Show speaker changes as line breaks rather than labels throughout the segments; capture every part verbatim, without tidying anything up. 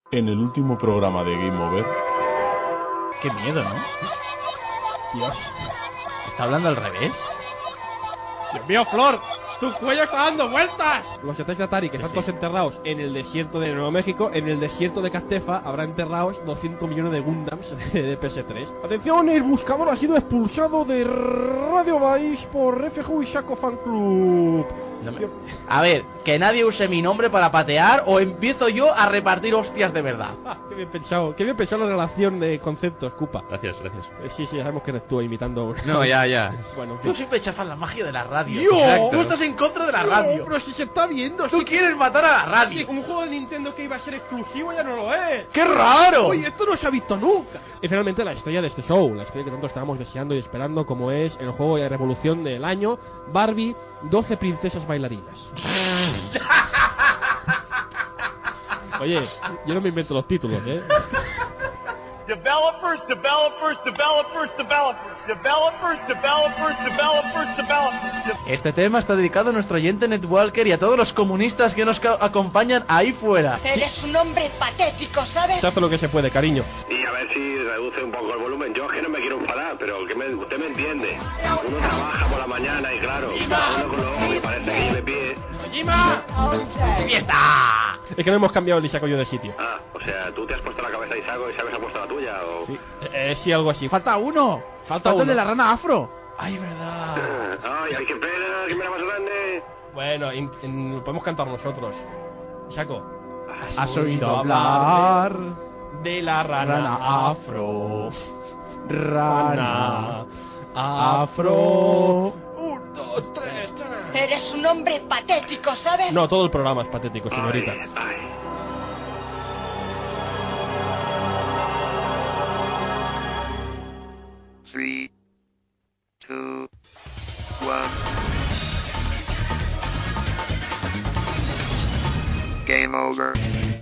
En el último programa de Game Over...
Qué miedo, ¿no?
Dios.
¿Está hablando al revés?
Dios mío, Flor, tu cuello está dando vueltas. Los setáis de Atari, que sí, están sí. todos enterrados en el desierto de Nuevo México, en el desierto de Castefa habrá enterrados doscientos millones de Gundams de P S tres. Atención, el buscador ha sido expulsado de Radio Vice por F G U y Shaco Fan Club.
No me... A ver, que nadie use mi nombre para patear o empiezo yo a repartir hostias de verdad.
Ah, qué bien pensado, qué bien pensado la relación de conceptos, Cupa.
Gracias, gracias.
Eh, sí, sí, sabemos que eres tú imitando.
No, ya, ya.
Bueno,
tú siempre chafas la magia de la radio.
¡Yo!
Exacto. Tú estás en contra de la
no,
radio.
Pero si se está viendo.
Tú
si
quieres matar a la radio.
Si un juego de Nintendo que iba a ser exclusivo ya no lo es.
¡Qué raro!
Oye, esto no se ha visto nunca. Y finalmente la estrella de este show, la estrella que tanto estábamos deseando y esperando, como es el juego de revolución del año, Barbie, doce princesas bailarinas. Oye, yo no me invento los títulos, ¿eh?
Developers, developers, developers, developers, developers, developers, developers, developers.
Este tema está dedicado a nuestro oyente Netwalker y a todos los comunistas que nos acompañan ahí fuera.
Eres un hombre patético, ¿sabes?
Se hace lo que se puede, cariño.
Y a ver si reduce un poco el volumen. Yo es que no me quiero enfadar, pero que me, usted me entiende. Uno trabaja por la mañana y claro, uno con los ojos que parece que lleve pie.
¡Ojima!
¡Fiesta!
Es que no hemos cambiado el Isaco yo de sitio.
Ah, o sea, tú te has puesto la cabeza de Isaco y Isaco se ha puesto la tuya, ¿o...?
Sí, eh, sí, algo así.
Falta uno.
Falta, Falta
uno.
el
de la rana afro. Ay, verdad.
Ay, ay, qué pena, que me la más grande.
Bueno, in, in, podemos cantar nosotros. Isaco,
¿has, ¿has oído hablar
de, de la rana, rana afro?
Rana afro.
Un, dos, tres, tres.
Eres un hombre patético, ¿sabes?
No, todo el programa es patético, señorita.
Ay, ay.
Three, two, one. Game over.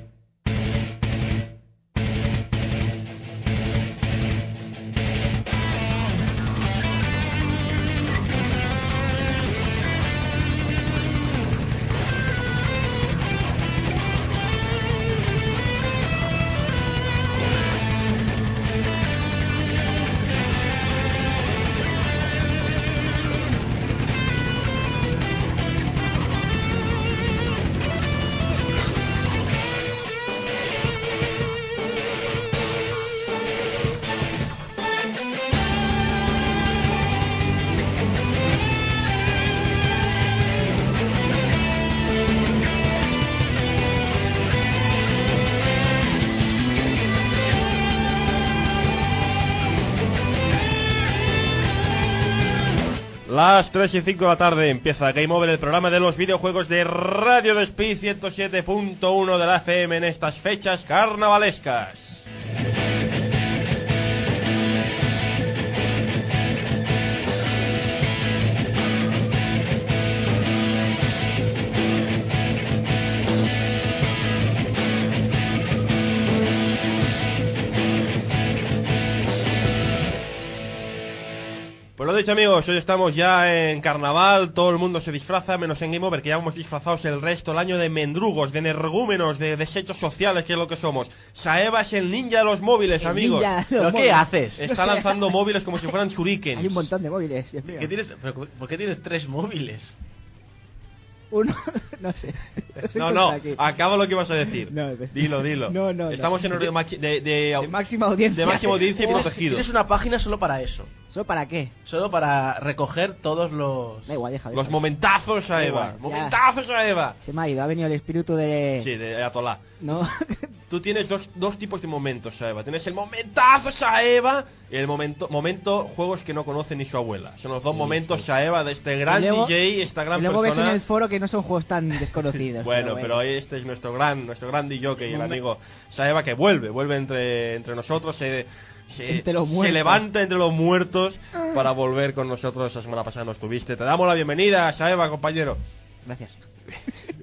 Las tres y cinco de la tarde empieza Game Over, el programa de los videojuegos de Radio Despí ciento siete punto uno de la F M en estas fechas carnavalescas. Pues lo dicho, amigos, hoy estamos ya en carnaval, todo el mundo se disfraza, menos en Game Over, que ya hemos disfrazados el resto del año de mendrugos, de energúmenos, de desechos sociales, que es lo que somos. Saeva es el ninja de los móviles, el amigos.
Ninja, ¿Pero qué haces?
Está no sé. lanzando móviles como si fueran shurikens.
Hay un montón de móviles, Dios mío.
¿Qué tienes, pero, ¿Por qué tienes tres móviles?
Uno, no sé.
No, no, acaba lo que ibas a decir.
No, de...
Dilo, dilo.
No, no,
Estamos
no.
en horario de, de, de,
de máxima audiencia.
De máxima audiencia y protegido.
Tienes una página solo para eso.
¿Solo para qué?
Solo para recoger todos los...
Da igual, deja, deja.
Los momentazos a Eva.
Igual,
momentazos a Eva.
Se me ha ido, ha venido el espíritu de...
Sí, de Atolá.
No.
Tú tienes dos, dos tipos de momentos, Saeva. Tienes el momentazo Saeva y el momento, momento juegos que no conoce ni su abuela. Son los dos sí, momentos sí. Saeva de este gran
luego,
D J, esta gran
y luego
persona.
Ves en el foro que no son juegos tan desconocidos.
bueno,
pero,
pero este es nuestro gran, nuestro gran D J, el amigo Saeva, que vuelve, vuelve entre, entre nosotros. Se, se, se levanta entre los muertos para volver con nosotros. La semana pasada no estuviste. Te damos la bienvenida, Saeva, compañero.
Gracias.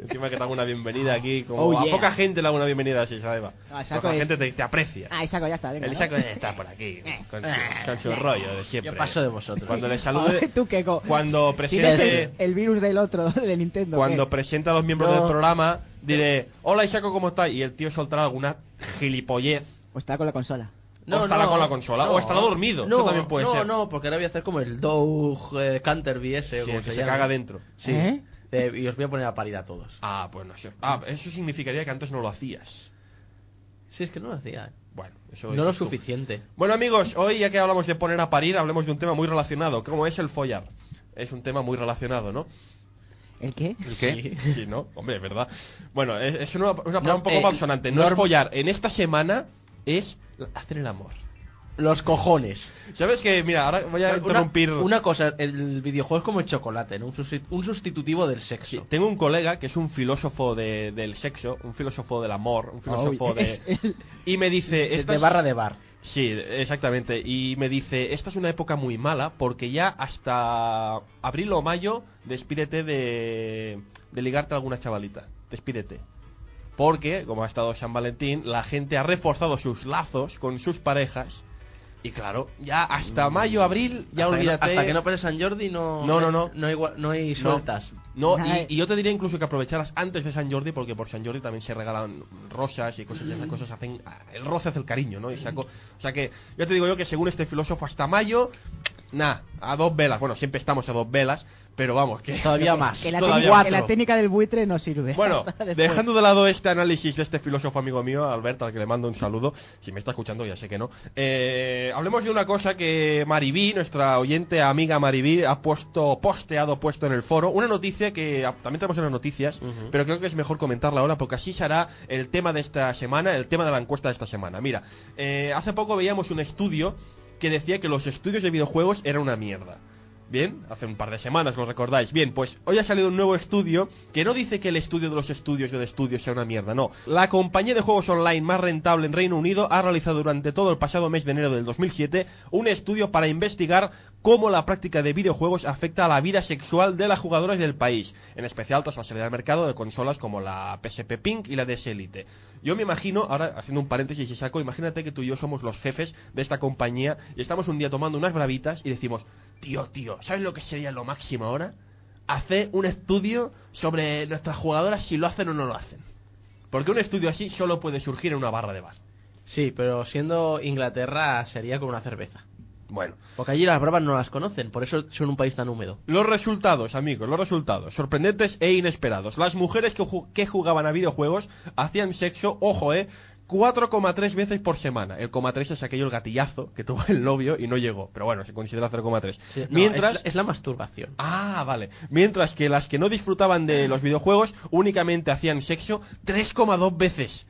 Encima que te hago una bienvenida aquí. Como
Oh,
a
yeah.
poca gente le hago una bienvenida así, ¿sabes?
Ah, Saco
Poca
es-
gente te, te aprecia.
Ah, Isaco ya está, venga.
El
¿no?
Isaco está por aquí, con su, con su rollo de siempre.
Yo paso de vosotros.
Cuando le
A
salude,
ver, tú qué co-
cuando
¿Tienes
presente,
el, el virus del otro, de Nintendo?
cuando
¿qué?
presente a los miembros
No.
del programa, diré, hola Isaco, ¿cómo estás? Y el tío soltará alguna gilipollez.
O está con la consola.
O estará con la consola, o estará dormido,
No,
eso también puede
no,
ser.
No, porque ahora voy a hacer como el Doug eh, Canterby ese. o
Sí,
como
el que
se
se
llama.
caga dentro.
Sí.
¿Eh?
Eh, y os voy a poner a parir a todos.
Ah, pues no sé. Ah, eso significaría que antes no lo hacías.
Sí, es que no lo hacía.
Bueno, eso
No lo
dices tú.
suficiente.
Bueno, amigos, hoy ya que hablamos de poner a parir, hablemos de un tema muy relacionado, como es el follar. Es un tema muy relacionado, ¿no?
¿El qué?
¿El qué?
Sí, sí, ¿no? Hombre, es verdad. Bueno, es, es una, una palabra
No,
un poco
eh,
malsonante. No
norm-
es follar. En esta semana es hacer el amor.
Los cojones.
¿Sabes qué? Mira, ahora voy a
Una,
interrumpir...
una cosa, el videojuego es como el chocolate, ¿no? Un, susti- un sustitutivo del
Sí,
sexo.
tengo un colega que es un filósofo de- del sexo, un filósofo del amor, un filósofo
Oh,
de...
es el-
Y me dice...
De,
esta
de
es-
barra de bar.
Sí, exactamente. Y me dice, esta es una época muy mala porque ya hasta abril o mayo despídete de, de ligarte a alguna chavalita. Despídete. Porque, como ha estado San Valentín, la gente ha reforzado sus lazos con sus parejas. Y claro, ya hasta mayo, abril, ya
hasta
olvídate...
Que no, hasta que no pones San Jordi no...
No, no, no.
No hay, gua- no hay sueltas.
No,
Ay.
y, y yo te diría incluso que aprovecharas antes de San Jordi, porque por San Jordi también se regalan rosas y cosas, y esas cosas hacen... El roce hace el cariño, ¿no? Y saco, o sea que, ya te digo yo que según este filósofo, hasta mayo, nah, a dos velas. Bueno, siempre estamos a dos velas, pero vamos, que...
Todavía más.
Que la,
Todavía
técnica,
cuatro.
que la técnica del buitre no sirve.
Bueno,
Hasta después.
dejando de lado este análisis de este filósofo amigo mío, Albert, al que le mando un saludo, si me está escuchando ya sé que no, eh, hablemos de una cosa que Maribí, nuestra oyente amiga Maribí, ha puesto, posteado, puesto en el foro, una noticia que ah, también tenemos en las noticias,
Ujú.
pero creo que es mejor comentarla ahora porque así será el tema de esta semana, el tema de la encuesta de esta semana. Mira, eh, hace poco veíamos un estudio que decía que los estudios de videojuegos eran una mierda. Bien, hace un par de semanas, lo recordáis. Bien, pues hoy ha salido un nuevo estudio que no dice que el estudio de los estudios del estudio sea una mierda, no. La compañía de juegos online más rentable en Reino Unido ha realizado durante todo el pasado mes de enero del dos mil siete un estudio para investigar cómo la práctica de videojuegos afecta a la vida sexual de las jugadoras del país, en especial tras la salida al mercado de consolas como la P S P Pink y la D S Elite. Yo me imagino, ahora haciendo un paréntesis y saco, imagínate que tú y yo somos los jefes de esta compañía y estamos un día tomando unas bravitas y decimos, tío, tío, ¿sabes lo que sería lo máximo ahora? Hacer un estudio sobre nuestras jugadoras si lo hacen o no lo hacen. Porque un estudio así solo puede surgir en una barra de bar.
Sí, pero siendo Inglaterra sería como una cerveza.
Bueno,
Porque allí las bravas no las conocen, por eso son un país tan húmedo.
los resultados, amigos, los resultados, sorprendentes e inesperados. Las mujeres que, ju- que jugaban a videojuegos hacían sexo, ojo, eh, cuatro coma tres veces por semana. El coma tres es aquello el gatillazo que tuvo el novio y no llegó, pero bueno, se considera cero coma tres.
Sí, no,
Mientras...
es, la, es la masturbación.
Ah, vale. Mientras que las que no disfrutaban de los videojuegos únicamente hacían sexo tres coma dos veces.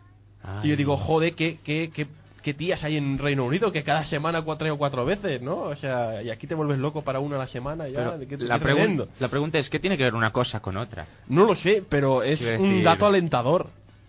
Y yo digo, joder, ¿qué, qué, qué, qué tías hay en Reino Unido que cada semana cuatro o cuatro veces, ¿no? O sea, y aquí te vuelves loco para una a la semana ya.
Pero
¿de qué-
la,
qué
pregun-
tremendo?
la pregunta es, ¿qué tiene que ver una cosa con otra?
No lo sé, pero es
Quiero
un
decir-
dato alentador,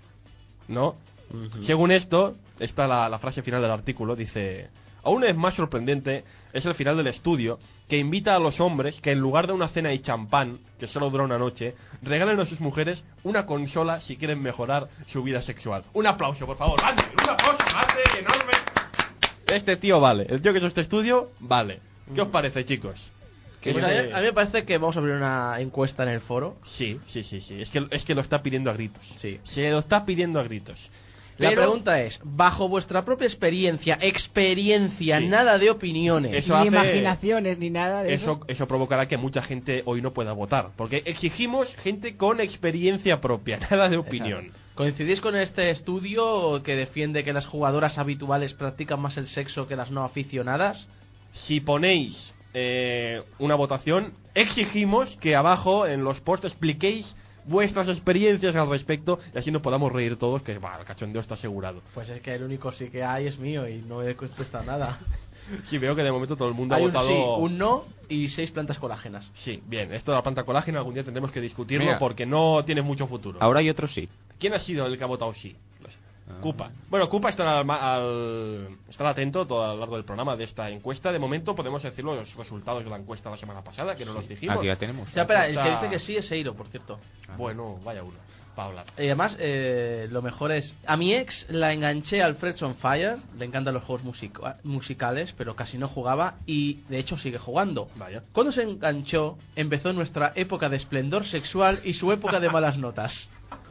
¿no?
Ujú.
Según esto, está la, la frase final del artículo, dice... Aún es más sorprendente es el final del estudio, que invita a los hombres que en lugar de una cena y champán, que solo dura una noche, regalen a sus mujeres una consola si quieren mejorar su vida sexual. Un aplauso, por favor. ¡Ande! Un aplauso, ande, enorme. Este tío vale. El tío que hizo este estudio, vale. ¿Qué os parece, chicos?
Pues a, mí, a mí me parece que vamos a abrir una encuesta en el foro.
Sí, sí, sí, sí. Es que, es que lo está pidiendo a gritos.
Sí.
Se lo está pidiendo a gritos.
La
Pero
pregunta es, bajo vuestra propia experiencia, experiencia,
Sí.
nada de opiniones.
Eso
Ni
hace-
imaginaciones, ni nada de
Eso,
eso.
eso provocará que mucha gente hoy no pueda votar. Porque exigimos gente con experiencia propia, nada de opinión.
Exacto. ¿Coincidís con este estudio que defiende que las jugadoras habituales practican más el sexo que las no aficionadas?
Si ponéis eh, una votación, exigimos que abajo en los posts expliquéis vuestras experiencias al respecto y así nos podamos reír todos, que bah, el cachondeo está asegurado.
Pues es que el único sí que hay es mío y no he contestado nada.
Sí, veo que de momento todo el mundo
Hay
ha
un
votado...
sí, un no y seis plantas colágenas.
Sí, bien, esto de la planta colágena algún día tendremos que discutirlo
Mira.
porque no tiene mucho futuro.
Ahora hay otro sí.
¿Quién ha sido el que ha votado sí? Lo sé. Koopa. Bueno, Koopa estará, al, al, estará atento todo a lo largo del programa de esta encuesta. De momento podemos decir los resultados de la encuesta de la semana pasada, que no
Sí.
los dijimos.
Aquí ya tenemos.
O sea, espera, el
Encuesta-
que dice que sí es Eiro, por cierto.
Bueno, vaya uno, para hablar.
Y además, eh, lo mejor es... A mi ex la enganché al Freds on Fire. Le encantan los juegos musica- musicales, pero casi no jugaba. Y, de hecho, sigue jugando.
Vaya.
Cuando se enganchó, empezó nuestra época de esplendor sexual y su época de malas notas.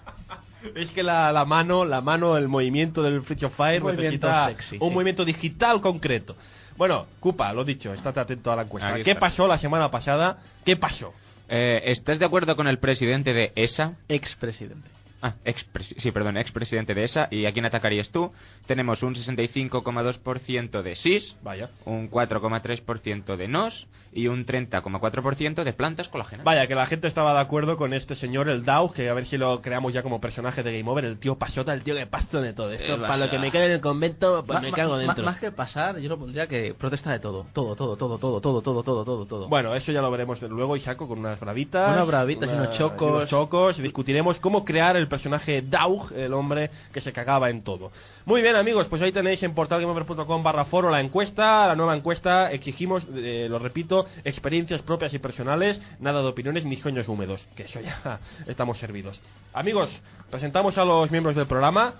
Es que la, la mano, la mano, el movimiento del Free of Fire
Un movimiento
necesita
sexy,
un
sí.
movimiento digital concreto. Bueno, Koopa, lo dicho, estate atento a la encuesta.
Aquí
¿Qué
está.
pasó la semana pasada? ¿Qué pasó?
Eh, ¿Estás de acuerdo con el presidente de E S A?
Ex-presidente.
Ah, expresi- sí, perdón, expresidente de E S A. ¿Y a quién atacarías tú? Tenemos un sesenta y cinco coma dos por ciento de sís,
Vaya.
un cuatro coma tres por ciento de nos y un treinta coma cuatro por ciento de plantas colágenas.
Vaya, que la gente estaba de acuerdo con este señor, el Dow, que a ver si lo creamos ya como personaje de Game Over, el tío pasota, el tío que pasó de todo esto.
Eh,
Para
pasa.
lo que me quede en el convento, pues
Ma-
me
ma-
cago
ma-
dentro.
Más que pasar, yo lo pondría que protesta de todo. Todo, todo, todo, todo, todo, todo, todo, todo, todo.
Bueno, eso ya lo veremos de luego, Isaaco, con unas bravitas.
Unas bravitas y unos chocos.
y unos chocos. Y discutiremos cómo crear el personaje Daug, el hombre que se cagaba en todo. Muy bien, amigos, pues ahí tenéis en portalgameover.com barra foro la encuesta, la nueva encuesta. Exigimos, eh, lo repito, experiencias propias y personales, nada de opiniones ni sueños húmedos, que eso ya estamos servidos. Amigos, presentamos a los miembros del programa,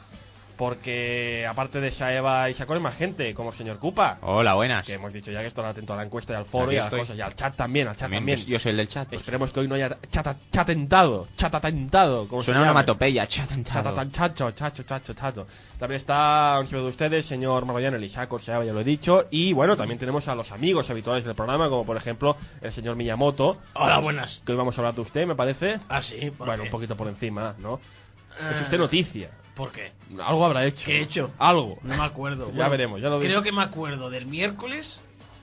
porque aparte de Saeva y Saco hay más gente, como el señor Koopa.
Hola, buenas.
Que hemos dicho ya que estará atento a la encuesta y al foro
Aquí
y a las
estoy.
cosas, y al chat también, al chat
También,
también.
Yo, yo soy el del chat. pues.
Esperemos que hoy no haya chat, chatentado, chatatentado, como
Suena
se
una
llame.
matopeya. chatentado.
Chatatan, chacho, chacho, chacho, chacho. También está un saludo de ustedes, señor Marroyano, el Isaac, Orseaba, ya lo he dicho. Y bueno, también tenemos a los amigos habituales del programa, como por ejemplo el señor Miyamoto.
Hola, buenas.
Que hoy vamos a hablar de usted, me parece.
Ah, sí, ¿por
Bueno,
qué?
un poquito por encima, ¿no?
Eh,
Es usted noticia.
¿Por qué?
Algo habrá hecho.
¿Qué he hecho?
Algo.
No me acuerdo.
Ya veremos, ya lo
Creo
veis.
que me acuerdo del miércoles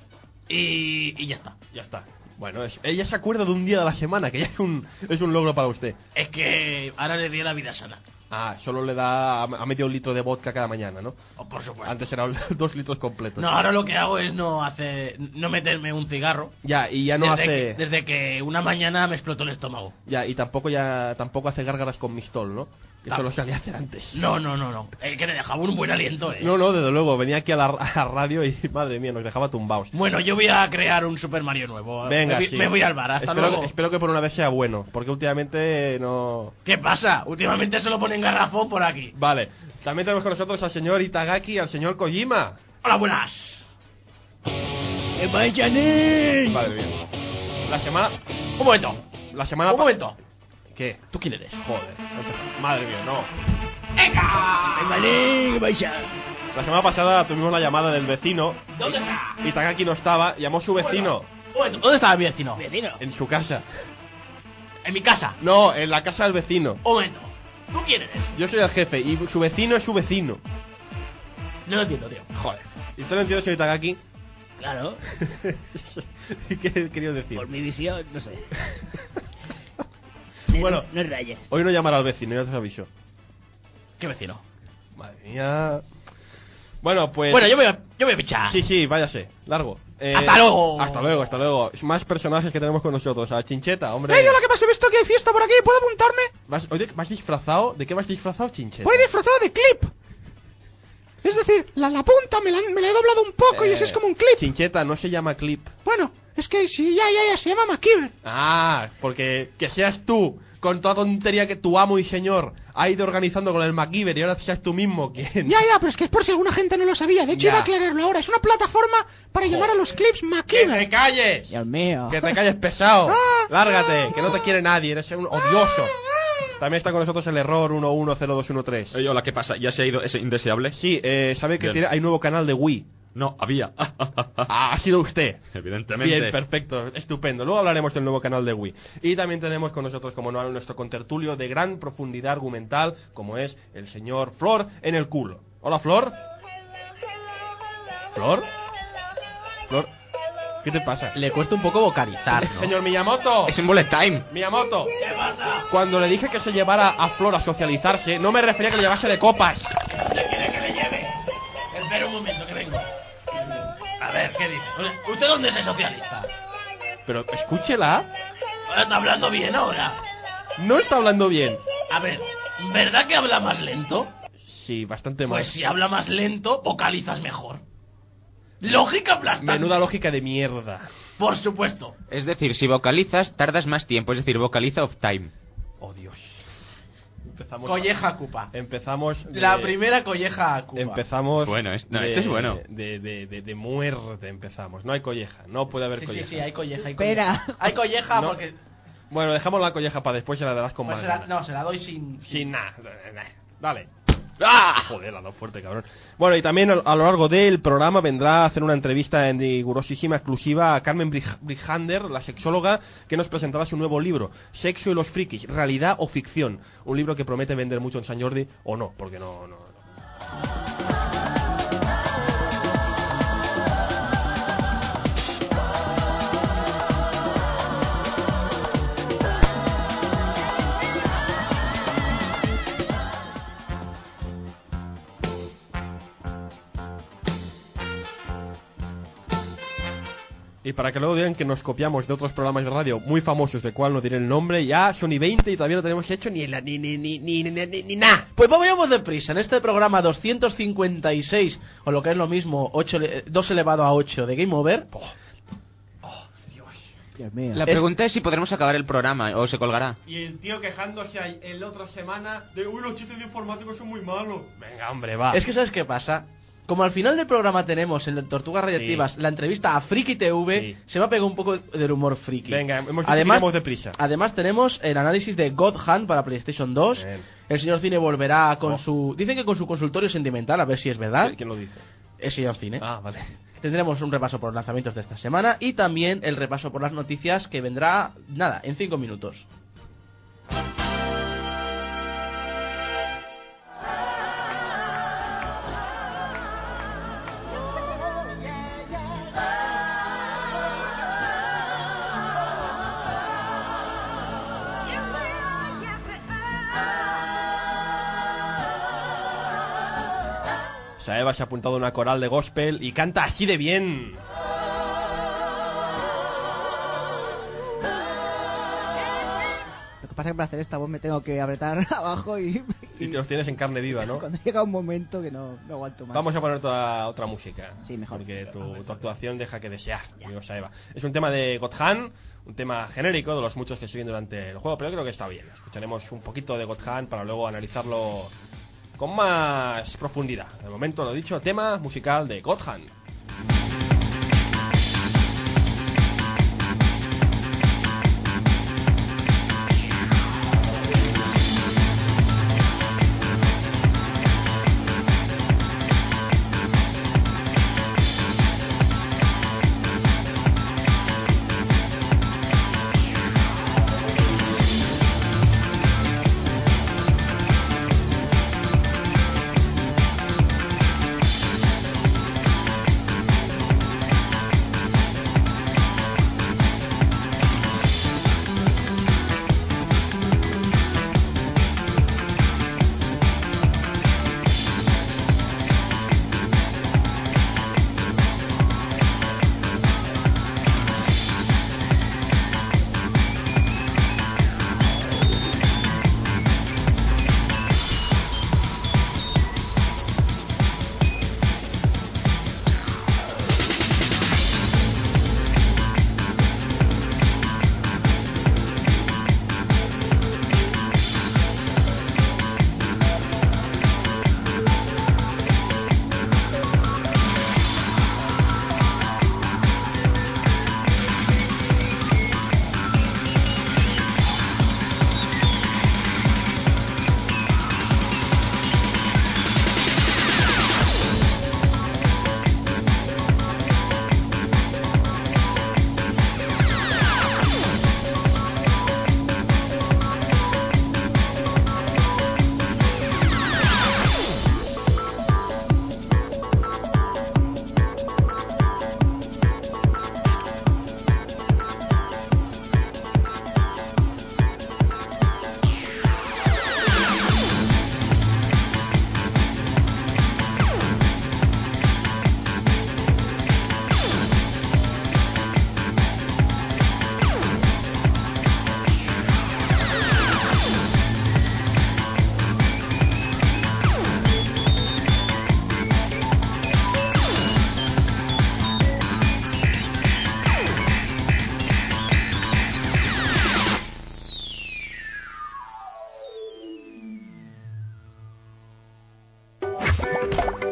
y, y ya está.
Ya está. Bueno, es- ella se acuerda de un día de la semana, que ya es un, es un logro para usted.
Es que ahora le di la vida sana.
Ah, solo le da a a medio litro de vodka cada mañana, ¿no?
Oh, por supuesto.
Antes eran dos litros completos.
No, ahora lo que hago es no hacer, no meterme un cigarro.
Ya, y ya no
desde,
hace...
que, desde que una mañana me explotó el estómago.
Ya, y tampoco ya tampoco hace gárgaras con Mistol, ¿no? Que
Ah.
eso lo solía hacer antes.
No, no, no, no. Es que le dejaba un buen aliento, eh.
No, no, desde luego. Venía aquí a la, a la radio y, madre mía, nos dejaba tumbados.
Bueno, yo voy a crear un Super Mario nuevo.
Venga,
me, voy-
sí.
me voy al bar, hasta
espero,
luego.
que, espero que por una vez sea bueno, porque últimamente no...
¿Qué pasa? Últimamente solo ponen garrafón por aquí.
Vale. También tenemos con nosotros al señor Itagaki y al señor Kojima.
Hola, buenas.
Madre mía. La semana...
Un momento.
La semana...
Un
pa-
momento.
¿Qué?
¿Tú quién eres?
Joder. Madre mía, no.
¡Venga!
La semana pasada tuvimos la llamada del vecino.
¿Dónde está?
Itagaki no estaba. Llamó a su vecino
Un momento. ¿Dónde está mi vecino?
Vecino.
en su casa.
En mi casa.
No, en la casa del vecino.
Un momento. ¿Tú quién eres?
Yo soy el jefe y su vecino es su vecino.
No lo entiendo, tío.
Joder. ¿Y usted lo entiende, señor Itagaki?
Claro,
¿Qué quería decir?
por mi visión, no sé.
Bueno.
No, no rayes.
Hoy no llamará al vecino, ya te aviso.
¿Qué vecino?
Madre mía. Bueno, pues...
Bueno, yo voy a, yo voy a pichar.
Sí, sí, váyase. Largo. Eh,
¡Hasta luego!
Hasta luego, hasta luego. Más personajes que tenemos con nosotros. A Chincheta, hombre.
¡Ey, hola, qué pasa! He visto que hay fiesta por aquí, ¿puedo apuntarme?
¿Vas, oye, ¿vas disfrazado? ¿De qué vas disfrazado, Chincheta?
Voy disfrazado de clip. Es decir, la, la punta me la, me la he doblado un poco y
Eh,
ese es como un clip.
Chincheta, no se llama clip.
Bueno, es que sí, ya, ya, ya, se llama MacGyver.
Ah, porque que seas tú, con toda tontería que tu amo y señor ha ido organizando con el MacGyver y ahora seas tú mismo quien...
Ya, ya, pero es que es por si alguna gente no lo sabía. De hecho,
Ya.
iba a aclararlo ahora. Es una plataforma para llamar a los clips
¡Que te
MacGyver.
calles!
Dios mío.
¡Que te calles, pesado!
Ah.
¡Lárgate! ¡Que no te quiere nadie! ¡Eres un odioso! También está con nosotros el error uno uno cero dos uno tres.
Oye, hola, ¿qué pasa? ¿Ya se ha ido ese indeseable?
Sí, eh, sabe que
Bien.
tiene, hay nuevo canal de Wii.
No, había.
Ah, ha sido usted.
Evidentemente.
Bien, perfecto, estupendo. Luego hablaremos del nuevo canal de Wii. Y también tenemos con nosotros, como no, a nuestro contertulio de gran profundidad argumental, como es el señor Flor en el culo. Hola, Flor. ¿Flor? ¿Flor? ¿Qué te pasa?
Le cuesta un poco vocalizar, ¿no?
Señor Miyamoto.
Es en bullet time.
Miyamoto.
¿Qué pasa?
Cuando le dije que se llevara a Flor a socializarse, no me refería a que le llevase de copas.
¿Dónde quiere que le lleve? Espera un momento, que vengo. A ver, ¿qué dice? ¿Usted dónde se socializa?
Pero escúchela.
Ahora está hablando bien ahora.
No está hablando bien.
A ver, ¿verdad que habla más lento?
Sí. sí, bastante mal.
Pues si habla más lento, vocalizas mejor. Lógica aplastante.
Menuda lógica de mierda.
Por supuesto.
Es decir, si vocalizas, tardas más tiempo. Es decir, vocaliza off time.
Oh, Dios. Empezamos
Colleja a Koopa.
Empezamos. De...
La primera colleja a Koopa.
Empezamos.
Bueno, es... no,
de...
este es bueno.
De, de, de, de muerte empezamos. No hay colleja. No puede haber
sí,
colleja.
Sí, sí, hay colleja. Hay
Espera.
colleja. Hay colleja
No.
porque.
Bueno, dejamos la colleja para después y la darás con
Pues
más
se la...
ganas.
No, se la doy sin.
Sin nada. Dale. ¡Ah! Joder, la ha dado fuerte, cabrón. Bueno, y también a a lo largo del programa vendrá a hacer una entrevista en rigurosísima exclusiva a Carmen Brij- Brijander, la sexóloga, que nos presentará su nuevo libro, Sexo y los frikis, realidad o ficción. Un libro que promete vender mucho en San Jordi, o no, porque no... no, no. Y para que luego digan que nos copiamos de otros programas de radio muy famosos, del cual no diré el nombre, ya son y veinte y todavía no tenemos hecho ni la, ni ni ni ni ni, ni, ni nada.
Pues vamos deprisa. En este programa doscientos cincuenta y seis, o lo que es lo mismo, ocho, dos elevado a ocho de Game Over.
Oh, oh Dios.
Dios mío.
La pregunta es si podremos acabar el programa o se colgará.
Y el tío quejándose ahí en la otra semana de, uy, los chistes de informáticos son muy malos. Venga, hombre, va.
Es que ¿sabes qué pasa? Como al final del programa tenemos en Tortugas Radioactivas
Sí.
la entrevista a Friki T V,
Sí.
se me ha pegado un poco del humor friki.
Venga, hemos dicho
además,
que vamos deprisa.
Además tenemos el análisis de God Hand para PlayStation dos.
Bien.
El señor Cine volverá con
Oh.
su... Dicen que con su consultorio sentimental, a ver si es verdad.
¿Quién lo dice?
El señor Cine.
Ah, vale.
Tendremos un repaso por los lanzamientos de esta semana y también el repaso por las noticias que vendrá, nada, en cinco minutos.
Saeva se ha apuntado a una coral de gospel y canta así de bien.
Lo que pasa es que para hacer esta voz me tengo que apretar abajo y...
Y te los tienes en carne viva, ¿no?
Cuando llega un momento que no, no aguanto más.
Vamos a poner toda, otra música.
Sí, mejor.
Porque tu, tu actuación deja que desear, amigo Saeva. Es un tema de Godhan, un tema genérico de los muchos que se vienen durante el juego, pero yo creo que está bien. Escucharemos un poquito de Godhan para luego analizarlo con más profundidad. De momento, lo dicho, tema musical de Godhan.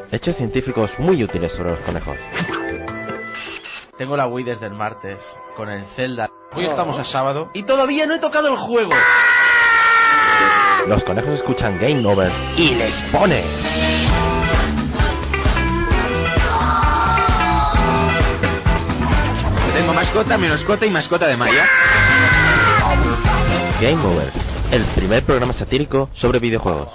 Hechos científicos muy útiles sobre los conejos.
Tengo la Wii desde el martes, con el Zelda. Hoy estamos a sábado y todavía no he tocado el juego.
Los conejos escuchan Game Over y les pone.
Tengo mascota, menos cota y mascota de Maya.
Game Over, el primer programa satírico sobre videojuegos.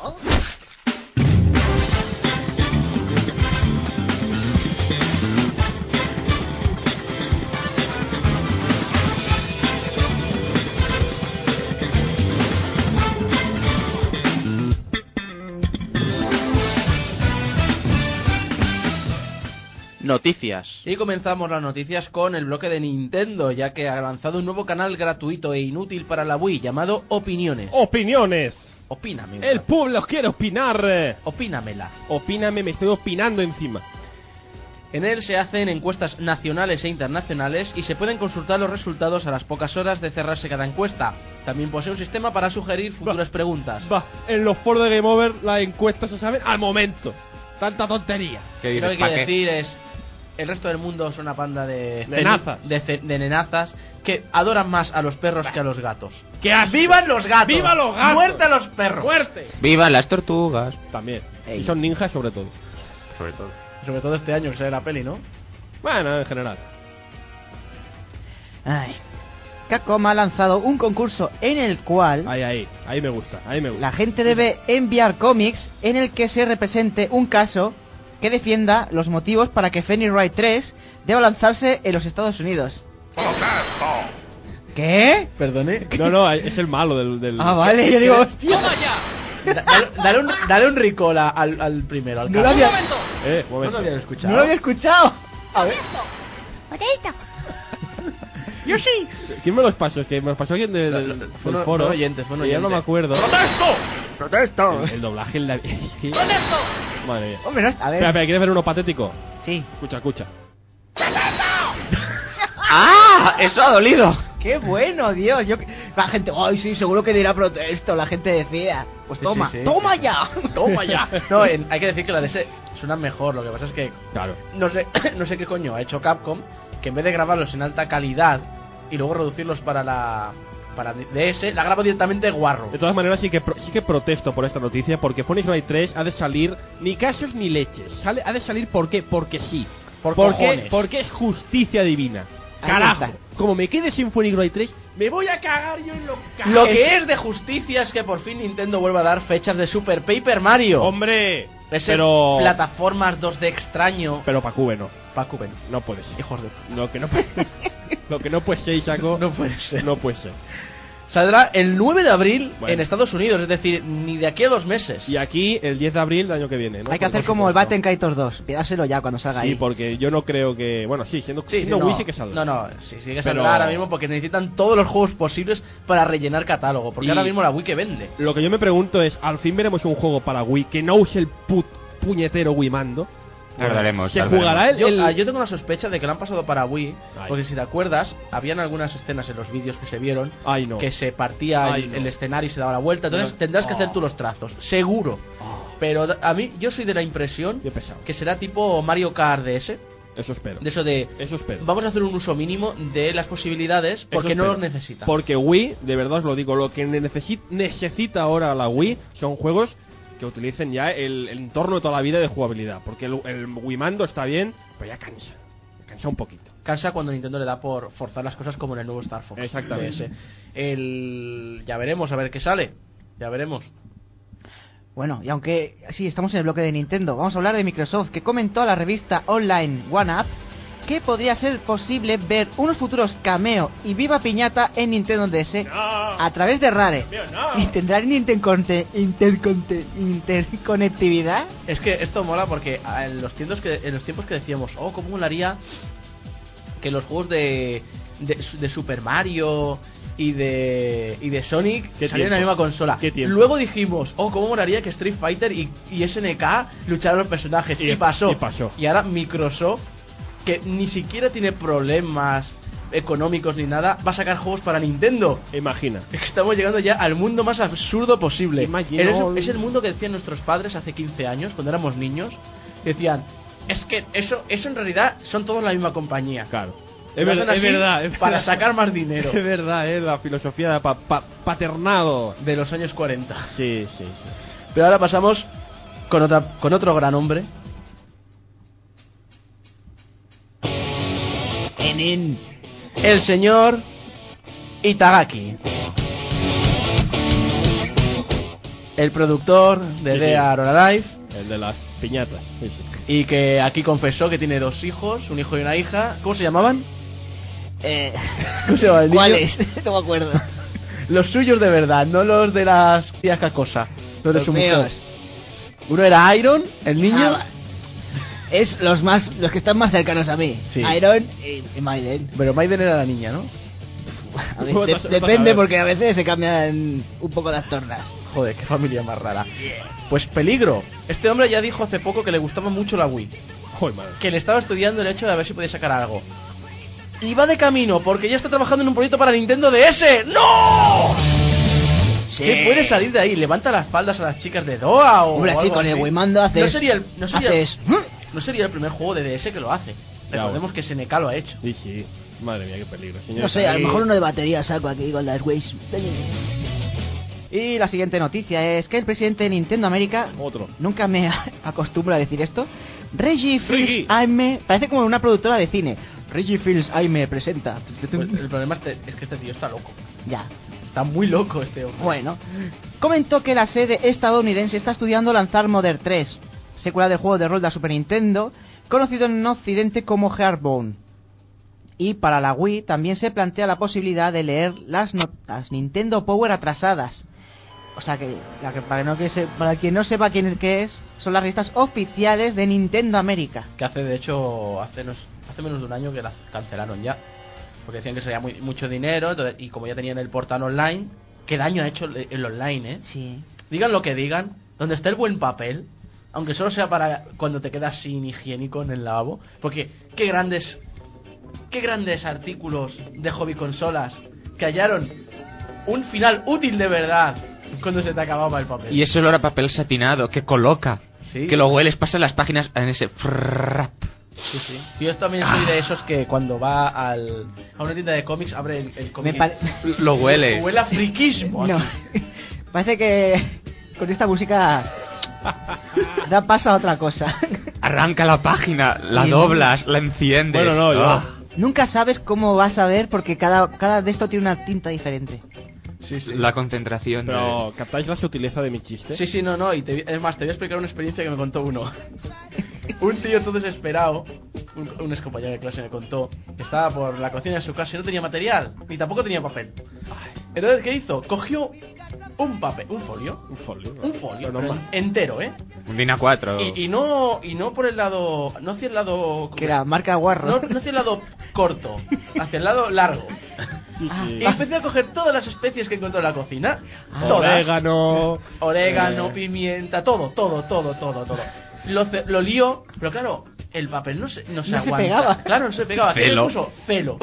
Noticias. Y comenzamos las noticias con el bloque de Nintendo, ya que ha lanzado un nuevo canal gratuito e inútil para la Wii llamado Opiniones.
¡Opiniones!
Opíname.
El pueblo quiere opinar.
Opínamela.
Opíname, me estoy opinando encima.
En él se hacen encuestas nacionales e internacionales y se pueden consultar los resultados a las pocas horas de cerrarse cada encuesta. También posee un sistema para sugerir futuras
Va,
preguntas.
Va, en los foros de Game Over las encuestas se saben al momento. Tanta tontería.
¿Qué Lo que quiere decir es... El resto del mundo son una panda de...
Nenazas.
De, de, de nenazas que adoran más a los perros que a los gatos.
¡Qué asco!
¡Vivan los gatos!
¡Viva los gatos!
¡Muerte a los perros!
¡Muerte!
¡Vivan las tortugas!
También.
Ey.
Y son ninjas sobre todo.
Sobre todo.
Sobre todo este año que sale la peli, ¿no?
Bueno, en general.
Ay. Capcom ha lanzado un concurso en el cual
Ahí, ahí. Ahí me gusta. Ahí me gusta.
la gente debe enviar cómics en el que se represente un caso que defienda los motivos para que Phoenix Wright tres deba lanzarse en los Estados Unidos. ¿Qué?
Perdone.
No, no, es el malo del... del...
Ah, vale, yo digo, hostia.
¡Toma ya! Da, dale, dale, un, dale un recall a- al, al primero, al
No lo
caso.
había-
¡Un momento!
Eh, un
No
momento.
lo había escuchado.
No lo había escuchado. A ver.
Yo sí.
¿Quién me los pasó? Es que me los pasó alguien del,
No,
del
no, fue un-
foro.
fue un oyente, fue un
y ya no
oyente.
me acuerdo.
¡Protesto! ¡Protesto!
El, el doblaje en la...
¡Protesto!
Madre mía.
Hombre, no, a ver.
Espera, espera, ¿quieres ver uno patético?
Sí.
Escucha, escucha.
¡Ah! ¡Eso ha dolido!
Qué bueno, Dios. Yo... La gente, ay, sí, seguro que dirá protesto. La gente decía. Pues
Sí,
toma,
sí, sí.
toma ya.
¡Toma ya! No, en- hay que decir que la D S suena mejor. Lo que pasa es que
Claro.
no sé, no sé qué coño ha hecho Capcom, que en vez de grabarlos en alta calidad y luego reducirlos para la para D S, la grabo directamente guarro.
De todas maneras, sí que pro- sí que protesto por esta noticia, porque Phoenix Wright tres ha de salir ni casos ni leches. Sale, ha de salir, ¿por qué? Porque sí.
Por
porque,
cojones.
porque es justicia divina.
Ahí
Carajo.
está.
Como me quede sin Phoenix Wright tres, me voy a cagar yo en lo que...
Lo que es de justicia es que por fin Nintendo vuelva a dar fechas de Super Paper Mario.
Hombre,
Ese
pero...
plataformas dos D extraño.
Pero pa' Cube no.
Pa' Cuben.
No puede ser.
Hijos de puta.
Lo que no puede... lo que no puede ser, Isaco...
No puede ser.
No puede ser.
Saldrá el nueve de abril
Bueno.
en Estados Unidos, es decir, ni de aquí a dos meses.
Y aquí el diez de abril del año que viene, ¿no?
Hay que
Por-
hacer
por
como el
supuesto.
Batten Kaitos dos. Pidárselo ya cuando salga
Sí,
ahí.
porque yo no creo que... Bueno, sí, siendo,
Sí, sí,
siendo
no.
Wii sí que saldrá.
No, no, sí, sí que
Pero-
saldrá ahora mismo porque necesitan todos los juegos posibles para rellenar catálogo. Porque
Y-
ahora mismo la Wii que vende.
Lo que yo me pregunto es, ¿al fin veremos un juego para Wii que no use el put puñetero Wii mando?
Tardaremos,
¿Se
tardaremos.
jugará el...?
Yo,
el-
ah, yo tengo la sospecha de que lo han pasado para Wii.
Ay.
Porque si te acuerdas, habían algunas escenas en los vídeos que se vieron
Ay, no.
que se partía
Ay,
el,
no.
el escenario y se daba la vuelta. Entonces
No.
tendrás que hacer
Oh.
tú los trazos, seguro.
Oh,
Pero da- a mí, yo soy de la impresión
qué pesado.
que será tipo Mario Kart D S.
Eso espero.
De eso de.
Eso espero.
Vamos a hacer un uso mínimo de las posibilidades porque
Eso
no
espero.
los necesita.
Porque Wii, de verdad os lo digo, lo que necesi- necesita ahora la Wii son juegos que utilicen ya el, el entorno de toda la vida de jugabilidad. Porque el, el Wii mando está bien, pero ya cansa. Cansa un poquito.
Cansa cuando Nintendo le da por forzar las cosas como en el nuevo Star Fox.
Exactamente.
D S. El... Ya veremos a ver qué sale. Ya veremos.
Bueno, y aunque sí, estamos en el bloque de Nintendo, vamos a hablar de Microsoft, que comentó a la revista online One Up que podría ser posible ver unos futuros cameo y viva piñata en Nintendo D S a través de Rare. ¿Y tendrán interconte- interconte- interconectividad?
Es que esto mola porque ah, en los tiempos que, en los tiempos que decíamos, oh, cómo molaría que los juegos de, de, de Super Mario y de y de Sonic
¿Qué
salieran en la
tiempo?
misma consola.
¿Qué tiempo?
Luego dijimos, oh, cómo molaría que Street Fighter y, y S N K lucharan los personajes.
Y-
Y, pasó.
y pasó.
Y ahora Microsoft, que ni siquiera tiene problemas económicos ni nada, va a sacar juegos para Nintendo.
Imagina.
Es que estamos llegando ya al mundo más absurdo posible.
Imagino-
Es, es el mundo que decían nuestros padres hace quince años, cuando éramos niños, decían, es que eso, eso en realidad son todos la misma compañía.
Claro.
Y
Es,
lo
ver-
hacen
es
así
verdad, es
para
verdad.
sacar más dinero.
Es verdad, es la filosofía de pa- pa- paternado
de los años cuarenta.
Sí, sí, sí.
Pero ahora pasamos con otra, con otro gran hombre.
Enin.
El señor Itagaki. El productor de
Sí,
The
sí.
Are Alive.
El de las piñatas. Sí, sí.
Y que aquí confesó que tiene dos hijos, un hijo y una hija. ¿Cómo se llamaban?
Eh,
¿Cómo se llamaban?
¿Cuáles? No me acuerdo.
Los suyos de verdad, no los de las tías cacosa. Los de
Los
su
míos.
mujer. Uno era Iron, el niño.
Ah, va. Es los más, los que están más cercanos a mí.
Sí.
Iron y, y Maiden.
Pero Maiden era la niña, ¿no?
A ver, de- depende porque a veces se cambian un poco las tornas.
Joder, qué familia más rara. Pues peligro. Este hombre ya dijo hace poco que le gustaba mucho la Wii.
Joder, madre.
Que le estaba estudiando el hecho de a ver si podía sacar algo. Y va de camino porque ya está trabajando en un proyecto para Nintendo D S. ¡No!
Sí.
¿Qué puede salir de ahí? ¿Levanta las faldas a las chicas de Doha o
Hombre,
algo
sí, con el
así?
Wiimondo haces-
No sería el, no sería,
haces-
no sería el primer juego de D S que lo hace. Recordemos que S N K lo ha hecho.
Sí, sí. Madre mía, qué peligro. Señor
No sé, a lo
Itagaki.
mejor uno de batería saco aquí con las Ways. Y la siguiente noticia es que el presidente de Nintendo América,
Otro.
nunca me acostumbro a decir esto, Reggie
Reggie.
Fils Aime, parece como una productora de cine. Reggie Fils Aime presenta.
Pues el problema es que es que este tío está loco.
Ya.
Está muy loco este hombre.
Bueno, comentó que la sede estadounidense está estudiando lanzar Mother tres, secuela del juego de rol de la Super Nintendo, conocido en Occidente como Hearthstone. Y para la Wii también se plantea la posibilidad de leer las notas Nintendo Power atrasadas. O sea que, la que para, no que se, para quien no sepa quién es, qué es, son las revistas oficiales de Nintendo América.
Que hace, de hecho, hace, nos- hace menos de un año que las cancelaron ya. Porque decían que sería muy, mucho dinero. Entonces, y como ya tenían el portal online, ¿qué daño ha hecho el, el online, eh?
Sí.
Digan lo que digan, donde está el buen papel, aunque solo sea para cuando te quedas sin higiénico en el lavabo. Porque qué grandes, qué grandes artículos de hobby consolas que hallaron un final útil de verdad cuando se te acababa el papel.
Y ese olor a papel satinado que coloca.
Sí.
Que lo hueles, pasas las páginas en ese frap.
Sí, sí. Sí, yo también soy de esos que cuando va al, a una tienda de cómics abre el, el cómic.
Me pare-
Lo huele.
Huele a friquismo.
No.
aquí.
Parece que con esta música da paso a otra cosa.
Arranca la página, la
Y-
doblas, la enciendes.
Bueno, no, yo-
Ah.
Nunca sabes cómo vas a ver porque cada, cada de esto tiene una tinta diferente.
Sí, sí.
La concentración.
Pero, ¿captáis la sutileza de mi chiste?
Sí, sí, no, no. Y te, es más, te voy a explicar una experiencia que me contó uno. Un tío todo desesperado, un, un ex compañero de clase me contó que estaba por la cocina de su casa y no tenía material, ni tampoco tenía papel. Entonces, ¿qué hizo? Cogió un papel, un folio,
Un folio.
un folio,
Pero
pero
no-
entero, ¿eh?
Un DIN A cuatro.
Y, y no y no por el lado, no hacia el lado,
Que era marca guarro.
no, no hacia el lado corto, hacia el lado largo.
Sí, sí.
Y empecé a coger todas las especies que encontró en la cocina,
Ah.
todas.
Orégano.
Orégano,
eh,
pimienta, todo, todo, todo, todo, todo. Lo, ce- lo lió, pero claro, el papel no se, no se
No se
aguanta.
pegaba.
Claro, no se pegaba. ¿Qué le
Celo.
puso? Celo.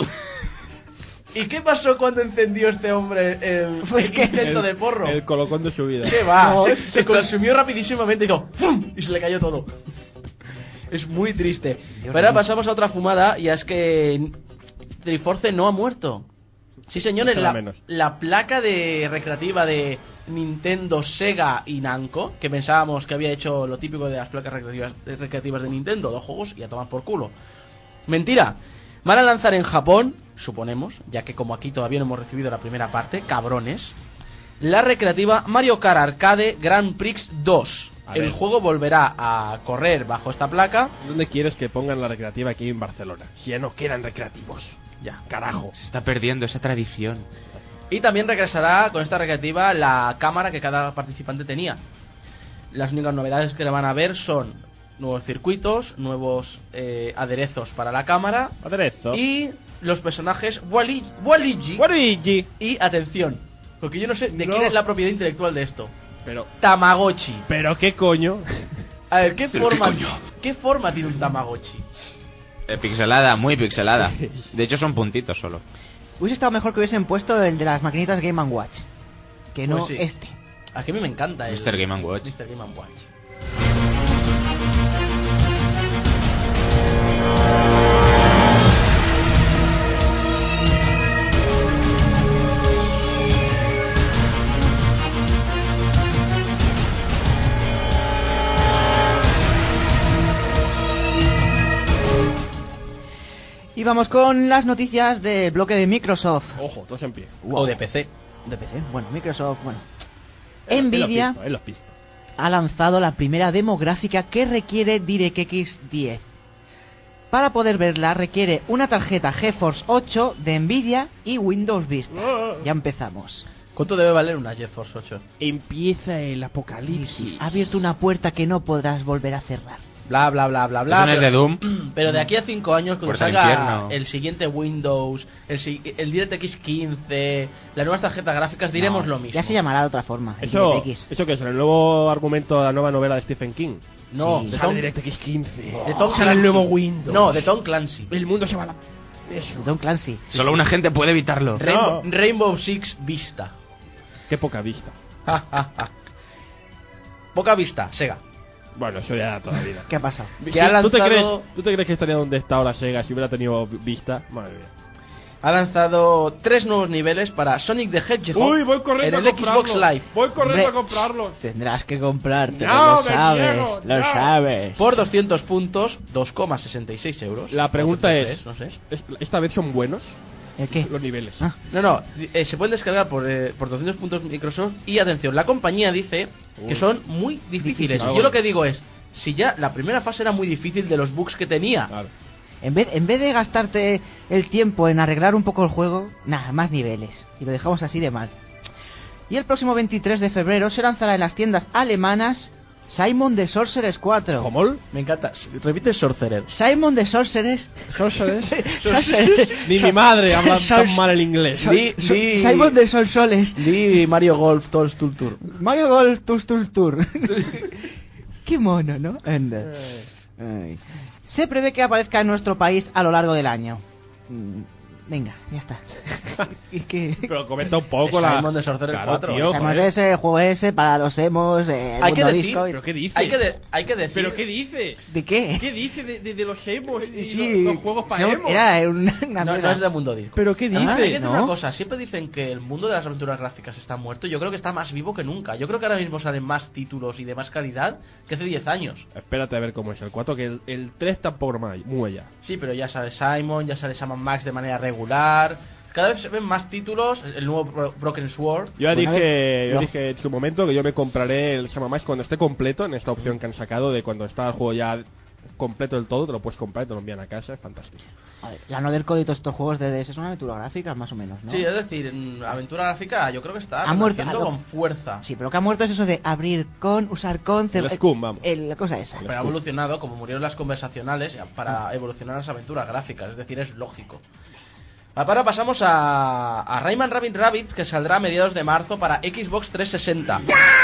¿Y qué pasó cuando encendió este hombre el,
Pues
el
que-
intento de porro?
El colocón de su vida.
¿Qué va?
No,
se se
esto-
consumió rapidísimamente y hizo ¡fum! Y se le cayó todo. Es muy triste. Pero ahora pasamos a otra fumada y es que Triforce no ha muerto. Sí, señores,
Nada
la,
menos.
la placa de recreativa de Nintendo, Sega y Namco, que pensábamos que había hecho lo típico de las placas recreativas, recreativas de Nintendo, dos juegos y a tomar por culo. Mentira. Van a lanzar en Japón, suponemos, ya que como aquí todavía no hemos recibido la primera parte, cabrones, la recreativa Mario Kart Arcade Grand Prix dos.
A
El
ver.
juego volverá a correr bajo esta placa.
¿Dónde quieres que pongan la recreativa aquí en Barcelona? Si ya no quedan recreativos.
Ya.
Carajo.
Se está perdiendo esa tradición.
Y también regresará con esta recreativa la cámara que cada participante tenía. Las únicas novedades que le van a ver son nuevos circuitos, nuevos eh, aderezos para la cámara
Aderezo.
y los personajes Wali- Waluigi.
Waluigi.
Y atención, porque yo no sé de
No.
quién es la propiedad intelectual de esto.
Pero,
Tamagotchi.
pero qué coño.
A ver, ¿qué forma, ¿qué forma tiene un Tamagotchi?
Eh, pixelada, muy pixelada. De hecho son puntitos solo.
Hubiese estado mejor que hubiesen puesto el de las maquinitas Game and Watch. Que no
Pues sí.
este.
A que a mí me encanta el
mister Game and Watch.
mister Game and Watch.
Y vamos con las noticias del bloque de Microsoft.
Ojo, todos en pie.
O de P C.
De P C, bueno, Microsoft, bueno.
Él-
Nvidia
él lo ha visto, él lo ha visto.
ha lanzado la primera demo gráfica que requiere DirectX diez. Para poder verla requiere una tarjeta GeForce ocho de Nvidia y Windows Vista. Ya empezamos.
¿Cuánto debe valer una GeForce ocho?
Empieza el apocalipsis.
Ha abierto una puerta que no podrás volver a cerrar.
Bla, bla, bla, bla, bla.
¿Eso no es
pero-
de Doom?
Pero de aquí a cinco años, cuando
Puerta al
salga
infierno.
el siguiente Windows, el, si- el DirectX quince, las nuevas tarjetas gráficas, diremos
No,
lo mismo.
Ya se llamará de otra forma. el
Eso,
DirectX.
¿Eso qué es? ¿El nuevo argumento de la nueva novela de Stephen King?
No,
Sí.
de
Sale
Tom,
DirectX quince.
de Tom
Sale el
Clancy.
nuevo Windows.
No, de Tom Clancy.
El mundo se va a la... Eso.
Tom Clancy.
Solo una gente puede evitarlo.
Rainbow,
No.
Rainbow Six Vista.
Qué poca vista.
Ja, ja, ja. Poca vista, Sega.
Bueno, eso ya toda la vida.
¿Qué ha pasado?
Que
Sí,
ha
¿tú, te
lanzado-
crees, ¿Tú te crees que estaría donde está ahora Sega si hubiera tenido vista? Madre mía.
Ha lanzado tres nuevos niveles para Sonic the Hedgehog
Uy, voy corriendo
en el
a comprarlos.
Xbox Live.
Voy corriendo a
Hombre,
comprarlos.
Tendrás que comprarte,
No,
lo
me
sabes,
niego,
lo
no.
sabes.
Por doscientos puntos, dos coma sesenta y seis euros.
La pregunta
O
es,
treinta y tres, no sé.
¿es- ¿esta vez son buenos
¿El qué?
los niveles?
Ah,
No, no, eh, se pueden descargar por, eh, por doscientos puntos Microsoft. Y atención, la compañía dice que
Uy.
son muy difíciles.
Difícil.
Yo lo que digo es, si ya la primera fase era muy difícil de los bugs que tenía,
Claro.
En vez, en vez de gastarte el tiempo en arreglar un poco el juego, nada, más niveles. Y lo dejamos así de mal. Y el próximo veintitrés de febrero se lanzará en las tiendas alemanas Simon the Sorceress cuatro.
¿Cómo?
me encanta. Repite Sorcerer.
Simon the Sorceress.
¿Sorceress?
Sorceress.
Ni mi madre habla tan
Sor-
mal el inglés.
Di,
So-
di-
Simon the Sorsoles.
di Mario Golf Tours Tour Tour.
Mario Golf Tour Tour Tour. Qué mono, ¿no? Anda. Ay. Se prevé que aparezca en nuestro país a lo largo del año. Mm, Venga, ya está. Es que...
Pero comenta un poco la...
Simon the Sorcerer
Claro,
cuatro.
tío,
Sabemos
joder.
ese, el juego ese, para los emos, de
Hay que
Mundo
decir-
Disco. y-
¿Pero qué dice?
Hay que, de- hay que decir.
¿Pero qué dice?
¿De qué?
¿Qué dice de, de, de los emos y
Sí,
los, los juegos para
sí,
emos?
era una, una
No,
mierda.
no es de Mundo Disco.
¿Pero qué dice?
Ah, hay que decir
¿no?
una cosa, siempre dicen que el mundo de las aventuras gráficas está muerto. Yo creo que está más vivo que nunca. Yo creo que ahora mismo salen más títulos y de más calidad que hace diez años.
Espérate a ver cómo es el cuatro, que el, el tres tampoco muy, muy allá.
Sí, pero ya sale Simon, ya sale Sam and Max de manera regular. Cada vez se ven más títulos. El nuevo Bro- Broken Sword.
Yo ya
Bueno, a
dije,
ver,
yo
no.
dije en su momento que yo me compraré el Sama Max cuando esté completo, en esta opción que han sacado de cuando está el juego ya completo del todo, te lo puedes comprar y te lo envían a casa, es fantástico.
A ver, la no del código de todos estos juegos de D S son aventuras gráficas, más o menos, ¿no?
Sí, es decir, en aventura gráfica yo creo que está
Ha muerto-
haciendo
ah,
con fuerza.
Sí, pero lo que ha muerto es eso de abrir con, usar con...
El
cer-
Scum, vamos.
el- la cosa esa.
Pero ha evolucionado como murieron las conversacionales para evolucionar las aventuras gráficas. Es decir, es lógico. Ahora pasamos a, a Rayman Rabbit Rabbids, que saldrá a mediados de marzo para Xbox trescientos sesenta.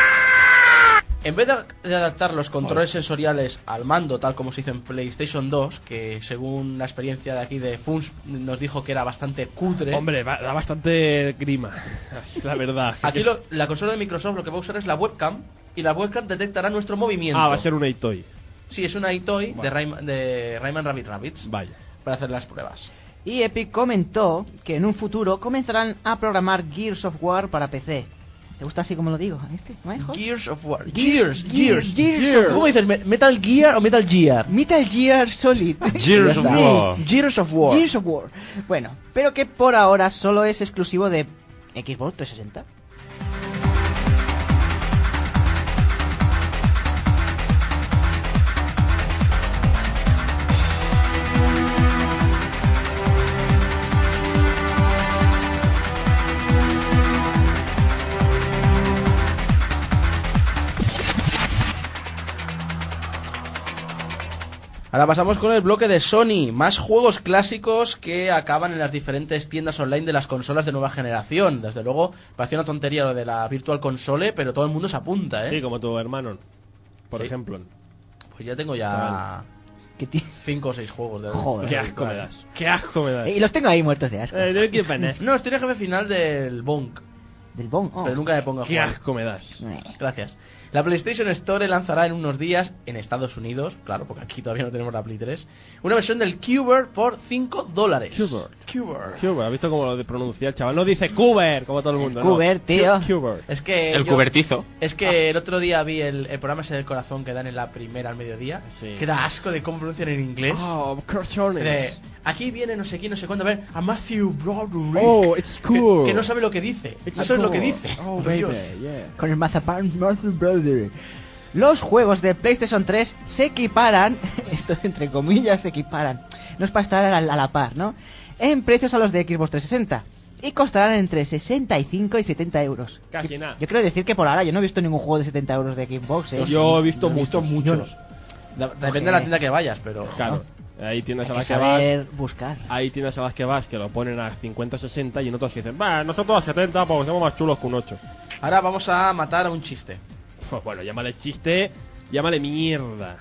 En vez de, de adaptar los controles sensoriales al mando, tal como se hizo en PlayStation dos, que según la experiencia de aquí de Funs nos dijo que era bastante cutre.
Hombre, va- da bastante grima, la verdad.
Aquí lo- la consola de Microsoft lo que va a usar es la webcam, y la webcam detectará nuestro movimiento.
Ah, va a ser un A-Toy.
Sí, es una iToy
Vale.
de, Rayman, de Rayman Rabbit Rabbids
Vaya.
para hacer las pruebas.
Y Epic comentó que en un futuro comenzarán a programar Gears of War para P C. ¿Te gusta así como lo digo? ¿Este? ¿Mejor?
Gears of War.
Gears,
Gears,
Gears,
Gears.
Gears.
¿Cómo dices? ¿Me- ¿Metal Gear o Metal Gear?
Metal Gear Solid.
Gears of
Sí.
War.
Gears of War.
Gears of War. Bueno, pero que por ahora solo es exclusivo de Xbox trescientos sesenta.
Ahora pasamos con el bloque de Sony. Más juegos clásicos que acaban en las diferentes tiendas online de las consolas de nueva generación. Desde luego, parecía una tontería lo de la Virtual Console, pero todo el mundo se apunta, ¿eh?
Sí, como tu hermano, por
Sí.
ejemplo.
Pues ya tengo ya
¿Qué ti-
cinco o seis juegos de
Joder.
Qué asco me das. Qué asco me das.
Y los tengo ahí muertos de asco.
Eh, no quiero panar.
No, estoy en el jefe final del Bonk,
Del Bon. Oh.
pero nunca me pongo a
Qué
jugar.
asco me das.
Eh.
Gracias. La PlayStation Store lanzará en unos días en Estados Unidos, claro, porque aquí todavía no tenemos la Play tres, una versión del Cuber por cinco dólares.
Cuber.
Cuber.
Cuber, ¿has visto cómo lo de pronunciar el chaval? No dice Cuber, como todo el mundo. no.
Cuber, tío.
Cu- Cuber.
Es que
El
yo-
cubertizo.
Es que el otro día vi el, el programa ese del corazón que dan en la primera al mediodía.
Sí.
Que da asco de cómo pronuncian en inglés.
Oh, cartones.
De aquí viene no sé quién, no sé cuándo, a ver, a Matthew Broderick.
Oh, it's cool.
Que, que no sabe lo que dice.
It's
no sabe
cool.
lo que dice.
Oh,
Por
baby,
Dios.
yeah.
Con el mazapán Matthew Broderick. Los juegos de PlayStation tres se equiparan, esto entre comillas se equiparan, no es para estar a la, a la par, ¿no? En precios a los de Xbox trescientos sesenta. Y costarán entre sesenta y cinco y setenta euros.
Casi nada.
Yo quiero decir que por ahora yo no he visto ningún juego de setenta euros de Xbox, ¿eh?
Yo he visto
Yo he visto
muchos.
muchos. Da- Depende de la tienda que vayas, pero...
Claro. Hay tiendas
Hay
a
que
las que
saber
vas.
buscar.
Hay tiendas a las que vas que lo ponen a cincuenta sesenta y en otras que dicen, va, nosotros a setenta porque somos más chulos que un ocho.
Ahora vamos a matar a un chiste.
Pues bueno, llámale chiste, llámale mierda.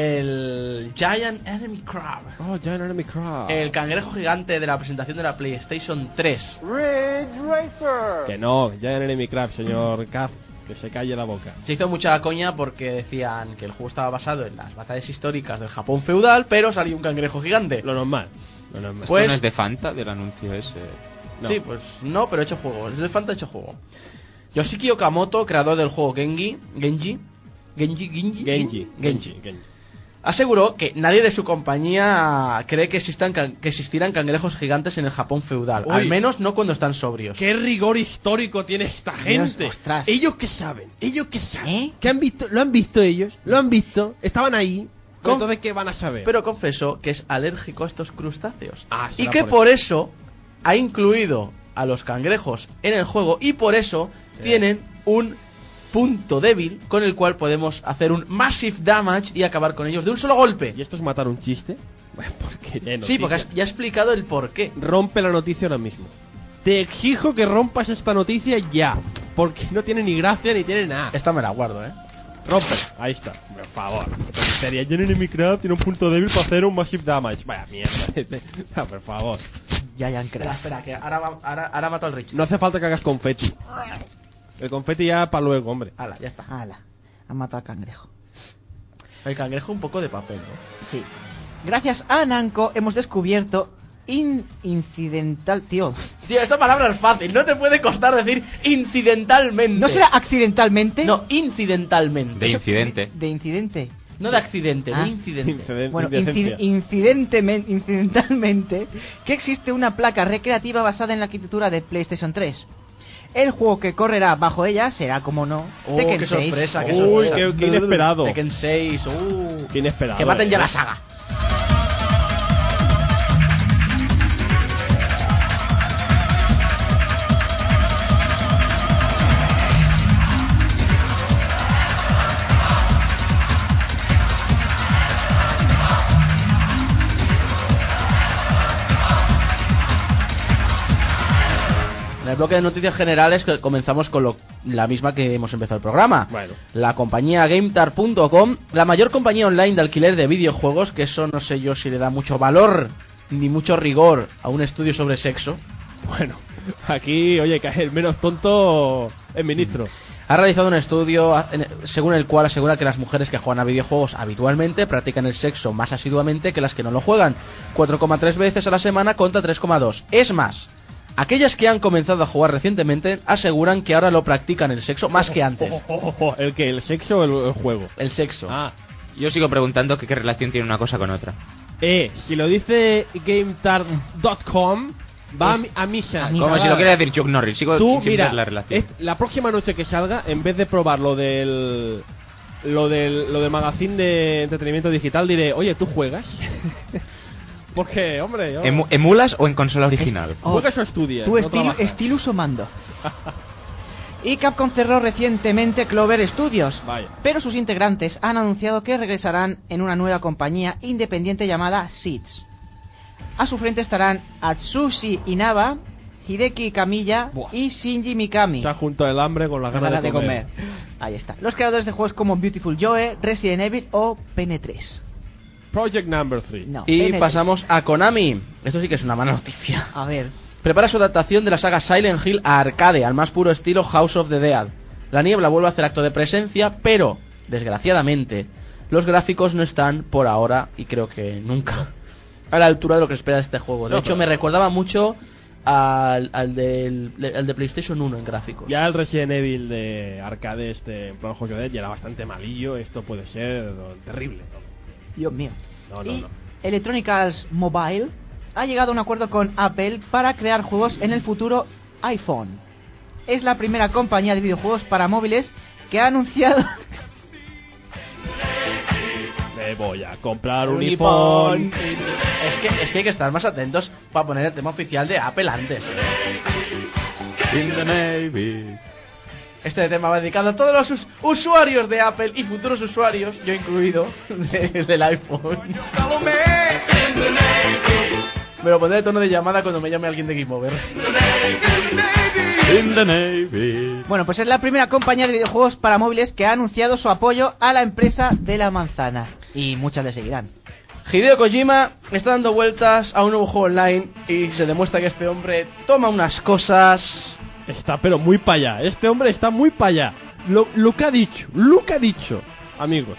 El Giant Enemy Crab.
Oh, Giant Enemy Crab.
El cangrejo gigante de la presentación de la PlayStation tres.
Ridge Racer.
Que no, Giant Enemy Crab, señor Kaz, que se calle la boca.
Se hizo mucha coña porque decían que el juego estaba basado en las batallas históricas del Japón feudal, pero salió un cangrejo gigante.
Lo normal. Lo normal.
¿Esto
Pues-
no es de Fanta, del anuncio ese?
No.
Sí, pues no, pero he hecho juego. Es de Fanta hecho juego. Yoshiki Okamoto, creador del juego Genji, Genji, Genji, Genji,
Genji.
Genji,
Genji.
aseguró que nadie de su compañía cree que existan can- que existieran cangrejos gigantes en el Japón feudal,
Uy.
al menos no cuando están sobrios.
¿Qué rigor histórico tiene esta
Dios,
gente?
ostras.
Ellos que saben, ellos que saben.
¿Eh?
¿Qué han visto? ¿Lo han visto ellos? ¿Lo han visto? Estaban ahí.
Con-
Entonces, ¿qué van a saber?
Pero confesó que es alérgico a estos crustáceos
Ah,
y
será
que
por
por eso ha incluido a los cangrejos en el juego y por eso
Sí.
tienen un punto débil con el cual podemos hacer un massive damage y acabar con ellos de un solo golpe.
¿Y esto es matar un chiste? Bueno, porque ya hay
Sí, porque
noticia.
has- ya he explicado el porqué.
Rompe la noticia ahora mismo. Te exijo que rompas esta noticia ya. Porque no tiene ni gracia ni tiene nada.
Esta me la guardo, ¿eh?
Rompe. Ahí está. Por favor. Sería Giant Enemy Crab tiene un punto débil para hacer un massive damage. Vaya mierda. Ah, por favor.
Giant
Espera,
Crab.
espera, que ahora, va- ahora, ahora mato al Rich.
No hace falta que hagas confeti. El confeti ya para luego, hombre.
Hala, ya está.
Hala, han matado al cangrejo.
El cangrejo un poco de papel, ¿no?
Sí. Gracias a Namco hemos descubierto in incidental, tío.
Tío, esta palabra es fácil, no te puede costar decir incidentalmente.
¿No será accidentalmente?
No, incidentalmente.
De
Eso-
incidente.
De, de incidente.
No de accidente,
Ah.
de incidente.
Inciden-
Bueno,
indecencia.
inci- incidentemente, incidentalmente, que existe una placa recreativa basada en la arquitectura de PlayStation tres. El juego que correrá bajo ella será, como no,
Oh,
Tekken
qué
seis.
sorpresa, qué
Uy,
sorpresa.
qué, qué inesperado.
Tekken seis, uh.
Qué inesperado.
Que maten ya
eh.
la saga. En el bloque de noticias generales que comenzamos con lo- la misma que hemos empezado el programa.
Bueno.
La compañía GameTar punto com, la mayor compañía online de alquiler de videojuegos, que eso no sé yo si le da mucho valor ni mucho rigor a un estudio sobre sexo,
Bueno, aquí, oye, que el menos tonto es ministro.
ha realizado un estudio a- en- según el cual asegura que las mujeres que juegan a videojuegos habitualmente practican el sexo más asiduamente que las que no lo juegan, cuatro coma tres veces a la semana contra tres coma dos. Es más, aquellas que han comenzado a jugar recientemente aseguran que ahora lo practican el sexo más que antes.
¿El que ¿El sexo o el, el juego?
El sexo.
Ah.
Yo sigo preguntando que qué relación tiene una cosa con otra.
Eh, si lo dice GameTard punto com, va a, mi- a misa.
a misa.
Como si lo quiere decir Chuck Norris. Sigo
Tú,
sin
mira,
ver la relación.
es- la próxima noche que salga, en vez de probar lo del lo del lo del magazine de entretenimiento digital, diré, oye, ¿tú juegas? Porque, hombre, yo...
Emu- ¿Emulas o en consola original?
Oh,
¿Juegas o estudias?
Tu
No
estilo,
trabajas.
Stilus o mando. Y Capcom cerró recientemente Clover Studios,
Vaya.
pero sus integrantes han anunciado que regresarán en una nueva compañía independiente llamada Seeds. A su frente estarán Atsushi Inaba, Hideki Kamiya
Buah.
y Shinji Mikami.
Se ha juntado el hambre con las ganas
Ganas
de comer.
Ahí está. Los creadores de juegos como Beautiful Joe, Resident Evil o P N tres.
Project Number three.
No,
Y
P N tres.
pasamos a Konami. Esto sí que es una mala noticia.
A ver.
Prepara su adaptación de la saga Silent Hill a arcade, al más puro estilo House of the Dead. La niebla vuelve a hacer acto de presencia, pero, desgraciadamente, los gráficos no están, por ahora, y creo que nunca, a la altura de lo que se espera de este juego. De
No,
hecho,
pero-
me recordaba mucho al, al, del, al de PlayStation uno en gráficos.
Ya el Resident Evil de arcade, este, en plan House of the Dead, ya era bastante malillo. Esto puede ser no, terrible. ¿no?
Dios mío.
No, no,
y
no.
Electronic Arts Mobile ha llegado a un acuerdo con Apple para crear juegos en el futuro iPhone. Es la primera compañía de videojuegos para móviles que ha anunciado...
Me voy a comprar un,
Un
iPhone.
iPhone. Es que, es que hay que estar más atentos para poner el tema oficial de Apple antes.
In the Navy.
Este tema va dedicado a todos los us- usuarios de Apple y futuros usuarios, yo incluido, de- del iPhone. Me lo pondré de tono de llamada cuando me llame alguien de Game Over.
In the Navy.
Bueno, pues es la primera compañía de videojuegos para móviles que ha anunciado su apoyo a la empresa de la manzana. Y muchas le seguirán.
Hideo Kojima está dando vueltas a un nuevo juego online y se demuestra que este hombre toma unas cosas...
Está pero muy para allá. Este hombre está muy para allá. Lo, lo que ha dicho, lo que ha dicho, amigos.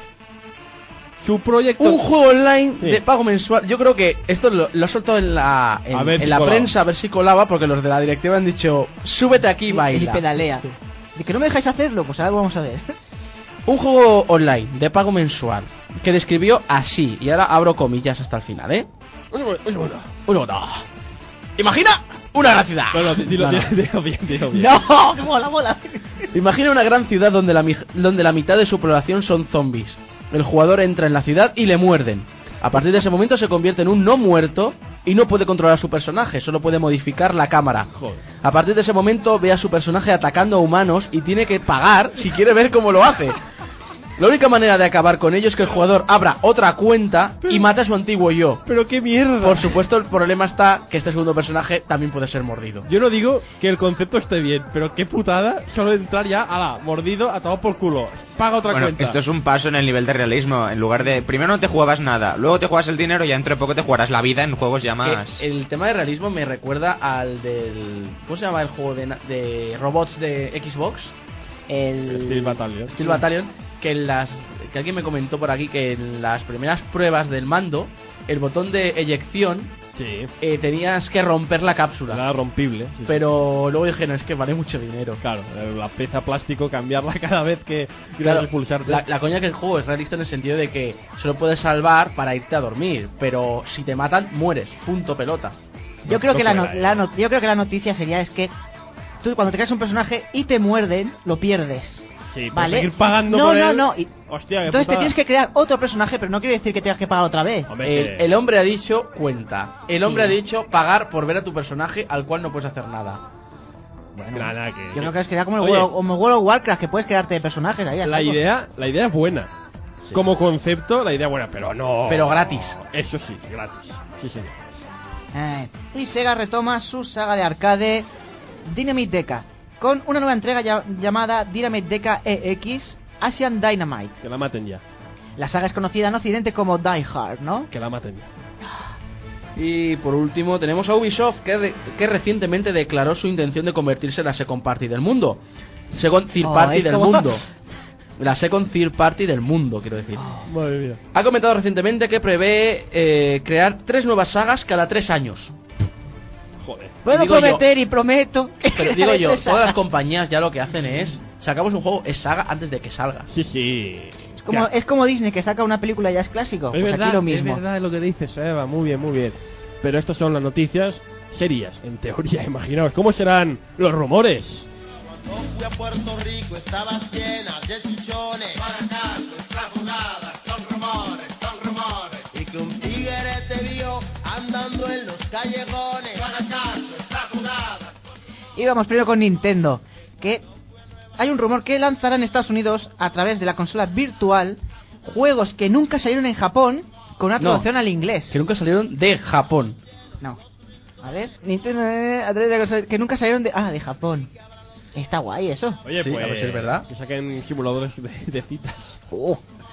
Su proyecto...
Un juego online
Sí.
de pago mensual. Yo creo que esto lo, lo ha soltado en la, en,
A ver
en
si
la
colaba.
prensa a ver si colaba, porque los de la directiva han dicho, súbete aquí y
Y
baila.
pedalea. ¿De que no me dejáis hacerlo? Pues ahora vamos a ver.
Un juego online de pago mensual que describió así, y ahora abro comillas hasta el final, ¿eh?
Un segundo, un segundo.
Un segundo. Imagina una gran ciudad.
No, no, dilo,
No, no.
dilo, dilo bien, dilo bien.
¡No! ¡Que mola, mola!
Imagina una gran ciudad donde la, mi- donde la mitad de su población son zombies. El jugador entra en la ciudad y le muerden. A partir de ese momento se convierte en un no muerto y no puede controlar a su personaje, solo puede modificar la cámara.
Joder.
A partir de ese momento ve a su personaje atacando a humanos y tiene que pagar si quiere ver cómo lo hace. La única manera de acabar con ello es que el jugador abra otra cuenta y mate a su antiguo yo.
Pero qué mierda.
Por supuesto, el problema está que este segundo personaje también puede ser mordido.
Yo no digo que el concepto esté bien, pero qué putada solo entrar ya a la mordido, a tomar por culo. Paga otra
Bueno,
cuenta.
esto es un paso en el nivel de realismo. En lugar de... Primero no te jugabas nada, luego te juegas el dinero y dentro de poco te jugarás la vida en juegos ya más...
Que el tema de realismo me recuerda al del... ¿Cómo se llama el juego de, na- de robots de Xbox?
El...
Steel Battalion.
Steel Battalion. Que en las... Que alguien me comentó por aquí que en las primeras pruebas del mando, el botón de eyección,
Sí.
eh, tenías que romper la cápsula.
Era rompible. sí, sí.
Pero luego dije, no, es que vale mucho dinero.
Claro, la pieza plástico cambiarla cada vez que
Claro,
quieras expulsarte.
la, la coña que el juego es realista en el sentido de que solo puedes salvar para irte a dormir, pero si te matan, mueres. Punto pelota.
Yo
No-
creo
no
que la,
fuera,
no-
eh.
la no- yo creo que la noticia sería es que tú cuando te creas un personaje y te muerden, lo pierdes.
Sí, pero
¿Vale?
seguir pagando
no,
por
no,
él-
no. y-
Hostia, qué
entonces te
putada.
tienes que crear otro personaje, pero no quiere decir que tengas que pagar otra vez.
Hombre,
El,
que-
el hombre ha dicho cuenta. El hombre
Sí.
ha dicho pagar por ver a tu personaje al cual no puedes hacer nada.
Bueno,
Nada, nada, que-
yo creo que sería como el,
Oye.
World, como el World of Warcraft, que puedes crearte personajes ahí. a
La
saco.
idea, la idea es buena.
Sí.
Como concepto, la idea es buena, pero no.
Pero gratis.
Eso sí, gratis. Sí, señor.
Eh, y Sega retoma su saga de arcade Dynamite Deca con una nueva entrega ya- llamada Dynamite Deca E X Asian Dynamite.
Que la maten ya.
La saga es conocida en Occidente como Die Hard, ¿no?
Que la maten ya.
Y por último tenemos a Ubisoft que, de- que recientemente declaró su intención de convertirse en la second party del mundo. Second third
Oh,
party
es
del
como-
mundo. La second third party del mundo, quiero decir.
Madre mía.
Ha comentado recientemente que prevé eh, crear tres nuevas sagas cada tres años.
Joder.
Puedo
digo yo-
prometer y prometo que
Pero digo
crearé
yo,
tres
todas las
sagas.
compañías ya lo que hacen es... Sacamos un juego, es saga antes de que salga.
Sí, sí.
Es como, es como Disney que saca una película y ya es clásico.
Es
Pues
verdad,
aquí lo mismo.
es verdad lo que dices, Eva. Muy bien, muy bien. Pero estas son las noticias serias, en teoría. Imaginaos, ¿cómo serán los rumores?
Cuando fui a Puerto Rico estabas llena de chichones. Para acaso esta jugada son rumores, son rumores. Y que un tigre te vio andando en los callejones. Para acaso esta jugada.
Y vamos primero con Nintendo, que hay un rumor que lanzará en Estados Unidos a través de la consola virtual juegos que nunca salieron en Japón con una
No.
traducción al inglés.
Que nunca salieron de Japón.
No. A ver, Nintendo eh, a través de la consola que nunca salieron de ah, de Japón. Está guay eso.
Oye,
Sí,
pues.
a ver si es verdad.
Que saquen simuladores de, de citas.
Oh.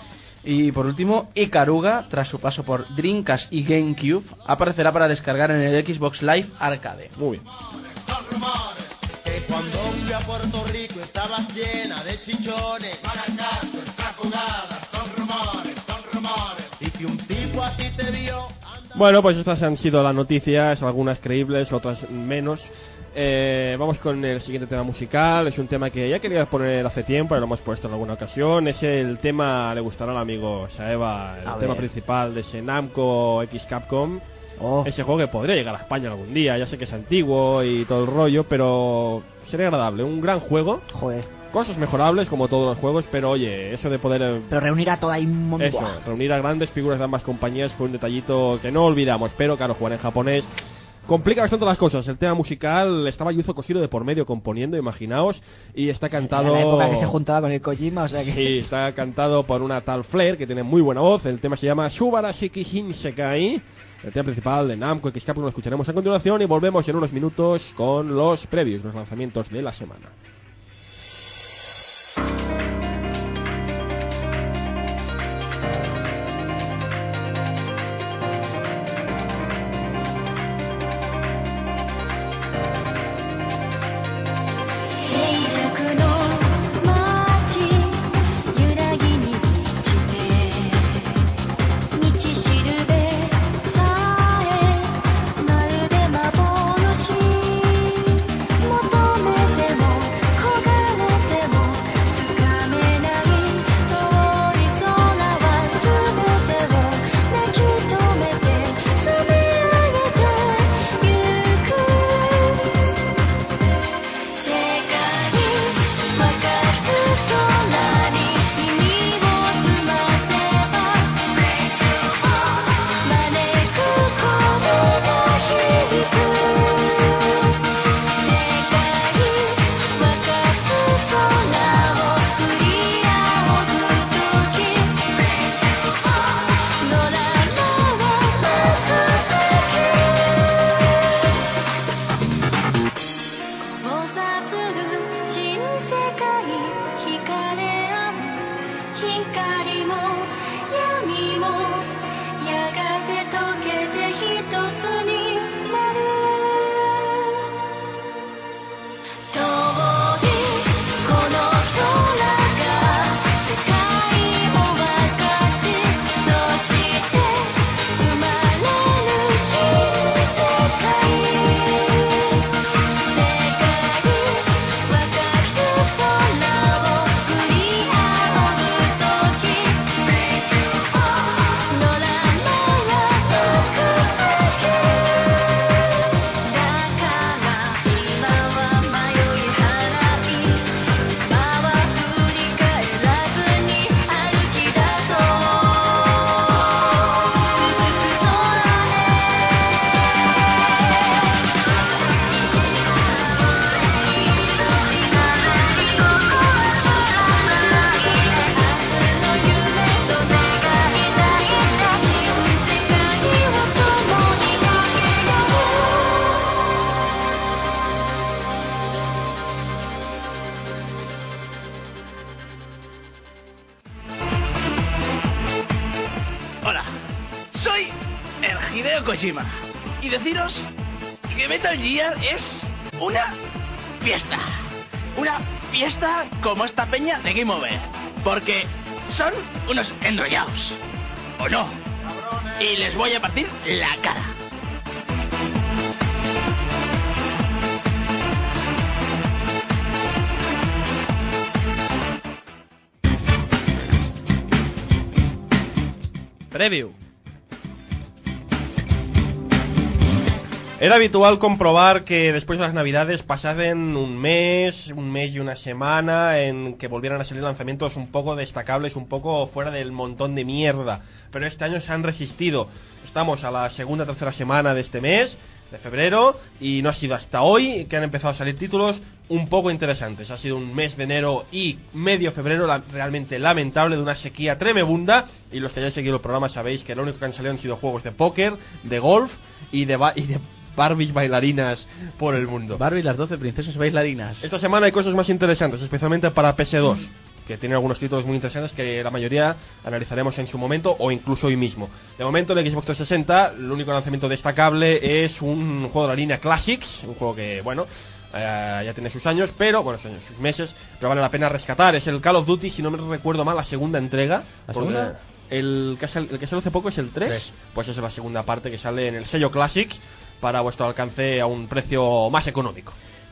Y por último, Ikaruga, tras su paso por Dreamcast y GameCube, aparecerá para descargar en el Xbox Live Arcade.
Muy bien.
Son rumores. Que cuando fui a Puerto Rico estabas llena de chichones. Para acaso esta jugada son rumores, son rumores. Y que un tipo así te vio.
Bueno, pues estas han sido las noticias, algunas creíbles, otras menos. Eh, vamos con el siguiente tema musical. Es un tema que ya quería poner hace tiempo, ya lo hemos puesto en alguna ocasión. Es el tema, le gustará al amigo Saeva, el
A
tema
ver.
principal de ese Namco X Capcom,
Oh.
Ese juego que podría llegar a España algún día. Ya sé que es antiguo y todo el rollo, pero sería agradable. Un gran juego.
Joder.
Cosas mejorables como todos los juegos, pero oye, eso de poder...
Pero reunir a toda un montón.
Eso, reunir a grandes figuras de ambas compañías fue un detallito que no olvidamos. Pero claro, jugar en japonés complica bastante las cosas. El tema musical, estaba Yuzo Koshiro de por medio componiendo, imaginaos, y está cantado...
En la época que se juntaba con el Kojima, o sea que...
Sí, está cantado por una tal Flair, que tiene muy buena voz. El tema se llama Subarashiki Shinsekai, el tema principal de Namco X Capcom. Lo escucharemos a continuación y volvemos en unos minutos con los previews, los lanzamientos de la semana.
Kojima y deciros que Metal Gear es una fiesta, una fiesta como esta peña de Game Over, porque son unos enrollados, ¿o no? Y les voy a partir la cara.
Preview. Era habitual comprobar que después de las navidades pasasen un mes, un mes y una semana en que volvieran a salir lanzamientos un poco destacables, un poco fuera del montón de mierda. Pero este año se han resistido. Estamos a la segunda o tercera semana de este mes, de febrero, y no ha sido hasta hoy que han empezado a salir títulos un poco interesantes. Ha sido un mes de enero y medio febrero la, realmente lamentable, de una sequía tremebunda, y los que hayáis seguido el programa sabéis que lo único que han salido han sido juegos de póker, de golf y de, ba- y de Barbies bailarinas por el mundo.
Barbie, las doce princesas bailarinas.
Esta semana hay cosas más interesantes, especialmente para P S dos, mm. que tiene algunos títulos muy interesantes que la mayoría analizaremos en su momento o incluso hoy mismo. De momento en el Xbox trescientos sesenta, el único lanzamiento destacable es un juego de la línea Classics, un juego que, bueno, eh, ya tiene sus años, pero, bueno, sus meses, pero vale la pena rescatar. Es el Call of Duty, si no me recuerdo mal, la segunda entrega.
¿La segunda?
El que, sal, el que salió hace poco es el tres, tres, pues esa es la segunda parte que sale en el sello Classics para vuestro alcance a un precio más económico.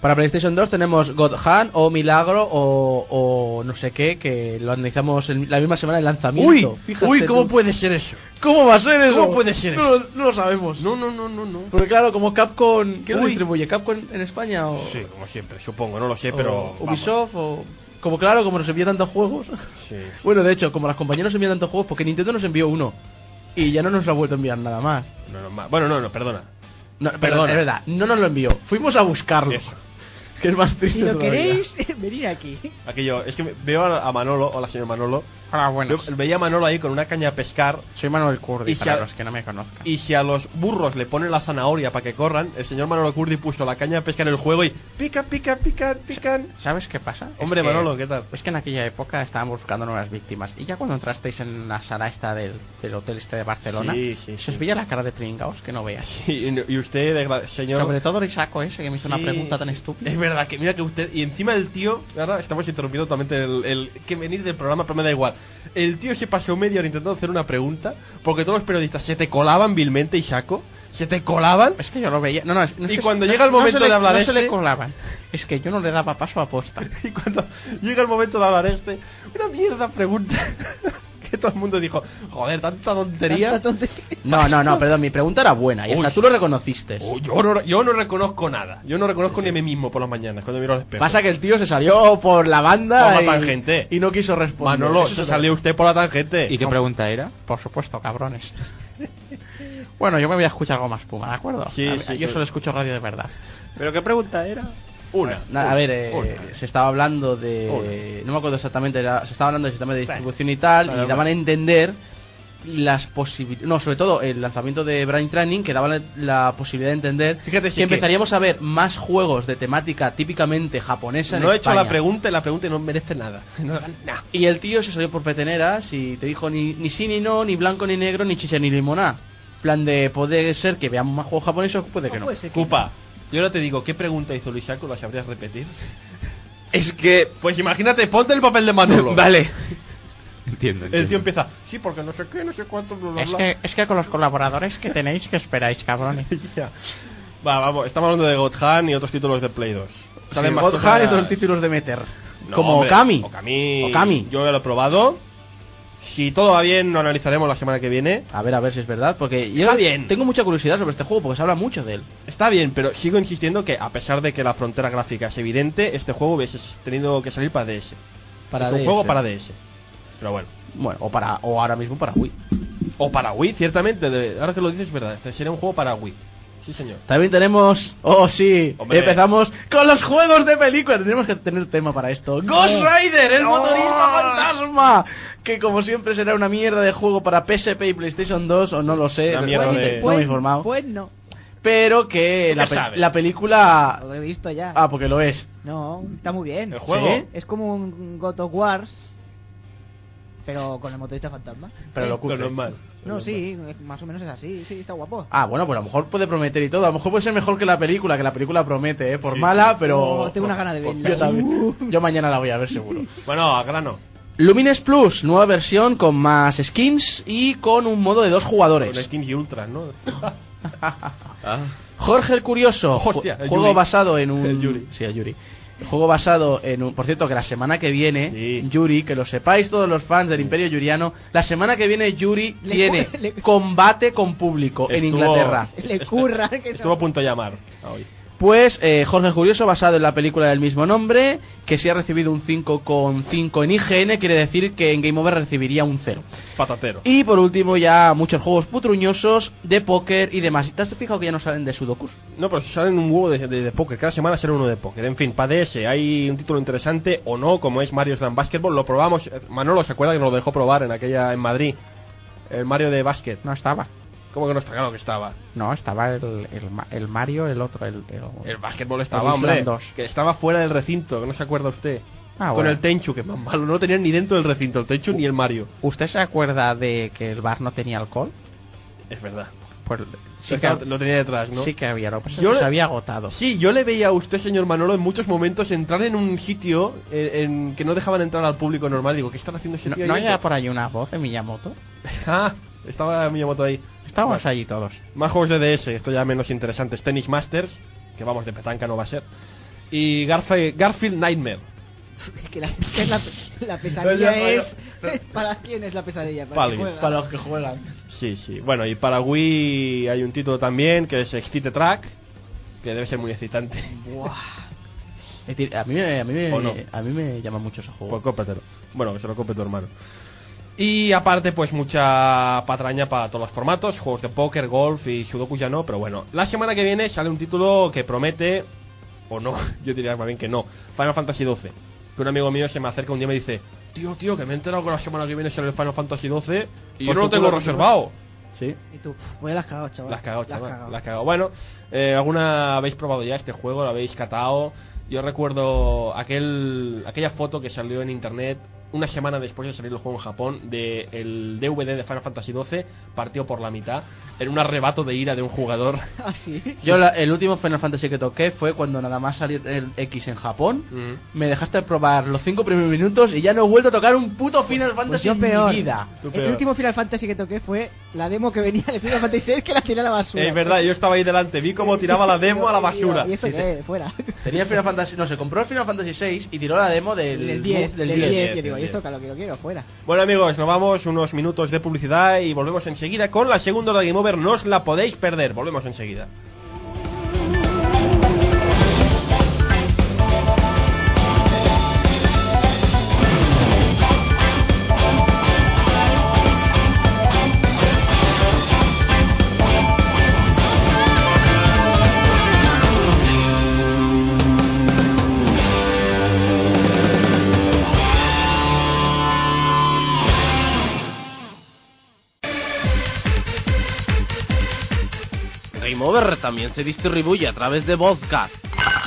Para PlayStation dos tenemos God Hand o Milagro o, o no sé qué, que lo analizamos en la misma semana del lanzamiento.
Uy,
Fíjate
uy, ¿cómo
tú.
puede ser eso?
¿Cómo va a ser eso?
¿Cómo puede ser
no,
eso?
No lo sabemos.
No, no, no, no, no.
Porque claro, como Capcom, ¿quién lo
Uy.
distribuye? ¿Capcom en España o...?
Sí, como siempre, supongo, no lo sé,
o
pero...
Ubisoft o... Como claro, como nos envía tantos juegos.
Sí, sí.
Bueno, de hecho, como las compañías nos envían tantos juegos, porque Nintendo nos envió uno. Y ya no nos ha vuelto a enviar nada más.
No, no, ma- bueno, no, no, perdona.
No, perdón,
Perdona.
es verdad, no nos lo envió. Fuimos a buscarlo.
Eso.
Que es más triste
Si lo
todavía.
queréis, venid aquí.
Aquello, es que me- veo a a Manolo, hola señor Manolo.
Hola, buenas.
Veo- veía a Manolo ahí con una caña a pescar.
Soy Manuel Curdi,
Y si
para
a-
los que no me conozcan.
Y si a los burros le ponen la zanahoria para que corran, el señor Manolo Curdi puso la caña a pescar en el juego y pica, pica, pican, pican.
¿Sabes qué pasa?
Hombre,
Es que-
Manolo, ¿qué tal?
Es que en aquella época estábamos buscando nuevas víctimas. Y ya cuando entrasteis en la sala esta del, del hotel este de Barcelona,
Sí, sí,
se os
sí.
veía la cara de pringaos que no veas.
Y, y usted, degra- señor...
Sobre todo el saco ese que me hizo una
Sí,
pregunta tan
sí.
estúpida.
Es verdad que mira que usted... Y encima el tío... ¿Verdad? Estamos interrumpiendo totalmente el, el que venir del programa, pero me da igual. El tío se pasó media hora intentando hacer una pregunta porque todos los periodistas se te colaban vilmente y saco. Se te colaban.
Es que yo lo veía. No, no, es, no es
Y
que
cuando
no-
llega el
no
momento
se le-
de hablar
no se le
este-
colaban. Es que yo no le daba paso a posta.
Y cuando llega el momento de hablar este, una mierda pregunta que todo el mundo dijo, joder, tanta tontería.
Tanta tontería.
No, no, no, perdón, mi pregunta era buena. Y hasta
Uy.
tú lo reconociste.
Oh, yo, no, yo no reconozco nada. Yo no reconozco ni a mí mismo por las mañanas cuando miro al espejo.
Pasa que el tío se salió por la banda
Por la
y,
tangente.
y no quiso responder.
Manolo,
Eso
se
es
salió usted por la tangente.
¿Y qué pregunta era?
Por supuesto, cabrones. Bueno, yo me voy a escuchar algo más Puma, ¿de acuerdo?
Sí,
A mí-
sí,
yo
sí.
solo escucho radio de verdad.
¿Pero qué pregunta era? Una.
Na- a ver, eh,
Una.
se estaba hablando de... No me acuerdo exactamente, era- se estaba hablando del sistema de distribución y tal,
Vale,
y daban a entender las posibilidades... No, sobre todo el lanzamiento de Brain Training, que daba la, la posibilidad de entender
Fíjate, sí
que
que-
empezaríamos a ver más juegos de temática típicamente japonesa en
No he hecho
España.
la pregunta y la pregunta no merece nada. No, nah.
Y el tío se salió por peteneras y te dijo ni, ni sí ni no, ni blanco ni negro, ni chicha ni limoná. Plan de, puede ser que veamos más juegos japoneses o puede que no.
puede ser que
Cupa, yo ahora te digo, ¿qué pregunta hizo Luis Saco? ¿La sabrías repetir?
Es que...
Pues imagínate, ponte el papel de Manolo.
Vale. Entiendo,
El tío
entiendo.
empieza, sí, porque no sé qué, no sé cuánto, bla, bla,
Es
bla.
que, es que con los colaboradores que tenéis, que esperáis, cabrones?
Ya. Va, vamos, estamos hablando de God Hand y otros títulos de Play dos.
Sí,
Salen más
God
cosas-
Hand y todos los títulos de Meter.
No,
Como
hombre,
Okami.
Okami.
Okami.
Yo ya lo he probado. Si todo va bien, lo analizaremos la semana que viene.
A ver, a ver si es verdad, porque yo
Está bien.
tengo mucha curiosidad sobre este juego, porque se habla mucho de él.
Está bien, pero sigo insistiendo que a pesar de que la frontera gráfica es evidente, este juego hubiese tenido que salir para D S.
Para
es
D
un
S.
juego para D S. Pero bueno.
Bueno, o para o ahora mismo para Wii.
O para Wii, ciertamente. de- ahora que lo dices, es verdad. Este sería un juego para Wii. Sí, señor.
También tenemos... Oh, sí.
Hombre.
Empezamos con los juegos de película. Tendremos que tener tema para esto. Ghost Rider, el motorista fantasma. Que como siempre será una mierda de juego para P S P y PlayStation dos, o no lo sé.
una mierda
no,
de-
no me he informado.
Pues no.
Pero que
¿Tú
la,
qué
pe-
sabes?
la película...
Lo he visto ya.
Ah, porque lo es.
No, está muy bien.
¿El juego?
¿Sí?
Es como un God of Wars, pero con el motorista fantasma.
Pero
Sí.
lo cutre.
Lo normal.
No, sí, más o menos es así. Sí, está guapo.
Ah, bueno, pues a lo mejor puede prometer y todo. A lo mejor puede ser mejor que la película, que la película promete, ¿eh? Por
Sí,
mala, pero...
Oh, tengo una
por-
gana de
por-
verla.
Yo también. Yo mañana la voy a ver seguro.
Bueno, a grano.
Lumines Plus, nueva versión con más skins y con un modo de dos
Con
jugadores.
skins y ultras, ¿no?
Jorge el Curioso,
Hostia,
ju-
el
juego
Yuri.
basado en un...
El Yuri.
Sí, el Yuri. Juego basado en un... Por cierto, que la semana que viene,
Sí.
Yuri, que lo sepáis todos los fans del Imperio Yuriano, la semana que viene Yuri
Le-
tiene
le-
combate con público en
Estuvo-
Inglaterra.
Le curra. Que
Estuvo a punto de llamar a hoy.
Pues eh, Jorge el Curioso, basado en la película del mismo nombre, que si ha recibido un cinco coma cinco en I G N, quiere decir que en Game Over recibiría un cero.
Patatero.
Y por último ya muchos juegos putruñosos de póker y demás. ¿Te has fijado que ya no salen de Sudokus?
No, pero si salen un huevo de, de, de póker. Cada semana sale uno de póker. En fin, para D S hay un título interesante o no, como es Mario Slam Basketball. Lo probamos. Manolo, ¿se acuerda que nos lo dejó probar en aquella en Madrid? El Mario de básquet.
No estaba.
¿Cómo que no está? Claro que estaba.
No, estaba el, el, Ma- el Mario, el otro, el... el-
El básquetbol estaba,
El
hombre.
Island dos.
Que estaba fuera del recinto, que no se acuerda usted.
Ah,
Con
bueno.
el Tenchu, que más malo. No lo tenían ni dentro del recinto, el Tenchu ni el Mario.
¿Usted se acuerda de que el bar no tenía alcohol?
Es verdad.
Pues sí,
Estaba-
que,
lo tenía detrás, ¿no?
sí que había, lo que pasa es
Yo
que
le-
se había agotado.
Sí, yo le veía a usted, señor Manolo, en muchos momentos entrar en un sitio en, en que no dejaban entrar al público normal. Digo, ¿qué están haciendo ese
¿No,
tío
¿no
ahí
había
dentro?
por ahí una voz de Miyamoto?
Ah, estaba Miyamoto ahí.
Estábamos
Bueno.
allí todos.
Más juegos de D S, esto ya menos interesante. Tennis Masters, que vamos, de petanca no va a ser. y Garf- Garfield Nightmare.
que la, que es la, la pesadilla es... ¿Para quién es la pesadilla? Para,
Para,
para los que juegan.
Sí, sí. Bueno, y para Wii hay un título también que es Excite Track, que debe ser muy excitante.
Buah. A mí, me, a, mí me,
¿O no?
a mí me llama mucho ese juego.
Pues cómpratelo. Bueno, que se lo compre tu hermano. Y aparte, pues mucha patraña para todos los formatos, juegos de póker, golf y sudoku ya no, pero bueno. La semana que viene sale un título que promete, o no, yo diría más bien que no, Final Fantasy doce. Que un amigo mío se me acerca un día y me dice, tío, tío, que me he enterado que la semana que viene sale el Final Fantasy doce y yo no lo tengo reservado.
Sí.
Y tú, pues la has cagado, chaval.
La has cagado, chaval. La has cagado. Bueno, eh, ¿alguna habéis probado ya este juego? ¿Lo habéis catado? Yo recuerdo aquel aquella foto que salió en internet una semana después de salir el juego en Japón, de el D V D de Final Fantasy doce partido por la mitad en un arrebato de ira de un jugador.
¿Ah, sí?
Yo la, el último Final Fantasy que toqué fue cuando nada más salió el X en Japón. Mm. Me dejaste probar los cinco primeros minutos y ya no he vuelto a tocar un puto Final
pues,
Fantasy
pues yo peor.
en mi vida.
El último Final Fantasy que toqué fue la demo que venía de Final Fantasy seis, que la tiré a la basura.
Es verdad, yo estaba ahí delante, vi cómo tiraba la demo a la basura.
¿Y esto qué? Fuera.
Tenía el Final Fantasy, no, se compró el Final Fantasy seis y tiró la demo del,
del diez.
Del
del
diez.
diez. Yo digo, ¿y esto que lo quiero, quiero? Fuera.
Bueno, amigos, nos vamos unos minutos de publicidad y volvemos enseguida con la segunda hora de Game Over. No os la podéis perder, volvemos enseguida.
Game Over también se distribuye a través de Vodcast.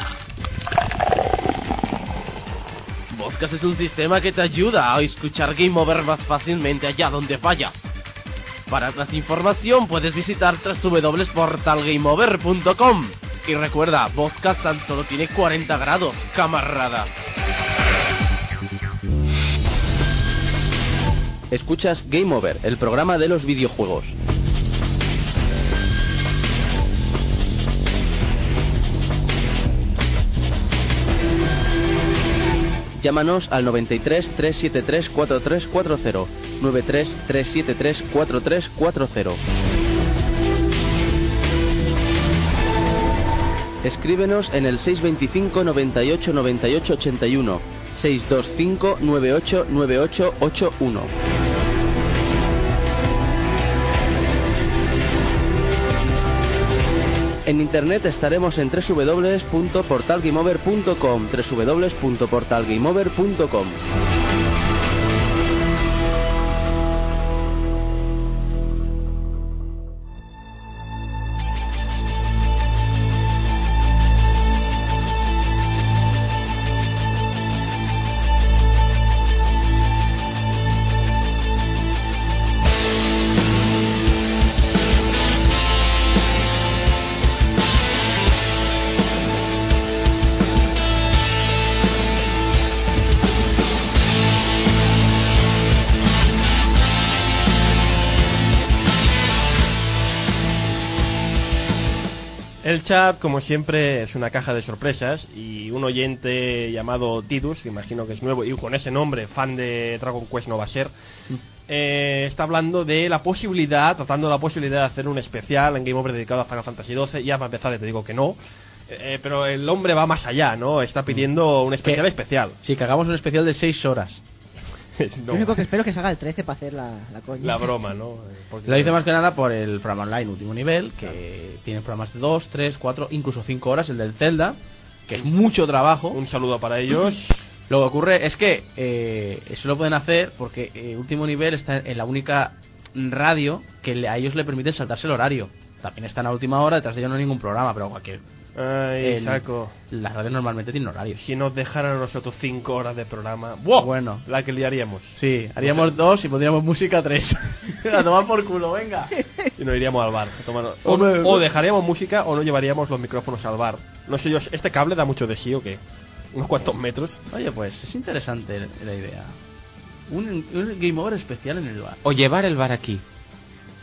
Vodcast es un sistema que te ayuda a escuchar Game Over más fácilmente allá donde vayas. Para más información puedes visitar doble u doble u doble u punto portal game over punto com. Y recuerda, Vodcast tan solo tiene cuarenta grados, camarada.
Escuchas Game Over, el programa de los videojuegos. Llámanos al noventa y tres, trescientos setenta y tres, cuarenta y tres cuarenta, noventa y tres, trescientos setenta y tres, cuarenta y tres cuarenta. Escríbenos en el seiscientos veinticinco, noventa y ocho, noventa y ocho, ochenta y uno, seiscientos veinticinco, noventa y ocho, noventa y ocho, ochenta y uno. En internet estaremos en doble u doble u doble u punto portal game over punto com, doble u doble u doble u punto portal game over punto com.
El chat, como siempre, es una caja de sorpresas y un oyente llamado Tidus, que imagino que es nuevo y con ese nombre, fan de Dragon Quest no va a ser, eh, está hablando de la posibilidad, tratando la posibilidad de hacer un especial en Game Over dedicado a Final Fantasy doce. Ya para empezar te digo que no, eh, pero el hombre va más allá, ¿no? Está pidiendo un especial
que,
especial.
Sí, que hagamos un especial de seis horas.
No. Lo único que espero es que salga el trece para hacer la, la coña.
La broma, ¿no?
Porque lo hice más que nada por el programa online último nivel, que claro, tiene programas de dos, tres, cuatro, incluso cinco horas, el del Zelda, que es mucho trabajo.
Un saludo para ellos.
Lo que ocurre es que eh, eso lo pueden hacer porque eh, último nivel está en la única radio que a ellos le permiten saltarse el horario. También está en la última hora, detrás de ellos no hay ningún programa, pero cualquier...
Ay, el, saco.
Las radios normalmente tienen horarios.
Si nos dejaran a nosotros cinco horas de programa, ¡wow!
Bueno,
la que liaríamos.
Sí, haríamos no sé. dos y pondríamos música tres. A tomar por culo, venga.
Y nos iríamos al bar. A tomar... o, o dejaríamos música o no llevaríamos los micrófonos al bar. No sé yo, ¿este cable da mucho de sí o qué? ¿Unos cuantos metros?
Oye, pues es interesante la idea. Un, un Game Over especial en el bar.
O llevar el bar aquí.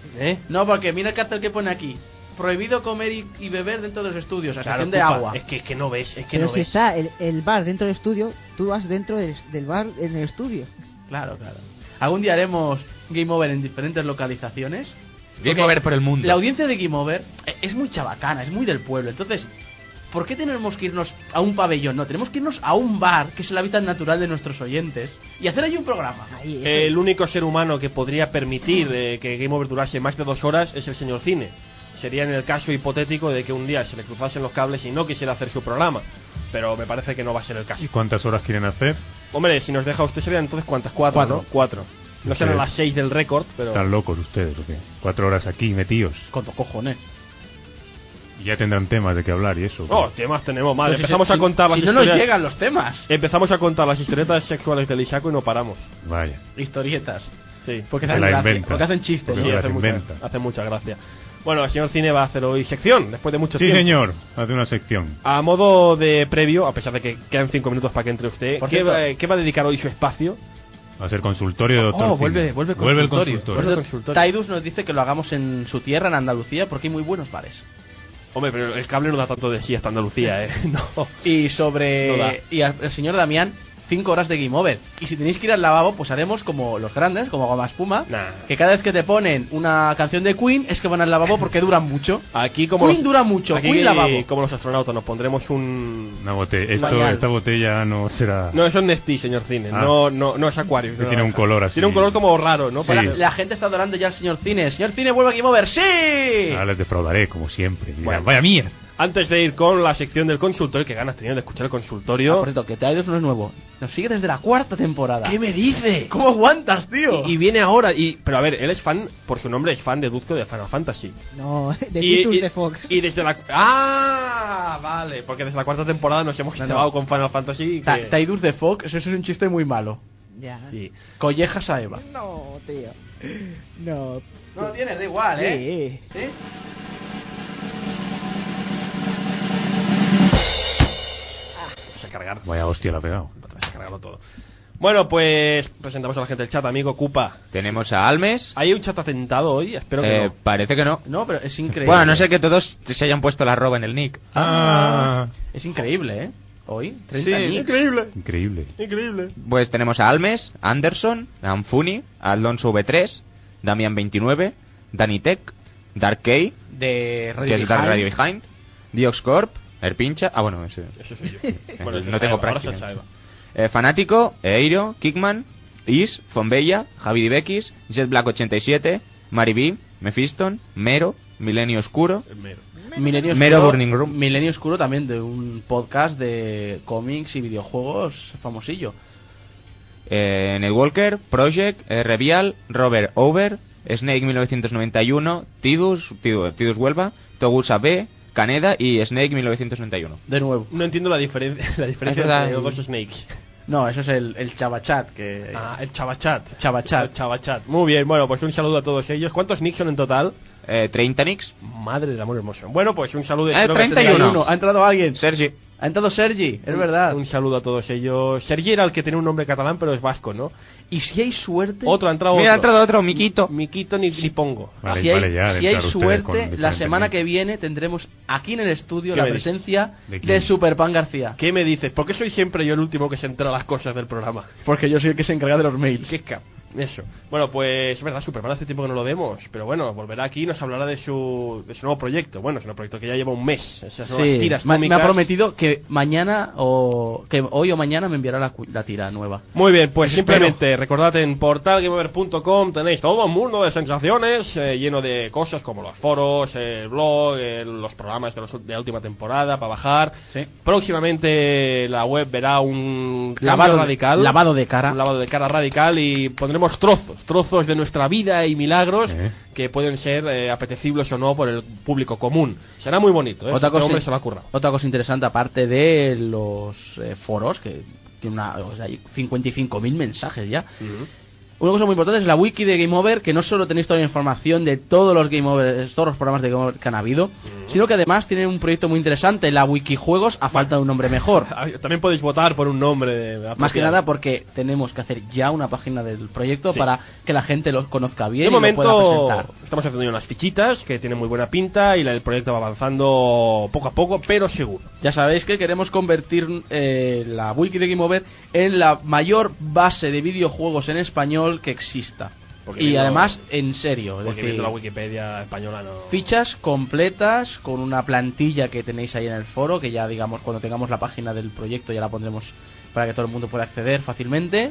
¿Eh?
No, porque mira el cartel que pone aquí. Prohibido comer y, y beber dentro de los estudios, a
Claro,
excepción de
Cupa,
agua.
Es que, que no ves, es que
Pero
no
si
ves.
está el, el bar dentro del estudio, tú vas dentro del, del bar en el estudio.
Claro, claro. Algún día haremos Game Over en diferentes localizaciones.
Game
Porque
Over por el mundo.
La audiencia de Game Over es muy chabacana, es muy del pueblo. Entonces, ¿por qué tenemos que irnos a un pabellón? No, tenemos que irnos a un bar, que es el hábitat natural de nuestros oyentes, y hacer ahí un programa.
Ahí, eso.
El único ser humano que podría permitir eh, que Game Over durase más de dos horas es el señor Cine. Sería en el caso hipotético de que un día se le cruzasen los cables y no quisiera hacer su programa. Pero me parece que no va a ser el caso.
¿Y cuántas horas quieren hacer?
Hombre, si nos deja usted serían entonces ¿cuántas? Cuatro,
Cuatro.
¿no? Cuatro. No
Sí.
serán las seis del récord, pero...
Están locos ustedes, ¿o qué? Cuatro horas aquí metidos.
Con dos cojones.
Y ya tendrán temas de qué hablar y eso.
No, temas tenemos mal.
Pero si
Empezamos
se-
a
si-
contar las
si no nos
historias...
llegan los temas.
Empezamos a contar las historietas sexuales del Ishaku y no paramos.
Vaya.
Historietas.
Sí.
Porque
Se
hacen
la
gracia,
inventa.
porque hacen chistes.
Porque
Sí,
se
hace
las
mucha,
inventa.
hace mucha gracia. Bueno, el señor Cine va a hacer hoy sección, después de mucho
Sí,
tiempo.
señor. Hace una sección.
A modo de previo, a pesar de que quedan cinco minutos para que entre usted,
Por
¿qué
cierto-
va, qué va a dedicar hoy su espacio?
Va a ser consultorio de doctor
Oh, vuelve,
Cine.
vuelve
el
consultorio.
consultorio.
Por eso,
consultorio.
Tidus nos dice que lo hagamos en su tierra, en Andalucía, porque hay muy buenos bares.
Hombre, pero el cable no da tanto de sí hasta Andalucía, ¿eh? No.
Y sobre...
No da.
y al- el señor Damián, cinco horas de Game Over. Y si tenéis que ir al lavabo, pues haremos como los grandes, como Goma Espuma,
Nah.
que cada vez que te ponen una canción de Queen es que van al lavabo porque duran mucho.
Aquí como
Queen
los,
dura mucho,
aquí,
Queen lavabo.
como los astronautas, nos pondremos un...
Una botella. Esto,
Pañal.
esta botella no será.
No, eso es Nestí, señor Cine.
Ah.
No, no, no es Aquarius.
Que
no,
tiene
no,
un
no.
color así.
Tiene un color como raro, ¿no?
Sí.
Para-
La, la gente está adorando ya al señor Cine. Señor Cine, vuelve a Game Over. ¡Sí!
Ahora les defraudaré, como siempre. Dirán,
Bueno.
vaya mierda.
Antes de ir con la sección del consultorio, que ganas teniendo de escuchar el
Ah,
consultorio...
por cierto, que Tidus no es nuevo. Nos sigue desde la cuarta temporada.
¿Qué me dice?
¿Cómo aguantas, tío?
Y, y viene ahora, y pero a ver, él es fan, por su nombre es fan deduzco de Final Fantasy.
No, de
Y-
Titus
y-
de Fox.
Y desde la... ¡Ah! Vale, porque desde la cuarta temporada nos hemos
No,
cebado
no.
con Final Fantasy.
Ta-
Que...
Tidus de Fox, eso es un chiste muy malo.
Ya.
Sí.
Collejas a Eva.
No, tío. No.
No lo tienes, da igual,
Sí.
¿eh? ¿Sí?
Vas a cargar.
Vaya hostia, la ha pegado.
Vas a cargarlo todo. Bueno, pues presentamos a la gente del chat, amigo Cupa.
Tenemos a Almes.
¿Hay un chat atentado hoy? Espero que
Eh,
no.
Parece que no.
No, pero es increíble.
Bueno, no sé que todos se hayan puesto la arroba en el nick.
Ah,
Es increíble, ¿eh? Hoy, treinta
Sí,
nicks.
increíble.
increíble.
Increíble.
Pues tenemos a Almes, Anderson, Anfuni, Alonso V tres, Damian veintinueve, Danitech, Dark K,
De Radio
que es Dark
Behind.
Radio Behind, Dioxcorp, Erpincha. Ah, bueno, ese.
Eso soy yo.
No
ese
tengo
es Eva, ahora
práctica.
es Eva.
Eh, Fanático, Eiro, Kickman, Is, Fonbella, Javi Dibekis, JetBlack ochenta y siete, Mariby, Mephiston, Mero, Milenio Oscuro.
El mero.
Milenio
Mero
Oscuro,
Burning Room.
Milenio Oscuro también, de un podcast de cómics y videojuegos famosillo.
Eh, Netwalker, Project, eh, Revial, Robert Over, Snake mil novecientos noventa y uno, Tidus, Tidus, Tidus Huelva, Togusa B, Caneda y Snake mil novecientos noventa y uno.
De nuevo.
No entiendo la, diferen- la diferencia
Es verdad.
entre los dos Snakes.
No, eso es el, el Chavachat que...
Ah, el Chavachat.
Chavachat.
El Chavachat. Muy bien, bueno, pues un saludo a todos ellos. ¿Cuántos nicks son en total?
Eh, treinta nicks.
Madre del amor hermoso. Bueno, pues un saludo.
Eh,
espero que
treinta y
estén ahí.
uno.
Ha entrado alguien.
Sergi.
Ha entrado Sergi, es verdad.
Un saludo a todos ellos. Sergi era el que tenía un nombre catalán, pero es vasco, ¿no?
Y si hay suerte...
Otro ha entrado.
Mira, ha
otro.
entrado otro, Miquito.
Miquito ni, ni pongo.
Vale,
si hay,
vale ya, de
si hay
entrar ustedes con
suerte, la
diferentes
semana
nicks.
que viene tendremos aquí en el estudio
¿Qué
la
me dices?
presencia
¿De
de,
quién?
Superpan García.
¿Qué me dices? ¿Por qué soy siempre yo el último que se entera las cosas del programa?
Porque yo soy el que se encarga de los mails.
¿Qué cap? Eso. Bueno, pues es verdad, Superman hace tiempo que no lo vemos, pero bueno, volverá aquí y nos hablará de su, de su nuevo proyecto. Bueno, es un proyecto que ya lleva un mes. Esas nuevas
Sí,
tiras
me, me
cómicas.
ha prometido que mañana o que hoy o mañana me enviará la, cu- la tira nueva.
Muy bien, pues
Eso
simplemente recordad en portal gameover punto com tenéis todo un mundo de sensaciones eh, lleno de cosas como los foros, el blog, eh, los programas de, los, de la última temporada para bajar.
Sí.
Próximamente la web verá un cambio
Lavado de-
radical.
lavado de cara.
Un lavado de cara radical y pondremos trozos, trozos de nuestra vida y milagros
Eh.
que pueden ser eh, apetecibles o no por el público común. Será muy bonito, ¿eh?
Otra
Este
cosa,
hombre se lo ha currado.
otra cosa interesante, aparte de los eh, foros, que tiene una, o sea, hay cincuenta y cinco mil mensajes ya. Una cosa muy importante es la wiki de Game Over, que no solo tenéis toda la información de todos los Game Over, todos los programas de Game Over que han habido, sino que además tiene un proyecto muy interesante, la Wikijuegos, a falta de un nombre mejor.
También podéis votar por un nombre. De
Más que nada porque tenemos que hacer ya una página del proyecto sí. para que la gente lo conozca bien
de
y
momento,
lo pueda presentar.
Estamos haciendo unas fichitas que tienen muy buena pinta y la, el proyecto va avanzando poco a poco, pero seguro.
Ya sabéis que queremos convertir eh, la Wiki de Game Over en la mayor base de videojuegos en español que exista. Porque y viendo, además en serio, es
porque
decir,
viendo la Wikipedia española no...
fichas completas con una plantilla que tenéis ahí en el foro, que ya digamos cuando tengamos la página del proyecto ya la pondremos para que todo el mundo pueda acceder fácilmente.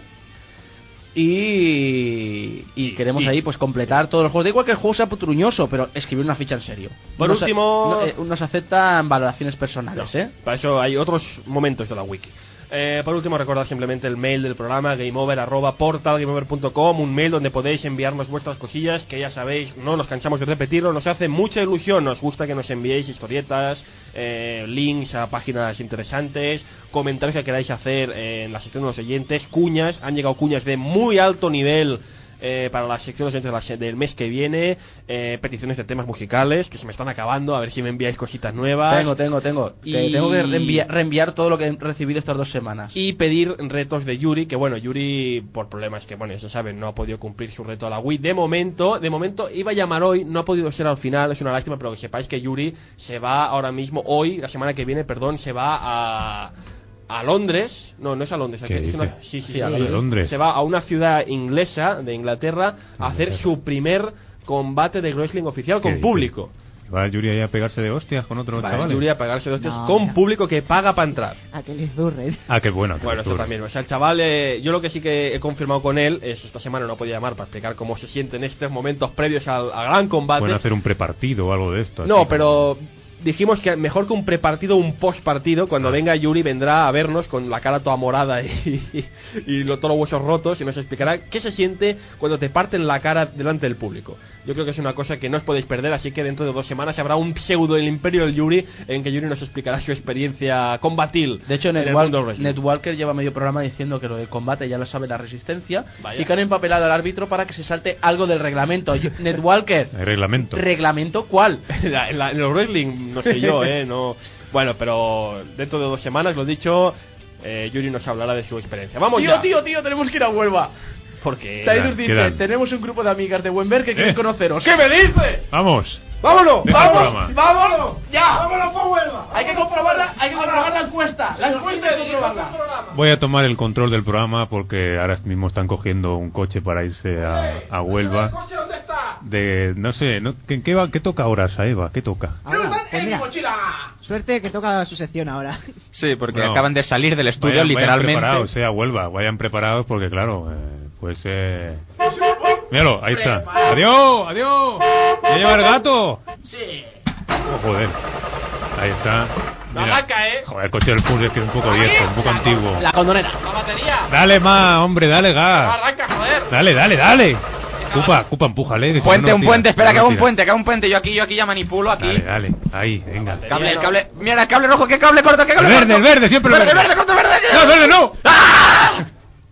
Y, y, y queremos y, ahí pues completar todos los juegos. Da igual que el juego sea putruñoso, pero escribir una ficha en serio.
Por
nos
último,
a, no, eh, nos aceptan valoraciones personales,
no,
¿eh?
Para eso hay otros momentos de la wiki. Eh, por último, recordad simplemente el mail del programa, gameover arroba portal gameover punto com, un mail donde podéis enviarnos vuestras cosillas, que ya sabéis, no nos cansamos de repetirlo, nos hace mucha ilusión, nos gusta que nos enviéis historietas, eh, links a páginas interesantes, comentarios que queráis hacer eh, en la sección de los oyentes, cuñas, han llegado cuñas de muy alto nivel Eh, para las secciones de la, del mes que viene, eh, peticiones de temas musicales que se me están acabando, a ver si me enviáis cositas nuevas.
Tengo, tengo, tengo. Y... Que tengo que reenviar, reenviar todo lo que he recibido estas dos semanas.
Y pedir retos de Yuri, que bueno, Yuri, por problemas que, bueno, ya se saben, no ha podido cumplir su reto a la Wii. De momento, de momento, iba a llamar hoy, no ha podido ser al final, es una lástima, pero que sepáis que Yuri se va ahora mismo, hoy, la semana que viene, perdón, se va a... a Londres, no, no es a Londres, aquí es una, sí, sí, sí, sí,
a Londres.
Se va a una ciudad inglesa de Inglaterra a hacer su primer combate de wrestling oficial con público.
¿Va Yuri ahí a pegarse de hostias con otros
Va
chavales?
Yuri a pegarse de hostias no, con mira. público que paga para entrar.
A que les zurren.
Ah, qué bueno.
Bueno, eso también. O sea, el chaval, eh, yo lo que sí que he confirmado con él es esta semana no podía llamar para explicar cómo se siente en estos momentos previos al, al gran combate.
Pueden hacer un prepartido o algo de esto.
No,
así
pero...
Como...
dijimos que mejor que un prepartido, un postpartido. Cuando ah. venga Yuri vendrá a vernos con la cara toda morada y, y, y lo, todos los huesos rotos y nos explicará qué se siente cuando te parten la cara delante del público. Yo creo que es una cosa que no os podéis perder, así que dentro de dos semanas habrá un pseudo del Imperio del Yuri en que Yuri nos explicará su experiencia combatil.
De hecho, Netwalker, Netwalker lleva medio programa diciendo que lo del combate ya lo sabe la Resistencia. Vaya. Y que han empapelado al árbitro para que se salte algo del reglamento. Netwalker.
¿El reglamento?
¿Reglamento cuál?
la, la, en el wrestling, no sé yo, eh, no. Bueno, pero dentro de dos semanas, lo he dicho, eh, Yuri nos hablará de su experiencia. Vamos
tío,
ya.
Tío, tío, tenemos que ir a Huelva.
Porque
Taidus dice, quedan. tenemos un grupo de amigas de Wenberg que eh. quieren conoceros.
¿Qué me dice?
Vamos.
¡Vámonos!
Deja
¡Vamos! ¡Vámonos! ¡Ya!
¡Vámonos para Huelva!
Hay que comprobarla, hay que comprobar la encuesta. La encuesta hay que comprobarla.
Voy a tomar el control del programa porque ahora mismo están cogiendo un coche para irse a, a Huelva.
¿El coche dónde está?
De, no sé, no, ¿qué, qué, va, ¿qué toca ahora, Saeva? ¿Qué toca?
Ahora, pues mira, suerte que toca su sección ahora.
Sí, porque
bueno,
acaban de salir del estudio
vayan,
literalmente.
Vayan preparados, eh, a Huelva. Vayan preparados porque, claro, eh, pues... Eh... Míralo, ahí está. ¡Adiós! ¡Adiós! ¿Ya lleva el gato?
Sí.
Oh, joder. Ahí está.
Mira. La vaca, eh.
Joder, el coche del Pulse es que es un poco viejo, un poco
la,
antiguo.
La condonera.
La batería.
Dale más, hombre, dale gas.
Arranca, joder.
Dale, dale, dale. Cupa, Cupa, empújale.
Puente,
no
un
tira,
puente, espera,
no
que haga un
tira.
puente, que haga un puente. Yo aquí, yo aquí ya manipulo, aquí.
Dale, dale, ahí, venga.
El cable, el cable. Mira, el cable rojo, ¿qué cable corto? ¿Qué cable
el verde,
corto?
el verde, siempre el verde.
Verde, verde, corto, verde.
No, el verde no.
¡Ah!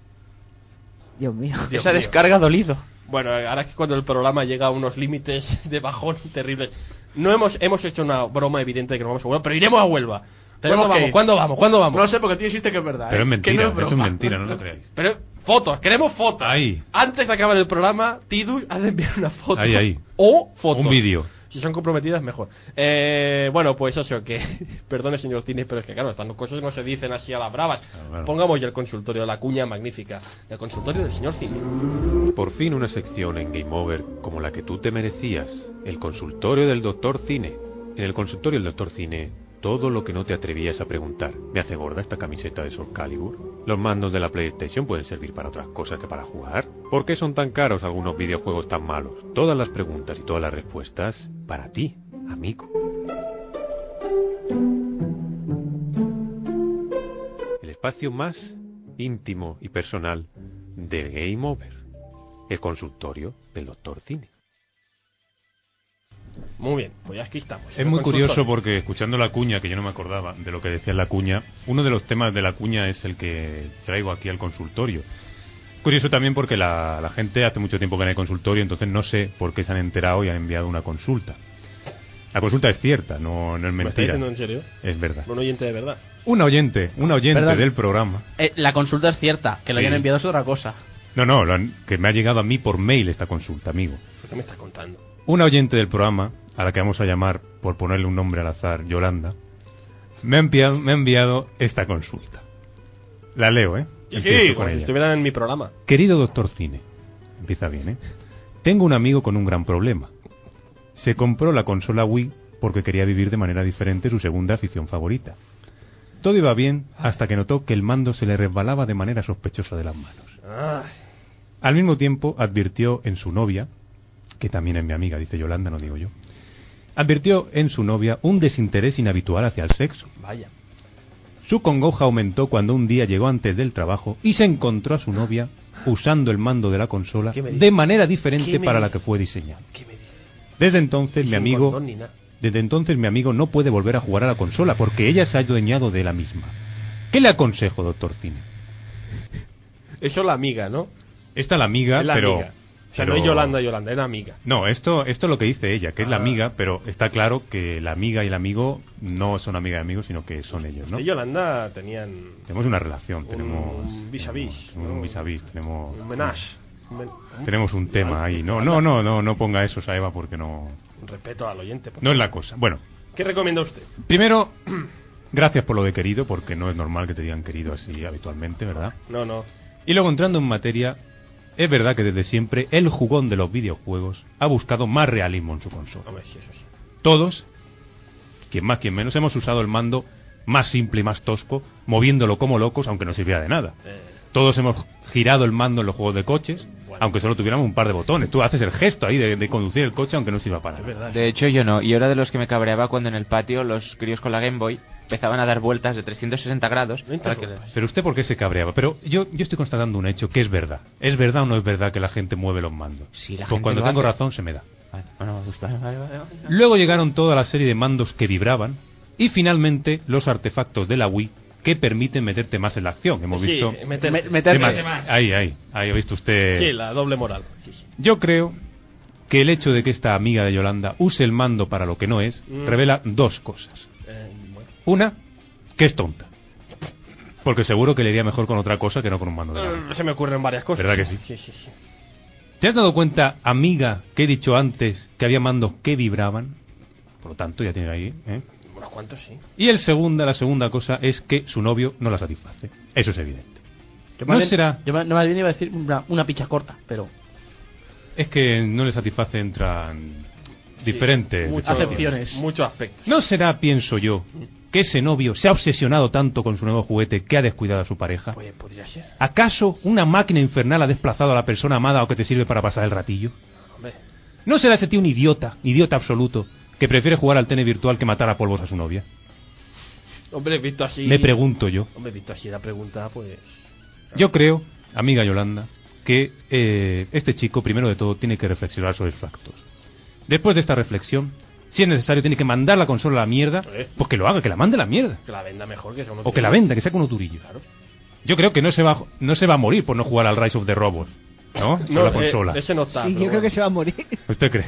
Dios mío.
Dios Esa mío. Descarga dolido.
Bueno, ahora es cuando el programa llega a unos límites de bajón terribles. No hemos hemos hecho una broma evidente de que no vamos a Huelva, pero iremos a Huelva. ¿Cuándo vamos?
Ir.
¿Cuándo vamos? ¿Cuándo vamos?
No lo sé, porque tú insiste que es verdad.
Pero
¿eh?
es mentira,
no es,
eso es mentira, no lo creáis.
Pero fotos, queremos fotos.
Ahí.
Antes de acabar el programa, Tidus ha de enviar una foto.
Ahí, ahí.
O fotos.
Un vídeo.
Si son comprometidas, mejor. Eh, bueno, pues eso, que... Perdone, señor Cines, pero es que, claro, estas cosas no se dicen así a las bravas. Claro, claro. Pongamos ya el consultorio, la cuña magnífica. El consultorio del señor Cines.
Por fin una sección en Game Over como la que tú te merecías. El consultorio del doctor Cine. En el consultorio del doctor Cine, todo lo que no te atrevías a preguntar. ¿Me hace gorda esta camiseta de Soul Calibur? ¿Los mandos de la PlayStation pueden servir para otras cosas que para jugar? ¿Por qué son tan caros algunos videojuegos tan malos? Todas las preguntas y todas las respuestas para ti, amigo. El espacio más íntimo y personal del Game Over. El consultorio del doctor Cine.
Muy bien, pues ya aquí estamos.
Es muy curioso porque escuchando la cuña, que yo no me acordaba de lo que decía la cuña, uno de los temas de la cuña es el que traigo aquí al consultorio. Curioso también porque la, la gente hace mucho tiempo que no hay consultorio, entonces no sé por qué se han enterado y han enviado una consulta. La consulta es cierta, no, no es
¿Me estás
mentira.
diciendo en serio?
Es verdad.
Un oyente de verdad.
Un oyente, un oyente
Perdón.
del programa.
Eh, la consulta es cierta, que lo
Sí.
hayan enviado es otra cosa.
No, no, lo han- que me ha llegado a mí por mail esta consulta, amigo.
¿Qué me estás contando?
Una oyente del programa, a la que vamos a llamar, por ponerle un nombre al azar, Yolanda, me ha enviado, me ha enviado esta consulta. La leo, ¿eh?
Sí,
Empiezo
sí,
con
como si
ella.
estuviera en mi programa.
Querido doctor Cine, empieza bien, ¿eh? Tengo un amigo con un gran problema. Se compró la consola Wii porque quería vivir de manera diferente su segunda afición favorita. Todo iba bien hasta que notó que el mando se le resbalaba de manera sospechosa de las manos.
Ay.
Al mismo tiempo advirtió en su novia, que también es mi amiga, dice Yolanda, no digo yo, advirtió en su novia un desinterés inhabitual hacia el sexo.
Vaya.
Su congoja aumentó cuando un día llegó antes del trabajo y se encontró a su novia usando el mando de la consola
¿Qué me dices?
de manera diferente
¿Qué me
para la
dices?
que fue diseñada.
¿Qué me dices?
Desde entonces
Y
mi
sin
amigo
condón ni nada.
desde entonces mi amigo no puede volver a jugar a la consola porque ella se ha adueñado de la misma. ¿Qué le aconsejo, doctor Cine?
Eso es la amiga, ¿no?
Esta es la amiga,
Es la
pero
amiga. O sea,
pero-
no es Yolanda, Yolanda, es la amiga.
No, esto, esto es lo que dice ella, que es la
Ah.
amiga, pero está claro que la amiga y el amigo no son amiga y amigos, sino que son ellos, ¿no?
Usted y Yolanda tenían
Tenemos una relación, tenemos
un vis a vis,
tenemos un vis a vis, tenemos
un menage. Un men-
tenemos un tema ahí. No, no, no, no, no ponga eso, Saeva, porque no
Un respeto al oyente. por
no es
favor.
la cosa. Bueno,
¿Qué recomienda usted?
primero, gracias por lo de querido, porque no es normal que te digan querido así habitualmente, ¿verdad?
No, no.
Y luego entrando en materia, es verdad que desde siempre el jugón de los videojuegos ha buscado más realismo en su consola.
Hombre, sí, eso sí.
Todos, quien más, quien menos, hemos usado el mando más simple y más tosco, moviéndolo como locos, aunque no sirviera de nada.
Eh,
Todos hemos girado el mando en los juegos de coches,
Bueno.
aunque solo tuviéramos un par de botones. Tú haces el gesto ahí de, de conducir el coche, aunque no sirva para
es
nada.
verdad.
De hecho, yo no. Y yo era de los que me cabreaba cuando en el patio los críos con la Game Boy empezaban a dar vueltas de trescientos sesenta grados.
No
para que
interrumpas.
Pero usted, ¿por qué se cabreaba? Pero yo, yo estoy constatando un hecho que es verdad. ¿Es verdad o no es verdad que la gente mueve los mandos?
Sí, la
Pues
gente
cuando
lo
tengo
hace.
razón se me da.
Vale, bueno, me gusta. Vale, vale, vale.
Luego llegaron toda la serie de mandos que vibraban y finalmente los artefactos de la Wii que permiten meterte más en la acción. Hemos
Sí,
visto...
meterte.
Me- meterte
Temas-
más.
Ahí, ahí, ahí ha visto usted...
Sí, la doble moral. Sí, sí.
Yo creo que el hecho de que esta amiga de Yolanda use el mando para lo que no es,
Mm.
revela dos cosas.
Eh, bueno.
Una, que es tonta. Porque seguro que le iría mejor con otra cosa que no con un mando de la Wii.
Eh, se me ocurren varias cosas.
¿Verdad que sí?
Sí, sí, sí.
¿Te has dado cuenta, amiga, que he dicho antes que había mandos que vibraban? Por lo tanto, ya tiene ahí, ¿eh?
Unos cuantos, sí.
Y el segunda, la segunda cosa es que su novio no la satisface. Eso es evidente.
Yo
No
más bien-
será...
Yo más, no, más bien iba a decir una, una picha corta, pero...
Es que no le satisface entran diferentes...
Muchos-
Acepciones.
Muchos aspectos.
¿No será, pienso yo, que ese novio se ha obsesionado tanto con su nuevo juguete que ha descuidado a su pareja?
Pues podría ser.
¿Acaso una máquina infernal ha desplazado a la persona amada o que te sirve para pasar el ratillo?
Hombre.
¿No será ese tío un idiota, idiota absoluto, que prefiere jugar al tenis virtual que matar a polvos a su novia?
Hombre, visto así.
Me pregunto yo.
Hombre, visto así la pregunta, pues.
Yo creo, amiga Yolanda, que eh, este chico, primero de todo, tiene que reflexionar sobre sus actos. Después de esta reflexión, si es necesario, tiene que mandar la consola a la mierda,
Eh.
pues que lo haga, que la mande a la mierda.
Que la venda mejor que sea uno
O que la venda, que saque unos turillos.
Claro.
Yo creo que no se va, no se va a morir por no jugar al Rise of the Robots, ¿no? Con
No,
la
eh,
consola.
ese no está.
Sí, yo
pero
creo
bueno.
que se va a morir.
¿Usted cree?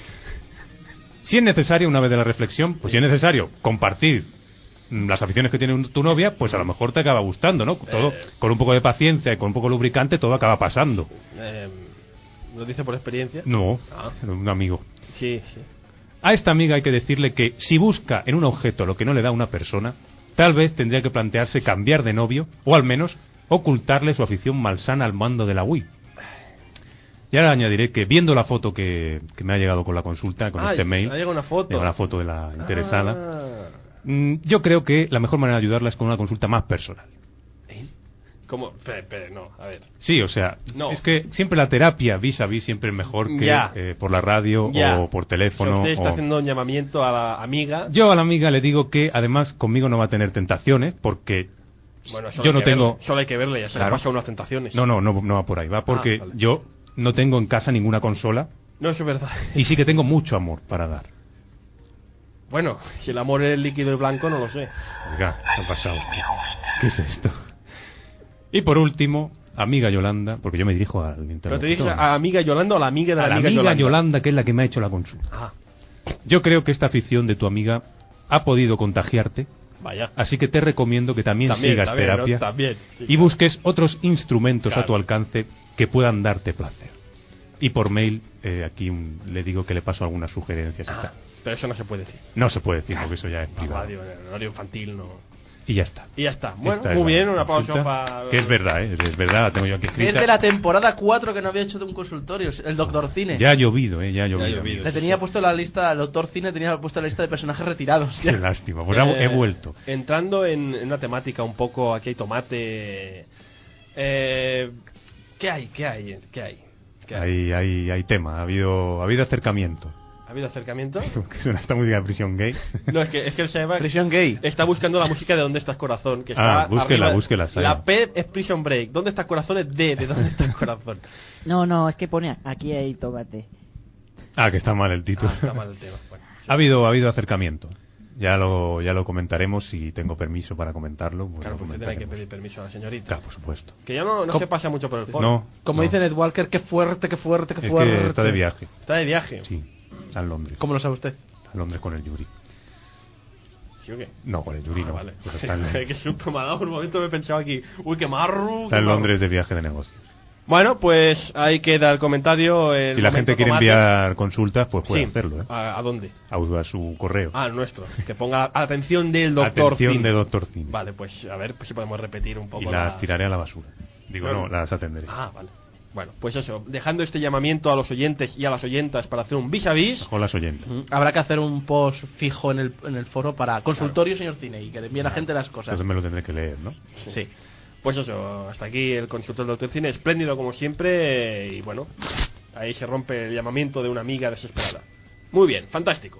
Si es necesario, una vez de la reflexión, pues si es necesario compartir mm, las aficiones que tiene un- tu novia, pues a lo mejor te acaba gustando, ¿no? Todo,
Eh.
con un poco de paciencia y con un poco de lubricante, todo acaba pasando.
Eh, ¿Lo dice por experiencia?
No,
Ah.
un amigo.
Sí, sí.
A esta amiga hay que decirle que si busca en un objeto lo que no le da a una persona, tal vez tendría que plantearse cambiar de novio, o al menos ocultarle su afición malsana al mando de la Wii. Y ahora añadiré que viendo la foto que, que me ha llegado con la consulta, con
Ah,
este mail,
ha llegado una foto.
llega una foto de la interesada,
Ah.
mm, yo creo que la mejor manera de ayudarla es con una consulta más personal.
¿Cómo? Espera, espera, no, a ver.
Sí, o sea,
No.
es que siempre la terapia vis a vis siempre es mejor que
Ya.
eh, por la radio
Ya.
o por
O sea,
teléfono.
usted está
o-
haciendo un llamamiento a la amiga.
Yo a la amiga le digo que además conmigo no va a tener tentaciones porque
Bueno, solo
yo
hay
no
que
tengo...
verle, solo hay que verle, ya se le
Claro.
pasa unas tentaciones.
No, no, no, no va por ahí, va porque
vale.
yo no tengo en casa ninguna consola
No, eso es verdad.
y sí que tengo mucho amor para dar.
Bueno, si el amor es líquido y blanco, no lo sé.
Oiga, ¿qué ha pasado? ¿Qué es esto? Y por último, amiga Yolanda, porque yo me dirijo al
Pero te
interlocutor.
dices a amiga Yolanda o a la amiga de la,
a la
amiga,
amiga
Yolanda.
Yolanda, que es la que me ha hecho la consulta.
Ah.
Yo creo que esta afición de tu amiga ha podido contagiarte.
Vaya.
Así que te recomiendo que también,
También,
sigas
también, ¿no?
terapia
También, sí,
y busques otros instrumentos
Claro.
a tu alcance que puedan darte placer. Y por mail, eh, aquí un- le digo que le paso algunas sugerencias y
Ah,
tal.
pero eso no se puede decir.
No se puede decir porque eso ya es
La
privado.
radio, en el horario infantil, no.
Y ya está.
Y ya está. Bueno,
Esta es
muy
la
bien, un aplauso
consulta,
para.
Que es verdad, ¿eh? Es verdad, la tengo yo aquí
Es
escrita.
de la temporada cuatro que no había hecho de un consultorio, el Doctor Cine.
Ya ha llovido, ¿eh? Ya ha llovido.
Ya ha llovido.
Le tenía puesto la lista, el Doctor Cine tenía puesto la lista de personajes retirados.
Qué lástima, pues ha- he
Eh,
vuelto.
Entrando en, en una temática un poco, aquí hay tomate. Eh, ¿Qué hay? ¿Qué hay? ¿Qué hay? ¿Qué hay?
Hay, hay, hay tema, ha habido, ha habido acercamiento.
¿Ha habido acercamiento?
Que suena esta música de prisión gay.
No, es que, es que el Seba
Prisión gay.
está buscando la música de ¿Dónde estás corazón? Que está
Ah, búsquela,
arriba.
búsquela, Seba.
La P es Prison Break. ¿Dónde estás corazón? Es D, de ¿Dónde estás corazón?
No, no, es que pone aquí hay tomate.
Ah, que está mal el título.
Ah, está mal el tema. Bueno, sí.
Ha habido, ha habido acercamiento. Ya lo, ya lo comentaremos si tengo permiso para comentarlo. Pues
Claro,
lo
pues se tiene que
comentaremos.
pedir permiso a la señorita.
Claro, por supuesto.
Que ya no, no
Com-
se pasa mucho por el foro.
No,
Como
no.
dice Ned Walker, qué fuerte, qué fuerte, qué
Es
fuerte.
que está de viaje.
Está de viaje.
Sí, está en Londres.
¿Cómo lo sabe usted?
Está en Londres con el Yuri.
¿Sí o qué?
No, con el Yuri
Ah,
no.
vale.
Pero está en,
Qué susto me ha dado. Por un momento me he pensado aquí. Uy, qué marru.
está
qué
en
marru.
Londres de viaje de negocios.
Bueno, pues ahí queda el comentario. el
Si la
momento
gente quiere
tomate.
enviar consultas, pues puede
Sí.
hacerlo, ¿eh?
¿A, a dónde?
A, a su correo.
Ah, el nuestro. Que ponga atención del doctor
Atención
Cine.
de doctor Cine.
Vale, pues a ver pues si podemos repetir un poco.
Y las
la-
tiraré a la basura. Digo,
Bueno.
no, las atenderé.
Ah, vale. Bueno, pues eso, dejando este llamamiento a los oyentes y a las oyentas para hacer un vis a vis.
Con las oyentes.
Habrá que hacer un post fijo en el, en el foro para consultorio, señor Cine, y que le envíe a la gente las cosas.
Entonces me lo tendré que leer, ¿no?
Sí.
Pues eso, hasta aquí el consultor del doctor Cine, espléndido como siempre, y bueno, ahí se rompe el llamamiento de una amiga desesperada. Muy bien, fantástico.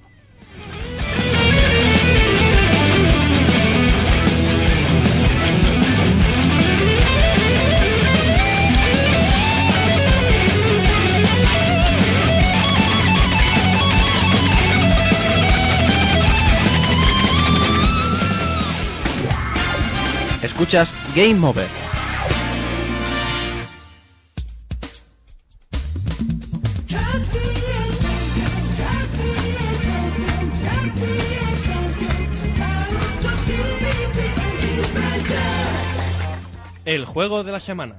Escuchas Game Over.
El juego de la semana.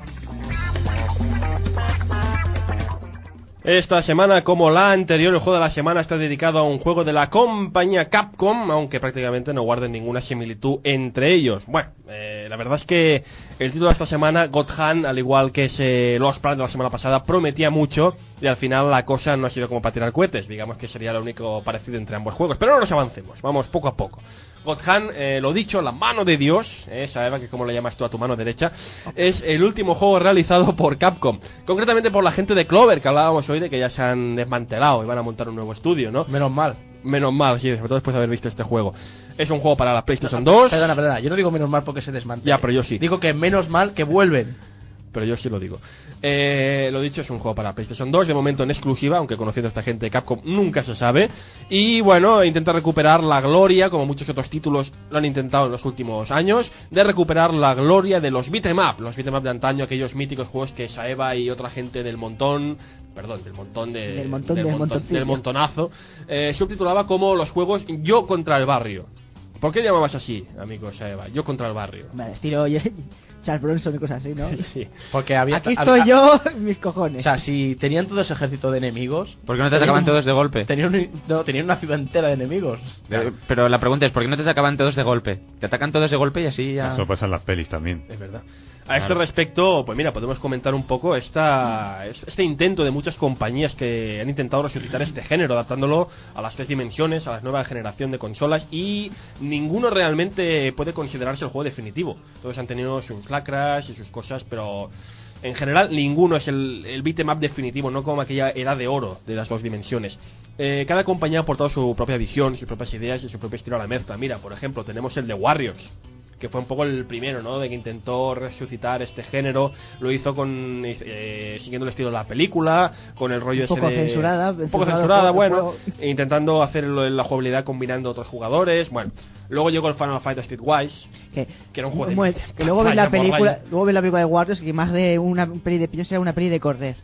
Esta semana, como la anterior, el juego de la semana está dedicado a un juego de la compañía Capcom, aunque prácticamente no guarden ninguna similitud entre ellos. Bueno, eh, la verdad es que el título de esta semana, God Hand, al igual que ese Lost Planet de la semana pasada, prometía mucho y al final la cosa no ha sido como para tirar cohetes. Digamos que sería lo único parecido entre ambos juegos. Pero no nos avancemos, vamos poco a poco. God Hand, eh, lo dicho, la mano de Dios, eh, esa Eva que como le llamas tú a tu mano derecha, es el último juego realizado por Capcom, concretamente por la gente de Clover, que hablábamos hoy de que ya se han desmantelado y van a montar un nuevo estudio, ¿no?
Menos mal.
Menos mal, sí, sobre todo después de haber visto este juego. Es un juego para la PlayStation dos.
Perdona, perdona, yo no digo menos mal porque se desmantele.
Ya, pero yo sí.
Digo que menos mal que vuelven.
Pero yo sí lo digo. Eh, lo dicho, es un juego para PlayStation dos, de momento en exclusiva, aunque conociendo a esta gente de Capcom nunca se sabe. Y bueno, intenta recuperar la gloria, como muchos otros títulos lo han intentado en los últimos años, de recuperar la gloria de los beat'em up, los beat'em up de antaño, aquellos míticos juegos que Saeva y otra gente del montón, perdón, del montón de,
Del montón,
del,
del
montón-
montoncillo.
del montonazo, eh, subtitulaba como los juegos Yo contra el barrio. ¿Por qué llamabas así, amigo Saeva? Yo contra el barrio.
Vale, estilo Charles Bronson y cosas así, ¿no?
Sí.
Porque había.
Aquí estoy
había-
yo, mis cojones.
O sea, si tenían todo ese ejército de enemigos.
¿Por qué no te
tenían
atacaban
un-
todos de golpe?
Tenían, un- no, tenían una ciudad entera de enemigos.
Eh, Pero la pregunta es, ¿por qué no te atacaban todos de golpe? Te atacan todos de golpe y así ya...
Eso pasa en las pelis también.
Es verdad. A este respecto, pues mira, podemos comentar un poco esta, este intento de muchas compañías que han intentado resucitar este género, adaptándolo a las tres dimensiones, a la nueva generación de consolas, y ninguno realmente puede considerarse el juego definitivo. Todos han tenido sus lacras y sus cosas, pero en general ninguno es el, el beat'em up definitivo, no como aquella edad de oro de las dos dimensiones. Eh, cada compañía ha aportado su propia visión, sus propias ideas y su propio estilo a la mezcla. Mira, por ejemplo, tenemos el de Warriors, que fue un poco el primero, ¿no? De que intentó resucitar este género. Lo hizo con eh, siguiendo el estilo de la película, con el rollo
Un
ese
poco
de
censurada,
un poco
censurado
censurada,
el
bueno,
juego.
e intentando hacer lo- la jugabilidad combinando otros jugadores. Bueno, luego llegó el Final Fight Streetwise,
Que,
que era un juego de
Bueno, que luego ves la
raya por
película,
raya.
luego ves la película de Warriors, que más de una peli de pillos era una peli de correr.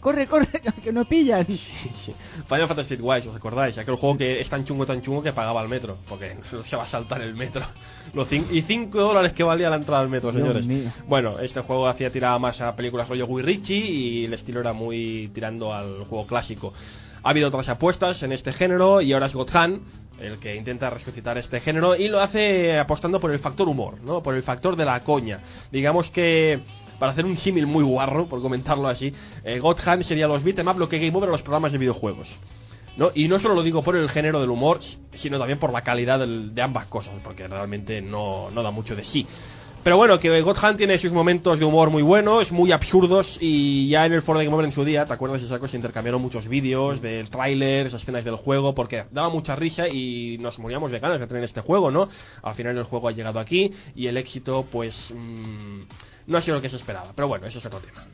corre, corre, que no pillan.
Sí, sí. Final Fantasy Twice, ¿os acordáis? Aquel juego que es tan chungo, tan chungo que pagaba el metro, porque no se va a saltar el metro. Los cin- y cinco dólares que valía la entrada al metro, señores.
Dios mío.
Bueno, este juego hacía tirada más a películas rollo Guy Ritchie y el estilo era muy tirando al juego clásico. Ha habido otras apuestas en este género y ahora es God Hand el que intenta resucitar este género y lo hace apostando por el factor humor, ¿no? Por el factor de la coña. Digamos que, para hacer un símil muy guarro, por comentarlo así, eh, God Hand sería los beat'em up lo que Game Over a los programas de videojuegos, ¿no? Y no solo lo digo por el género del humor, sino también por la calidad del, de ambas cosas, porque realmente no, no da mucho de sí. Pero bueno, que God Hand tiene sus momentos de humor muy buenos, muy absurdos, y ya en el foro de Game Over en su día, ¿te acuerdas, Isaac? Se intercambiaron muchos vídeos del tráiler, esas escenas del juego, porque daba mucha risa y nos moríamos de ganas de tener este juego, ¿no? Al final el juego ha llegado aquí y el éxito, pues, mmm, no ha sido lo que se esperaba. Pero bueno, eso es otro tema.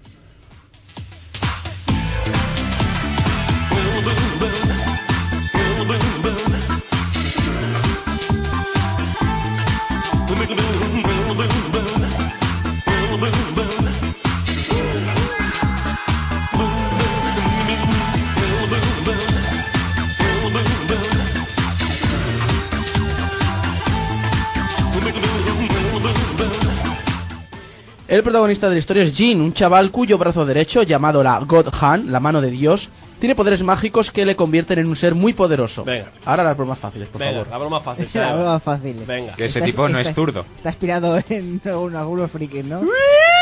El protagonista de la historia es Jin, un chaval cuyo brazo derecho, llamado la God Hand, la mano de Dios, tiene poderes mágicos que le convierten en un ser muy poderoso.
Venga.
Ahora las bromas fáciles, por
Venga,
favor.
la broma fácil.
La broma fácil.
Venga.
Que ese
Está-
tipo no
está-
es zurdo.
Está inspirado en, en algunos frikis, ¿no?
¡Me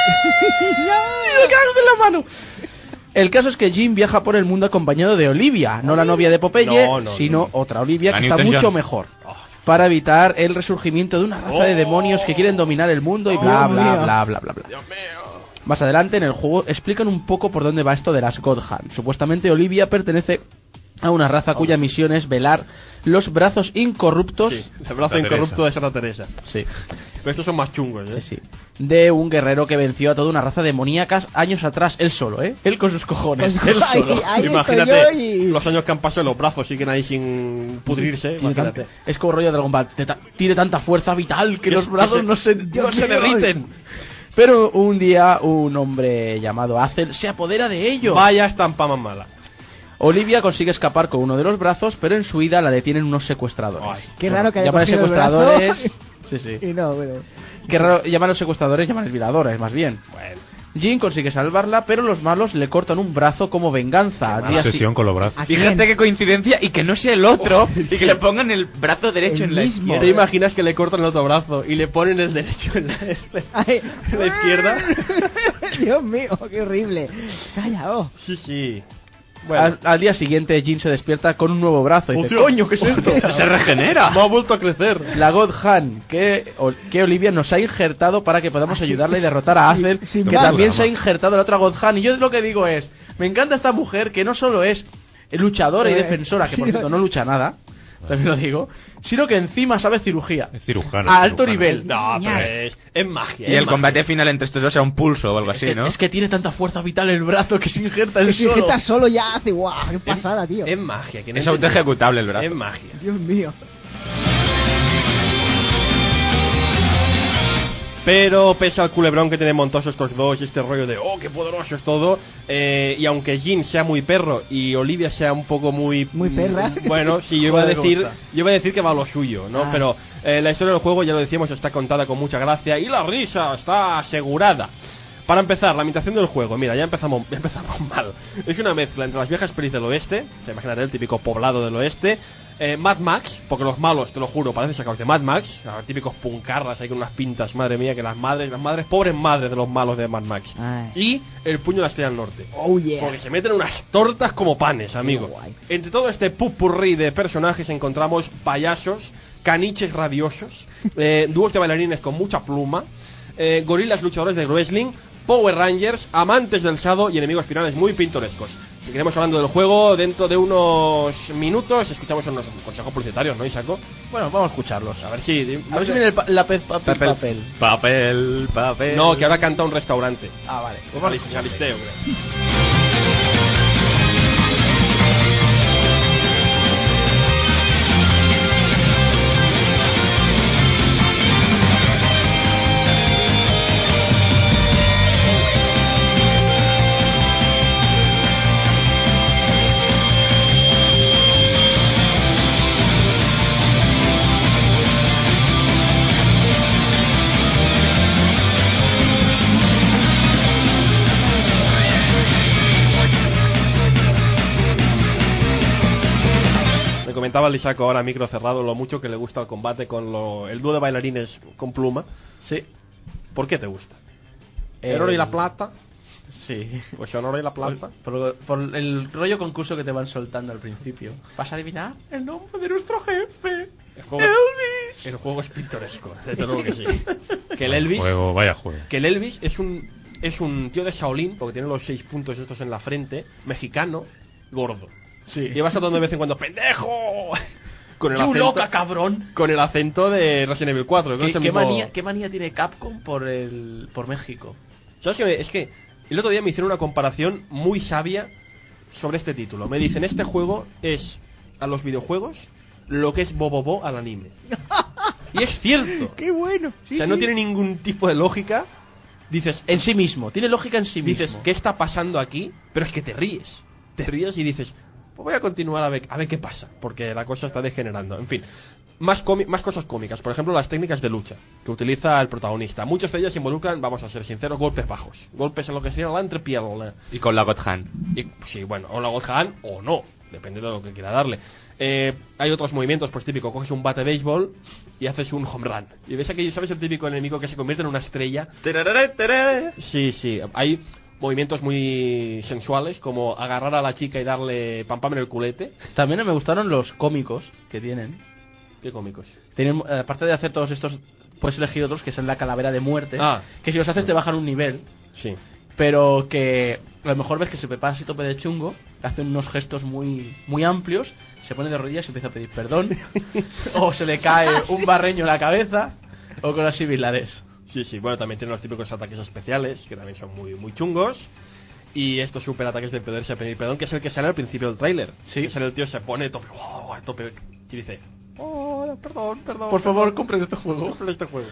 cago en la mano! El caso es que Jin viaja por el mundo acompañado de Olivia, no la novia de Popeye,
No, no,
sino
no.
otra Olivia
La
que está
Newton
mucho
John.
mejor, para evitar el resurgimiento de una raza de demonios que quieren dominar el mundo y bla
Dios
bla
mío.
bla bla bla bla. Más adelante en el juego explican un poco por dónde va esto de las God Hand. Supuestamente Olivia pertenece a una raza cuya misión es velar los brazos incorruptos.
Sí, el brazo
Santa
incorrupto
Teresa.
de Santa Teresa.
Sí,
Pero estos son más chungos, ¿eh?
sí, sí. De un guerrero que venció a toda una raza demoníacas años atrás, él solo, ¿eh? Él con sus cojones,
Pues,
él
ahí-
solo.
ahí estoy
Imagínate
yo y-
los años que han pasado, los brazos siguen ahí sin pudrirse.
Tiene
Imagínate.
tan- es como rollo Dragon Ball, te ta- tiene tanta fuerza vital que
Que
los
se-
brazos
que se-
no se,
Dios
no se
mío.
derriten. Pero un día un hombre llamado Azel se apodera de ello.
Vaya estampa más mala.
Olivia consigue escapar con uno de los brazos, pero en su huida la detienen unos secuestradores.
Ay,
Qué raro que haya
Llaman
cogido el
secuestradores.
brazo.
Sí, sí.
Y no, bueno.
Qué raro, llaman a los secuestradores, llaman a los violadores, más bien.
Bueno.
Jin consigue salvarla, pero los malos le cortan un brazo como venganza. Al día si-
Obsesión con los brazos.
¿A quién?
Fíjate qué coincidencia y que no sea el otro y que le pongan el brazo derecho
El
en la
mismo.
izquierda.
¿Te imaginas que le cortan el otro brazo y le ponen el derecho en la,
Ay.
en la izquierda?
Dios mío, qué horrible. Calla, oh.
Sí, sí. Bueno.
Al, al día siguiente Jin se despierta con un nuevo brazo y dice,
Hostia.
coño, ¿qué es esto?
Se regenera.
No ha vuelto a crecer.
La God Hand que, o- que Olivia nos ha injertado para que podamos
Ah, sí,
ayudarle y
sí,
derrotar a
sí,
Azel,
sin
que
más.
también se ha
Programa.
injertado la otra God Hand. Y yo lo que digo es, me encanta esta mujer que no solo es luchadora y
Eh,
defensora, que por
sí,
cierto no lucha nada, también lo digo, sino que encima sabe cirugía.
Es cirujano.
A alto
cirujano.
nivel.
No, pero
Ñas.
es, es magia.
Y
es
el
magia.
combate final entre estos dos será un pulso o algo
Es
así,
que,
¿no?
es que tiene tanta fuerza vital el brazo que se injerta el
Que si
solo.
está solo ya hace guau, qué pasada, tío.
Es magia. Que no
Es
entiendo.
autoejecutable el brazo.
Es magia.
Dios mío.
Pero pese al culebrón que tienen montados estos dos y este rollo de oh, qué poderoso es todo, eh, y aunque Jin sea muy perro y Olivia sea un poco muy...
Muy perra.
Bueno, sí, yo iba a
Joder,
decir
cómo está.
yo iba a decir que va a lo suyo, ¿no?
Ah.
Pero eh, la historia del juego, ya lo decíamos, está contada con mucha gracia y la risa está asegurada. Para empezar, la ambientación del juego, mira, ya empezamos, ya empezamos mal. Es una mezcla entre las viejas pelis del oeste, o sea, imagínate el típico poblado del oeste, eh, Mad Max, porque los malos, te lo juro, parecen sacados de Mad Max, los típicos puncarras ahí con unas pintas, madre mía, que las madres, las madres, pobres madres de los malos de Mad Max.
Ay.
Y el puño de la estrella del norte.
Oh yeah.
Porque se meten unas tortas como panes, amigo.
guay.
Entre todo este pupurrí de personajes encontramos payasos, caniches rabiosos, eh, dúos de bailarines con mucha pluma, eh, gorilas luchadores de wrestling, Power Rangers, amantes del Shadow y enemigos finales muy pintorescos. Seguiremos hablando del juego dentro de unos minutos. Escuchamos unos consejos publicitarios, ¿no, Isaco?
Bueno, vamos a escucharlos.
A ver si...
A ver si viene el pa- lápiz, papel,
Papel.
papel.
Papel, papel.
No, que ahora canta un restaurante.
Ah, vale. Pues vamos a
Saliste-
escucharlo.
salisteo, creo. comentaba Lisaco ahora micro cerrado lo mucho que le gusta el combate con lo, el dúo de bailarines con pluma.
Sí.
¿Por qué te gusta?
El,
¿El oro y la plata?
Sí.
Pues el oro y la plata.
Por, por, por el rollo concurso que te van soltando al principio. ¿Vas a adivinar el nombre de nuestro jefe?
El juego
Elvis.
Es, el juego es pintoresco, desde luego que sí. Que el Elvis...
Juego, vaya juego.
Que el Elvis es un, es un tío de Shaolin, porque tiene los seis puntos estos en la frente, mexicano, gordo.
Sí.
Y vas saltando de vez en cuando, ¡pendejo! Con el
¡Tú
acento,
loca, cabrón!
Con el acento de Resident Evil cuatro.
¿Qué,
¿Qué,
qué,
mismo...
manía, ¿Qué manía tiene Capcom por el por México?
¿Sabes qué? Es que el otro día me hicieron una comparación muy sabia sobre este título. Me dicen, este juego es a los videojuegos lo que es Bobobo al anime. Y es cierto.
¡Qué bueno! Sí,
o sea,
sí.
no tiene ningún tipo de lógica. Dices...
En sí mismo, tiene lógica en sí mismo.
Dices, ¿qué está pasando aquí? Pero es que te ríes. Te ríes y dices, pues voy a continuar a ver, a ver qué pasa. Porque la cosa está degenerando. En fin, más, más cosas cómicas. Por ejemplo, las técnicas de lucha que utiliza el protagonista. Muchos de ellas involucran, vamos a ser sinceros, golpes bajos. Golpes en lo que sería la entrepierna.
Y con la God Hand.
Y, sí, bueno, o la God Hand o no. Depende de lo que quiera darle. Eh, hay otros movimientos, pues típico, coges un bate de béisbol y haces un home run. Y ves aquello, ¿sabes el típico enemigo que se convierte en una estrella? Sí, sí, hay movimientos muy sensuales, como agarrar a la chica y darle pam pam en el culete.
También me gustaron los cómicos que tienen.
¿Qué cómicos?
Tienen, aparte de hacer todos estos, puedes elegir otros que son la calavera de muerte.
Ah,
que si los haces te bajan un nivel.
Sí.
Pero que a lo mejor ves que se prepara así tope de chungo, hace unos gestos muy muy amplios, se pone de rodillas y empieza a pedir perdón, o se le cae un barreño en la cabeza, o cosas similares.
Sí, sí, bueno, también tiene los típicos ataques especiales, que también son muy muy chungos. Y estos super ataques de poderse a pedir perdón, que es el que sale al principio del tráiler.
Sí.
Que sale el tío, se pone tope, wow, wow, tope, y dice, oh, perdón, perdón.
Por
perdón,
favor, compren este juego.
Compren este juego.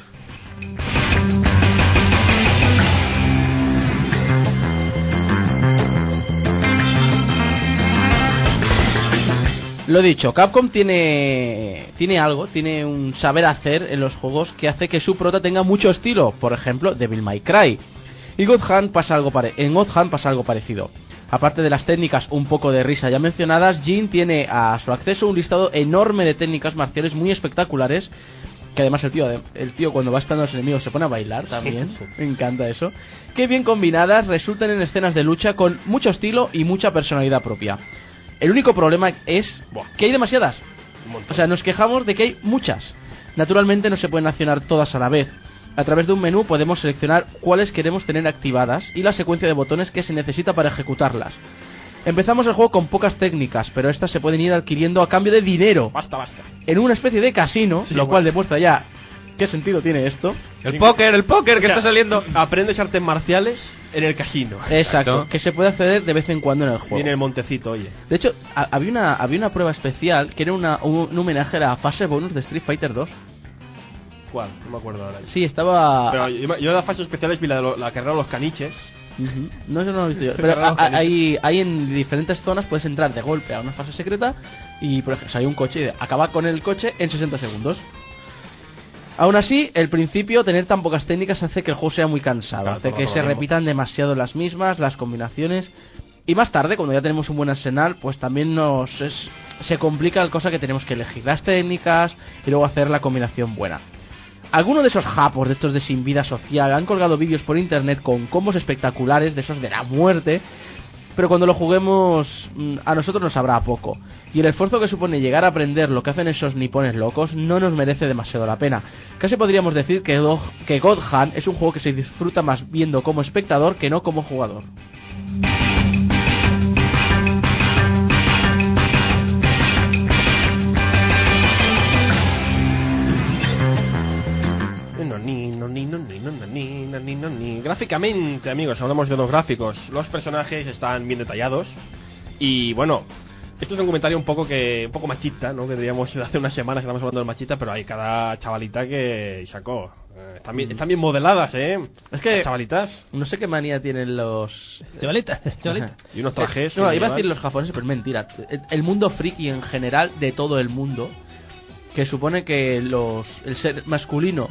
Lo dicho, Capcom tiene tiene algo, tiene un saber hacer en los juegos que hace que su prota tenga mucho estilo. Por ejemplo, Devil May Cry. Y God Hand pasa algo pare- en God Hand pasa algo parecido. Aparte de las técnicas un poco de risa ya mencionadas, Jin tiene a su acceso un listado enorme de técnicas marciales muy espectaculares. Que además el tío, el tío cuando va esperando a los enemigos se pone a bailar también. Me encanta eso. Que bien combinadas resultan en escenas de lucha con mucho estilo y mucha personalidad propia. El único problema es que hay demasiadas. O sea, nos quejamos de que hay muchas. Naturalmente no se pueden accionar todas a la vez. A través de un menú podemos seleccionar cuáles queremos tener activadas y la secuencia de botones que se necesita para ejecutarlas. Empezamos el juego con pocas técnicas, pero estas se pueden ir adquiriendo a cambio de dinero.
Basta, basta.
En una especie de casino,
Sí,
lo
bueno.
cual demuestra ya qué sentido tiene esto.
El póker, el póker que
O sea,
está saliendo.
Aprendes artes marciales en el casino.
Exacto,
Exacto.
que se puede acceder de vez en cuando en el juego.
Y en el montecito, oye.
De hecho, a- había una había una prueba especial que era una, un, un homenaje a la fase bonus de Street Fighter dos.
¿Cuál? No me acuerdo ahora.
Sí, estaba...
Pero yo, yo de las fases especiales vi la, de lo- la carrera de los caniches.
Ujú. No, eso no lo he visto yo. Pero a- a- hay, hay en diferentes zonas, puedes entrar de golpe a una fase secreta y, por ejemplo, sale un coche y acaba con el coche en sesenta segundos. Aún así, el principio, tener tan pocas técnicas hace que el juego sea muy cansado.
Claro,
hace
todo
que
lo
se
mismo.
repitan demasiado las mismas, las combinaciones. Y más tarde, cuando ya tenemos un buen arsenal, pues también nos es- se complica la cosa que tenemos que elegir las técnicas y luego hacer la combinación buena. Algunos de esos japos, de estos de sin vida social, han colgado vídeos por internet con combos espectaculares, de esos de la muerte, pero cuando lo juguemos mm, a nosotros nos sabrá a poco. Y el esfuerzo que supone llegar a aprender lo que hacen esos nipones locos no nos merece demasiado la pena. Casi podríamos decir que, Do- que God Hand es un juego que se disfruta más viendo como espectador que no como jugador.
No, ni, no, ni, no, ni, no, no, ni, no, ni, no, ni. Gráficamente, amigos, hablamos de los gráficos. Los personajes están bien detallados. Y bueno, esto es un comentario un poco que un poco machista, ¿no? Que diríamos hace unas semanas que estamos hablando del machista, pero hay cada chavalita que sacó. Eh, están, bien, están bien modeladas, ¿eh?
Es que
Las chavalitas.
no sé qué manía tienen los...
Chavalita, chavalita.
Y unos trajes.
Eh, no,
que
iba a
llevan.
decir los japoneses, pero es mentira. El mundo friki en general, de todo el mundo, que supone que los el ser masculino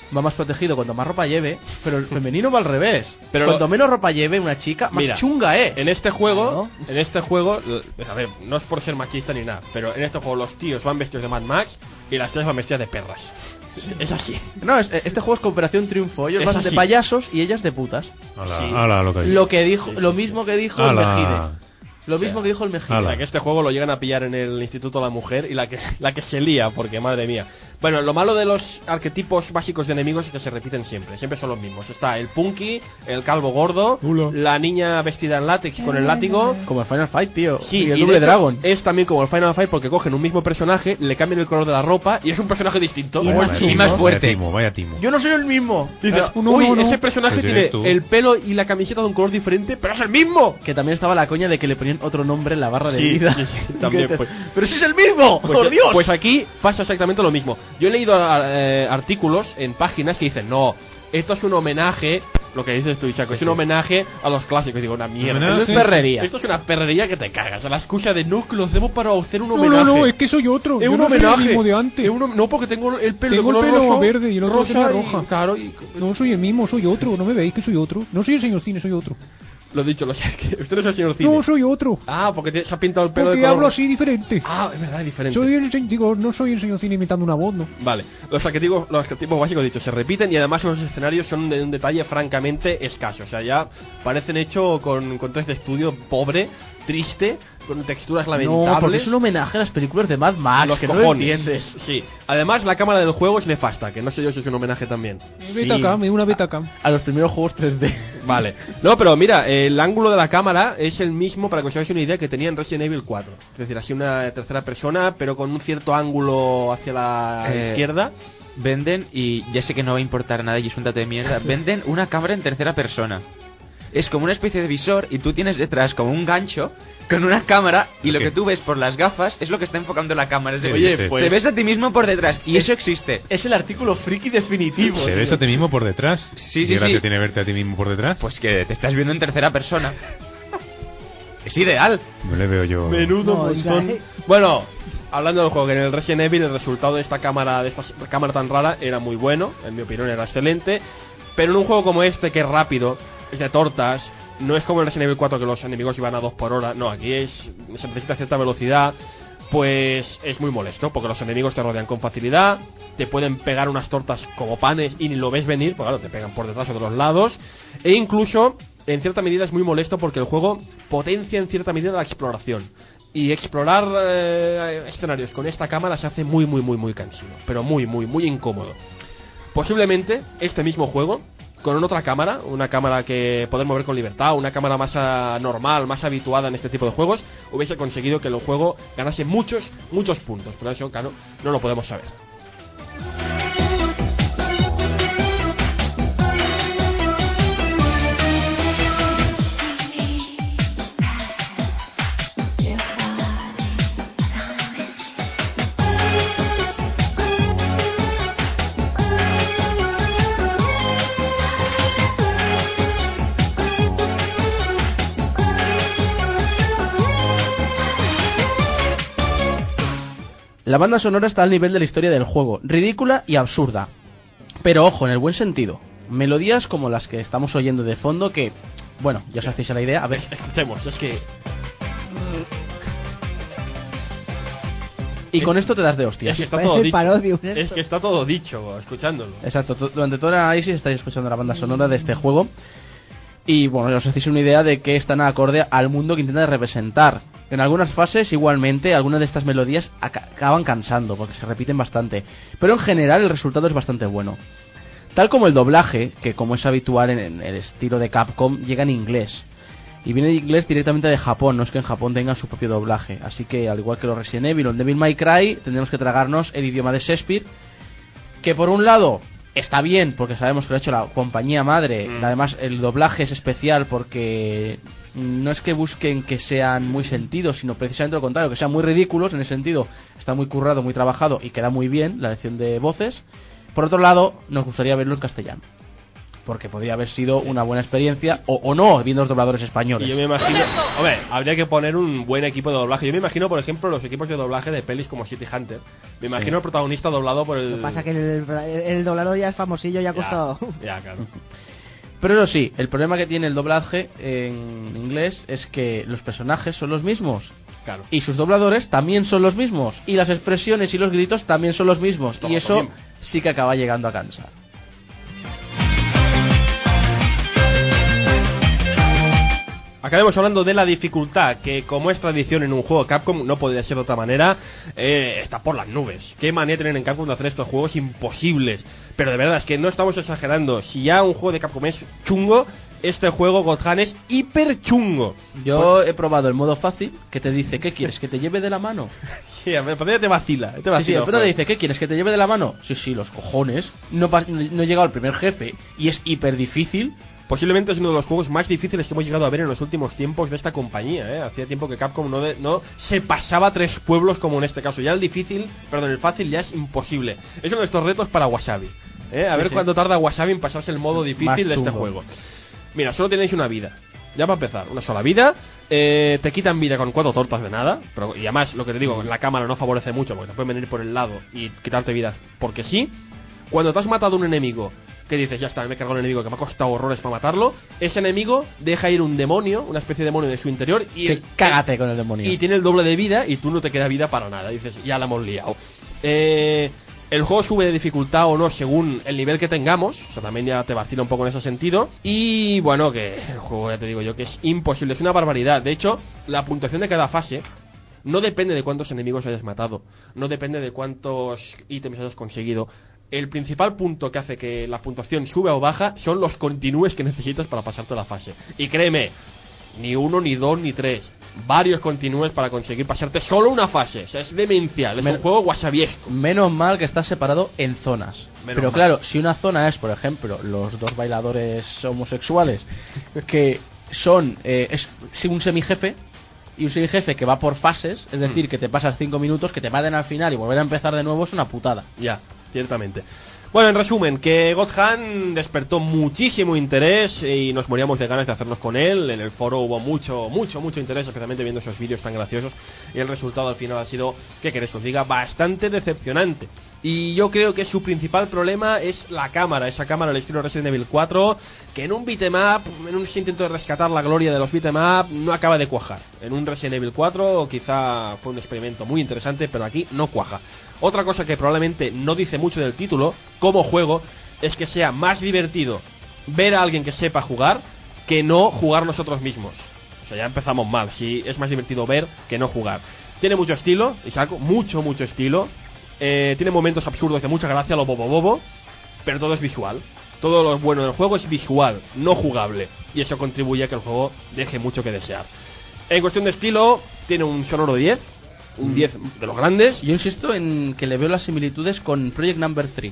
va más protegido cuanto más ropa lleve, pero el femenino va al revés.
Pero
cuanto
lo-
menos ropa lleve una chica, más
Mira,
chunga es.
En este juego, en este juego, l- a ver, no es por ser machista ni nada, pero en este juego los tíos van vestidos de Mad Max y las tías van vestidas de perras. Es así.
No, es- este juego es Cooperación Triunfo. Ellos
Es
van de
así.
payasos y ellas de putas.
Ala,
Sí.
ala, lo que hay.
Lo que dijo, lo mismo que dijo el
Ala.
Mejide. Lo mismo que dijo el Mejide.
O sea, que este juego lo llegan a pillar en el Instituto de la Mujer y la que, la que se lía, porque madre mía. Bueno, lo malo de los arquetipos básicos de enemigos es que se repiten siempre, siempre son los mismos. Está el punky, el calvo gordo, la niña vestida en látex con el látigo.
Como el Final Fight, tío.
Sí,
y el
y
Double
de hecho,
Dragon.
es también como el Final Fight porque cogen un mismo personaje, le cambian el color de la ropa y es un personaje distinto.
Y
O
más
el
chungo.
mismo.
Vaya
fuerte.
timo, vaya timo.
Yo no soy el mismo.
Dices,
Ah,
uy,
no, no.
ese personaje
Pues
tiene
eres tú.
el pelo y la camiseta de un color diferente, pero es el mismo.
Que también estaba la coña de que le ponían otro nombre en la barra de
Sí,
vida.
sí, sí,
Y que
también,
te-
pues.
Pero si es el mismo,
Pues,
por Dios.
Pues aquí pasa exactamente lo mismo. Yo he leído eh, artículos en páginas que dicen, no, esto es un homenaje, lo que dices tú, Isaac,
Sí,
es
sí.
un homenaje a los clásicos. Digo, una mierda.
Homenaje.
Eso es perrería. Esto es una perrería que te cagas. La excusa de no, que lo hacemos para hacer un
No,
homenaje.
no, no, es que soy otro.
Es
Yo
un
no soy
homenaje.
el mismo de antes.
Es un- no, porque tengo el pelo
Tengo
de
el
color
pelo
rosa,
verde y el otro lo tenía
rosa y-
roja.
claro, y-
No soy el mismo, soy otro. No me veis que soy otro. No soy el señor Cine, soy otro.
lo he dicho, lo sé. que Usted no es el señor Cine.
No, soy otro.
Ah, porque te- se ha pintado el pelo
Porque
de color
hablo así diferente.
Ah, es verdad, es diferente.
Soy el, se- digo, no soy el señor Cine imitando una voz, ¿no?
Vale, los arquetipos, los arquetipos básicos dicho se repiten y además los escenarios son de un detalle francamente escaso. O sea, ya parecen hechos con, con tres de estudio, pobre, triste, con texturas lamentables.
No, porque es un homenaje a las películas de Mad Max,
Los
que no lo
cojones.
entiendes.
Sí. Además, la cámara del juego es nefasta, que no sé yo si es un homenaje también.
Betacam, es una Betacam.
A los primeros juegos tres D.
Vale. No, pero mira, el ángulo de la cámara es el mismo, para que os hagáis una idea, que tenía en Resident Evil cuatro. Es decir, así una tercera persona, pero con un cierto ángulo hacia la
Eh,
izquierda.
Venden, y ya sé que no va a importar nada y es un dato de mierda, venden una cámara en tercera persona. Es como una especie de visor y tú tienes detrás como un gancho con una cámara y lo
¿Qué?
que tú ves por las gafas es lo que está enfocando la cámara. Es decir,
Oye, pues-
te ves a ti mismo por detrás y eso existe.
Es el artículo friki definitivo.
¿Te
tío.
ves a ti mismo por detrás?
Sí,
¿Qué
sí,
gracia
sí.
tiene verte a ti mismo por detrás?
Pues que te estás viendo en tercera persona. Es ideal.
No le veo yo.
Menudo
No,
montón.
Isaac.
Bueno, hablando del juego, que en el Resident Evil el resultado de esta cámara, de esta cámara tan rara, era muy bueno, en mi opinión era excelente. Pero en un juego como este, que es rápido, es de tortas, no es como en Resident Evil cuatro que los enemigos iban a dos por hora, no, aquí es se necesita cierta velocidad, pues es muy molesto, porque los enemigos te rodean con facilidad, te pueden pegar unas tortas como panes y ni lo ves venir, porque claro, te pegan por detrás o de los lados, e incluso, en cierta medida es muy molesto porque el juego potencia en cierta medida la exploración. Y explorar eh, escenarios con esta cámara se hace muy, muy, muy, muy cansino, pero muy, muy, muy incómodo. Posiblemente este mismo juego, con otra cámara, una cámara que poder mover con libertad, una cámara más ah, normal, más habituada en este tipo de juegos, hubiese conseguido que el juego ganase muchos, muchos puntos. Pero eso, claro, no lo podemos saber.
La banda sonora está al nivel de la historia del juego, ridícula y absurda. Pero ojo, en el buen sentido. Melodías como las que estamos oyendo de fondo que, bueno, ya os hacéis a la idea. A ver,
Escuchemos, es que...
y con esto te das de
Es
hostias.
que está
Parece
todo dicho.
parodia, ¿eh?
Es que está todo dicho, escuchándolo.
Exacto, tu- durante todo el análisis estáis escuchando la banda sonora de este juego. Y bueno, os hacéis una idea de que están acorde al mundo que intentan representar. En algunas fases, igualmente, algunas de estas melodías aca- acaban cansando, porque se repiten bastante. Pero en general el resultado es bastante bueno. Tal como el doblaje, que como es habitual en, en el estilo de Capcom, llega en inglés. Y viene en inglés directamente de Japón, no es que en Japón tengan su propio doblaje. Así que, al igual que los Resident Evil o el Devil May Cry, tendremos que tragarnos el idioma de Shakespeare. Que por un lado está bien, porque sabemos que lo ha hecho la compañía madre.
Mm.
Además, el doblaje es especial porque no es que busquen que sean muy sentidos, sino precisamente lo contrario, que sean muy ridículos. En ese sentido, está muy currado, muy trabajado y queda muy bien la elección de voces. Por otro lado, nos gustaría verlo en castellano. porque podría haber sido una buena experiencia, o, o no, viendo los dobladores españoles.
Y yo me imagino, hombre, habría que poner un buen equipo de doblaje. Yo me imagino, por ejemplo, los equipos de doblaje de pelis como City Hunter. Me imagino sí. el protagonista doblado por el...
Lo que pasa es que el, el, el doblador ya es famosillo y ha costado...
Ya, ya claro.
Pero eso sí, el problema que tiene el doblaje en inglés es que los personajes son los mismos.
Claro.
Y sus dobladores también son los mismos. Y las expresiones y los gritos también son los mismos. Todo y eso mismo. Sí que acaba llegando a cansar.
Acabemos hablando de la dificultad, que como es tradición en un juego Capcom, no podría ser de otra manera, eh, está por las nubes. Qué manía tienen en Capcom de hacer estos juegos imposibles. Pero de verdad, es que no estamos exagerando. Si ya un juego de Capcom es chungo, este juego, God Hand, es hiper chungo.
Yo pues... he probado el modo fácil, que te dice, ¿qué quieres? ¿Que te lleve de la mano?
Sí, a ver, te vacila, te vacila.
Sí, sí, el te dice, ¿qué quieres? ¿Que te lleve de la mano? Sí, sí, los cojones. No, no he llegado al primer jefe y es hiper difícil.
Posiblemente es uno de los juegos más difíciles que hemos llegado a ver en los últimos tiempos de esta compañía, ¿eh? Hacía tiempo que Capcom no, de, no se pasaba tres pueblos como en este caso. Ya el difícil, perdón, el fácil ya es imposible. Es uno de estos retos para Wasabi, ¿eh? A sí, ver sí. cuánto tarda Wasabi en pasarse el modo difícil de este juego. Mira, solo tenéis una vida. Ya para empezar, una sola vida. eh, Te quitan vida con cuatro tortas de nada, pero, y además, lo que te digo, la cámara no favorece mucho, porque te pueden venir por el lado y quitarte vidas porque sí. Cuando te has matado a un enemigo, que dices, ya está, me he cargado un enemigo que me ha costado horrores para matarlo, ese enemigo deja ir un demonio, una especie de demonio de su interior, y
el, cágate con el demonio.
Y tiene el doble de vida y tú no te queda vida para nada. Dices, ya la hemos liado. Eh, el juego sube de dificultad o no según el nivel que tengamos, o sea, también ya te vacila un poco en ese sentido. Y bueno, que el juego, ya te digo yo, que es imposible, es una barbaridad. De hecho, la puntuación de cada fase no depende de cuántos enemigos hayas matado, no depende de cuántos ítems hayas conseguido. El principal punto que hace que la puntuación suba o baja son los continúes que necesitas para pasarte la fase. Y créeme, ni uno, ni dos, ni tres, varios continúes para conseguir pasarte solo una fase. O sea, es demencial, es Men- un juego wasabiesco.
Menos mal que está separado en zonas. Menos Pero mal. Claro, si una zona es, por ejemplo, los dos bailadores homosexuales, que son eh, es un semijefe, y un semijefe que va por fases, es decir, mm. que te pasas cinco minutos, que te maten al final y volver a empezar de nuevo, es una putada.
Ya. Ciertamente. Bueno, en resumen, que God Hand despertó muchísimo interés y nos moríamos de ganas de hacernos con él. En el foro hubo mucho, mucho, mucho interés, especialmente viendo esos vídeos tan graciosos. Y el resultado al final ha sido, ¿qué queréis que os diga? Bastante decepcionante. Y yo creo que su principal problema es la cámara, esa cámara al estilo Resident Evil cuatro, que en un beat'em up, en un intento de rescatar la gloria de los beat'em up, no acaba de cuajar. En un Resident Evil cuatro quizá fue un experimento muy interesante, pero aquí no cuaja. Otra cosa que probablemente no dice mucho del título, como juego, es que sea más divertido ver a alguien que sepa jugar que no jugar nosotros mismos. O sea, ya empezamos mal, si es más divertido ver que no jugar. Tiene mucho estilo, Isaac, mucho, mucho estilo. Eh, tiene momentos absurdos de mucha gracia, lo bobo bobo, pero todo es visual. Todo lo bueno del juego es visual, no jugable, y eso contribuye a que el juego deje mucho que desear. En cuestión de estilo, tiene un sonoro diez, un diez de los grandes.
Yo insisto en que le veo las similitudes con Project Number tres.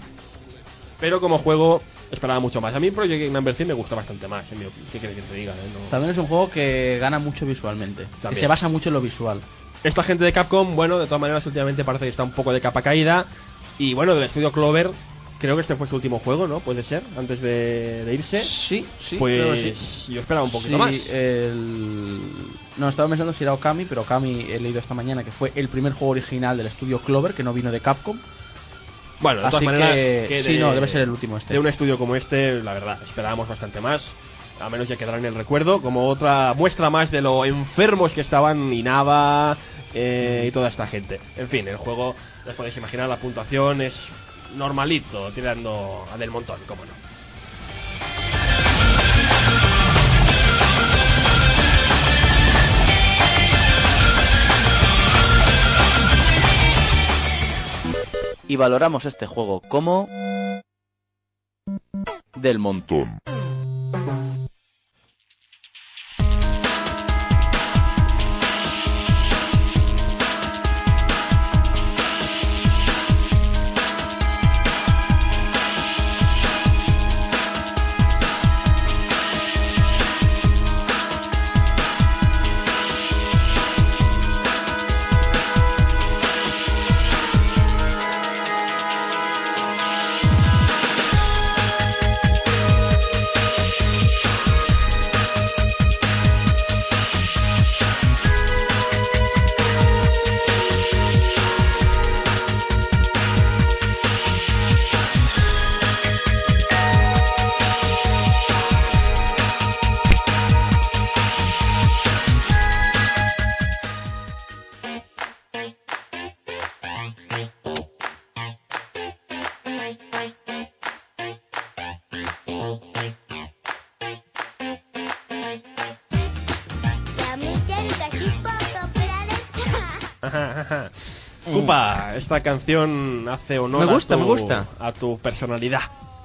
Pero como juego esperaba mucho más. A mí Project Number tres me gusta bastante más, en mi opinión. ¿Qué quieres que te diga? Eh? No...
También es un juego que gana mucho visualmente, También. que se basa mucho en lo visual.
Esta gente de Capcom, bueno, de todas maneras últimamente parece que está un poco de capa caída. Y bueno, del estudio Clover, creo que este fue su último juego, ¿no? Puede ser, antes de, de irse.
Sí, sí.
Pues
creo que sí.
Yo esperaba un poquito
sí,
más.
El... No, estaba pensando si era Okami, pero Okami he leído esta mañana que fue el primer juego original del estudio Clover, que no vino de Capcom.
Bueno, de
Así
todas maneras,
que,
que de,
sí, no, debe ser el último este.
De un estudio como este, la verdad, esperábamos bastante más. Al menos ya quedará en el recuerdo, como otra muestra más de lo enfermos que estaban Inaba eh, y toda esta gente. En fin, el juego, os podéis imaginar, la puntuación es normalito, tirando a del montón, cómo no.
Y valoramos este juego como del montón.
Cupa, esta canción hace honor
Me gusta,
a, tu,
me gusta.
a tu personalidad.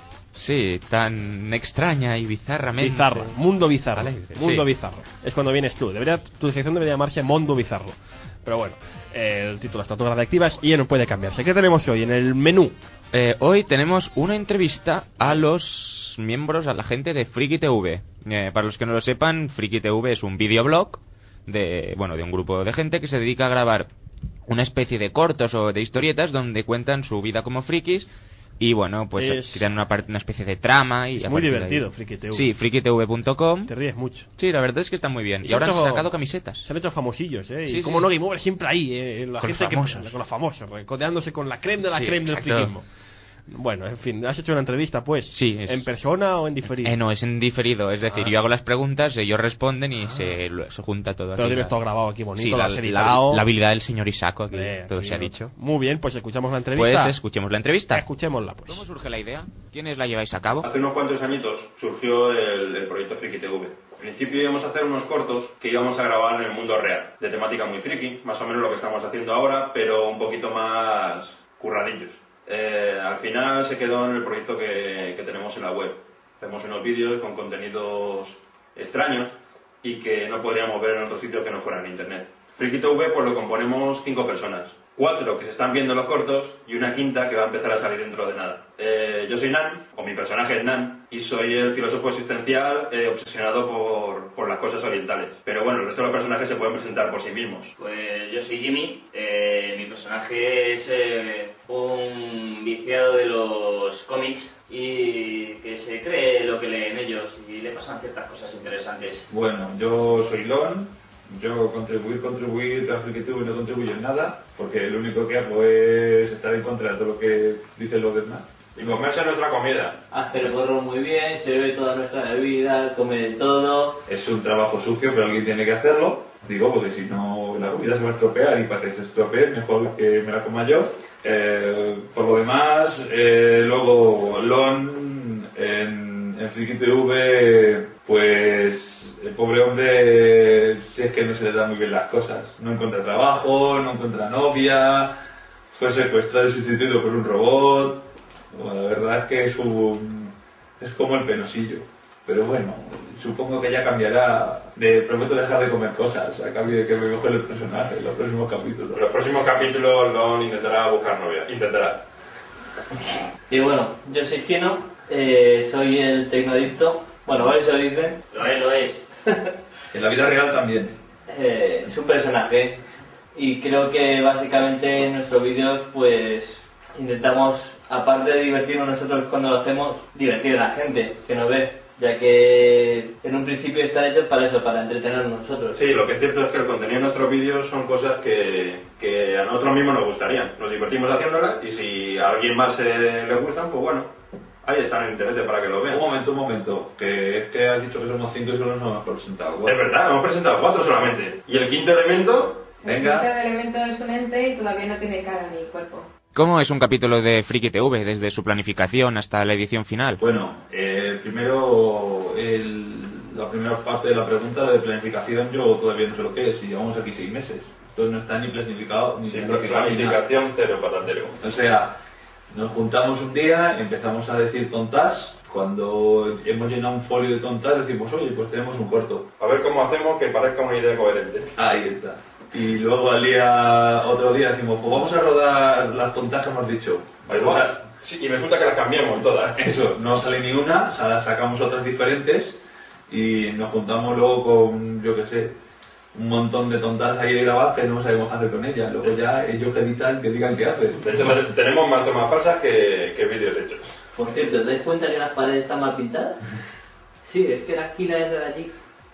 Sí, tan extraña y bizarramente.
Bizarra, mundo bizarro.
Alegre,
Mundo
sí.
bizarro. Es cuando vienes tú. Debería, tu sección debería llamarse Mundo Bizarro. Pero bueno, eh, el título está todo radioactivas y ya no puede cambiarse. ¿Qué tenemos hoy en el menú?
Eh, hoy tenemos una entrevista a los miembros, a la gente de Friki T V. Eh, para los que no lo sepan, Friki T V es un videoblog de, bueno, de un grupo de gente que se dedica a grabar una especie de cortos o de historietas donde cuentan su vida como frikis y bueno, pues
Es-
crean una, par- una especie de trama y
Es
a
muy
partir de
divertido,
ahí-
Friki T V.
Sí, friki T V punto com.
Te ríes mucho.
Sí, la verdad es que está muy bien. Y,
se
ahora
han
han
hecho-
sacado camisetas.
Se han hecho famosillos, ¿eh?
Sí,
y como
sí.
no, Game Over siempre ahí, ¿eh? La
Con
gente
los famosos.
que con los famosos, recodeándose con la creme de la
Sí,
creme del
exacto.
friquismo. Bueno, en fin, ¿has hecho una entrevista, pues?
Sí, es-
¿En persona o en diferido?
Eh, no, es en diferido, es decir,
Ah.
yo hago las preguntas, ellos responden y se, lo- se junta todo.
Pero
aquí.
tienes todo grabado aquí bonito,
Sí,
lo
la,
has
la-
editado.
la habilidad del señor Isaco, aquí
Eh,
todo
aquí
se ha
no-
dicho.
Muy bien, pues escuchamos la entrevista.
Pues escuchemos la entrevista.
Escuchémosla, pues.
¿Cómo surge la idea? ¿Quiénes la lleváis a cabo?
Hace unos cuantos añitos surgió el, el proyecto Friki T V. Al principio íbamos a hacer unos cortos que íbamos a grabar en el mundo real, de temática muy friki, más o menos lo que estamos haciendo ahora, pero un poquito más curradillos. Eh, al final se quedó en el proyecto que, que tenemos en la web. Hacemos unos vídeos con contenidos extraños y que no podríamos ver en otros sitios que no fueran en internet. Friki T V pues lo componemos cinco personas. Cuatro que se están viendo los cortos y una quinta que va a empezar a salir dentro de nada. Eh, yo soy Nan, o mi personaje es Nan, y soy el filósofo existencial eh, obsesionado por, por las cosas orientales. Pero bueno, el resto de los personajes se pueden presentar por sí mismos.
Pues yo soy Jimmy, eh, mi personaje es eh, un viciado de los cómics y que se cree lo que leen ellos y le pasan ciertas cosas interesantes.
Bueno, yo soy Lon. Yo contribuir, contribuir a Friki T V no contribuyo en nada, porque lo único que hago es estar en contra de todo lo que dicen los demás.
Y comerse nuestra comida.
Hace el gorro muy bien, se bebe toda nuestra bebida, come de todo.
Es un trabajo sucio, pero alguien tiene que hacerlo. Digo, porque si no la comida se va a estropear y para que se estropee mejor que me la coma yo. Eh, por lo demás, eh, luego Lon en, en Friki T V, pues el pobre hombre, si es que no se le dan muy bien las cosas. No encuentra trabajo, no encuentra novia, fue secuestrado y sustituido por un robot. Bueno, la verdad es que es un, es como el penosillo. Pero bueno, supongo que ya cambiará. De, prometo dejar de comer cosas a cambio de que me mejore el personaje en los próximos capítulos.
En los próximos capítulos Lon intentará buscar novia. Intentará.
Y bueno, yo soy Chino, eh, soy el tecnodicto. Bueno, eso dicen. Lo es, lo es.
En la vida real también.
Eh, es un personaje y creo que básicamente en nuestros vídeos pues intentamos, aparte de divertirnos nosotros cuando lo hacemos, divertir a la gente que nos ve, ya que en un principio están hechos para eso, para entretenernos nosotros.
Sí, lo que es cierto es que el contenido de nuestros vídeos son cosas que, que a nosotros mismos nos gustarían. Nos divertimos haciéndolas y si a alguien más eh, le gustan, pues bueno, ahí están en internet para que lo vean.
Un momento, un momento, que es que has dicho que somos cinco y solo nos hemos presentado.
Es verdad, hemos presentado cuatro solamente. Y el quinto elemento,
El quinto elemento es un ente y todavía no tiene cara ni cuerpo.
¿Cómo es un capítulo de Friki T V, desde su planificación hasta la edición final?
Bueno, eh, primero, el, la primera parte de la pregunta, la de planificación, yo todavía no sé lo que es, y llevamos aquí seis meses. Entonces no está ni planificado, ni
sí,
planificado ni nada.
planificación cero patatero.
O sea, nos juntamos un día, empezamos a decir tontas. Cuando hemos llenado un folio de tontas, decimos, oye, pues tenemos un corto.
A ver cómo hacemos que parezca una idea coherente.
Ahí está. Y luego al día, otro día decimos, pues vamos a rodar las tontas que hemos dicho.
Igual. Sí, y resulta que las cambiamos todas.
Eso, no sale ni una, sacamos otras diferentes y nos juntamos luego con, yo qué sé, un montón de tontas ahí grabadas que no sabemos qué hacer con ellas. Luego ya ellos que editan, que digan qué hacen.
De hecho, tenemos más tomas falsas que, que vídeos hechos.
Por cierto, ¿os dais cuenta que las paredes están mal pintadas? Sí, es que la esquina es de allí.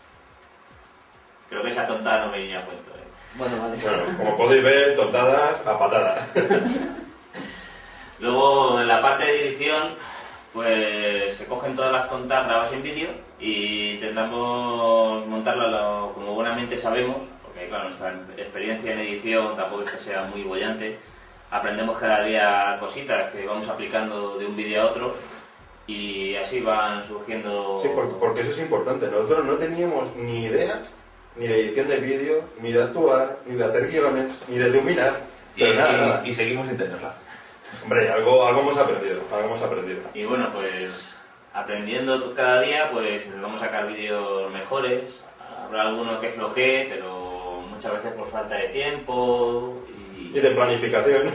Creo que esa tontada no me venía a cuento. ¿eh?
Bueno, vale.
Bueno, como podéis ver, tontadas a patadas.
Luego, en la parte de edición, pues se cogen todas las tontas grabadas en vídeo y intentamos montarlas lo- como buenamente sabemos, porque claro, nuestra experiencia en edición tampoco es que sea muy bollante. Aprendemos cada día cositas que vamos aplicando de un vídeo a otro y así van surgiendo...
Sí, porque, porque eso es importante. Nosotros no teníamos ni idea ni de edición de vídeo, ni de actuar, ni de hacer guiones, ni de iluminar.
Y,
Pero nada,
y-
nada.
y seguimos sin tenerla.
Hombre, algo, algo hemos aprendido, algo hemos aprendido.
Y bueno, pues aprendiendo cada día, pues vamos a sacar vídeos mejores. Habrá alguno que flojee, pero muchas veces por falta de tiempo y,
Y de planificación.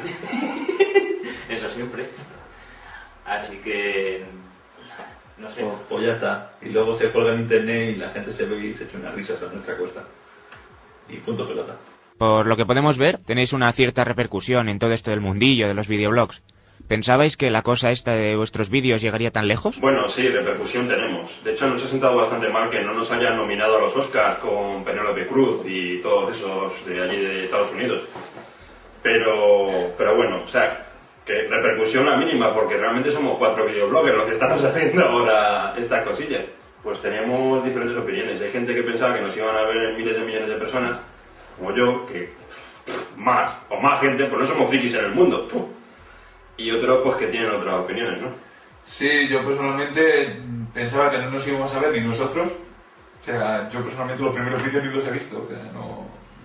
eso siempre. Así que no sé.
Pues, pues ya está. Y luego se cuelga en internet y la gente se ve y se echa unas risas a nuestra costa. Y punto pelota.
Por lo que podemos ver, tenéis una cierta repercusión en todo esto del mundillo de los videoblogs. ¿Pensabais que la cosa esta de vuestros vídeos llegaría tan lejos?
Bueno, sí, repercusión tenemos. De hecho, nos ha sentado bastante mal que no nos hayan nominado a los Oscars con Penélope Cruz y todos esos de allí de Estados Unidos. Pero, pero bueno, o sea, que repercusión la mínima, porque realmente somos cuatro videobloggers los que estamos haciendo ahora estas cosillas. Pues teníamos diferentes opiniones. Hay gente que pensaba que nos iban a ver en miles de millones de personas, como yo, que más o más gente, pues no somos frikis en el mundo. Y otros pues que tienen otras opiniones, ¿no?
Sí, yo personalmente pensaba que no nos íbamos a ver ni nosotros. O sea, yo personalmente los primeros vídeos ni los he visto. O sea, no...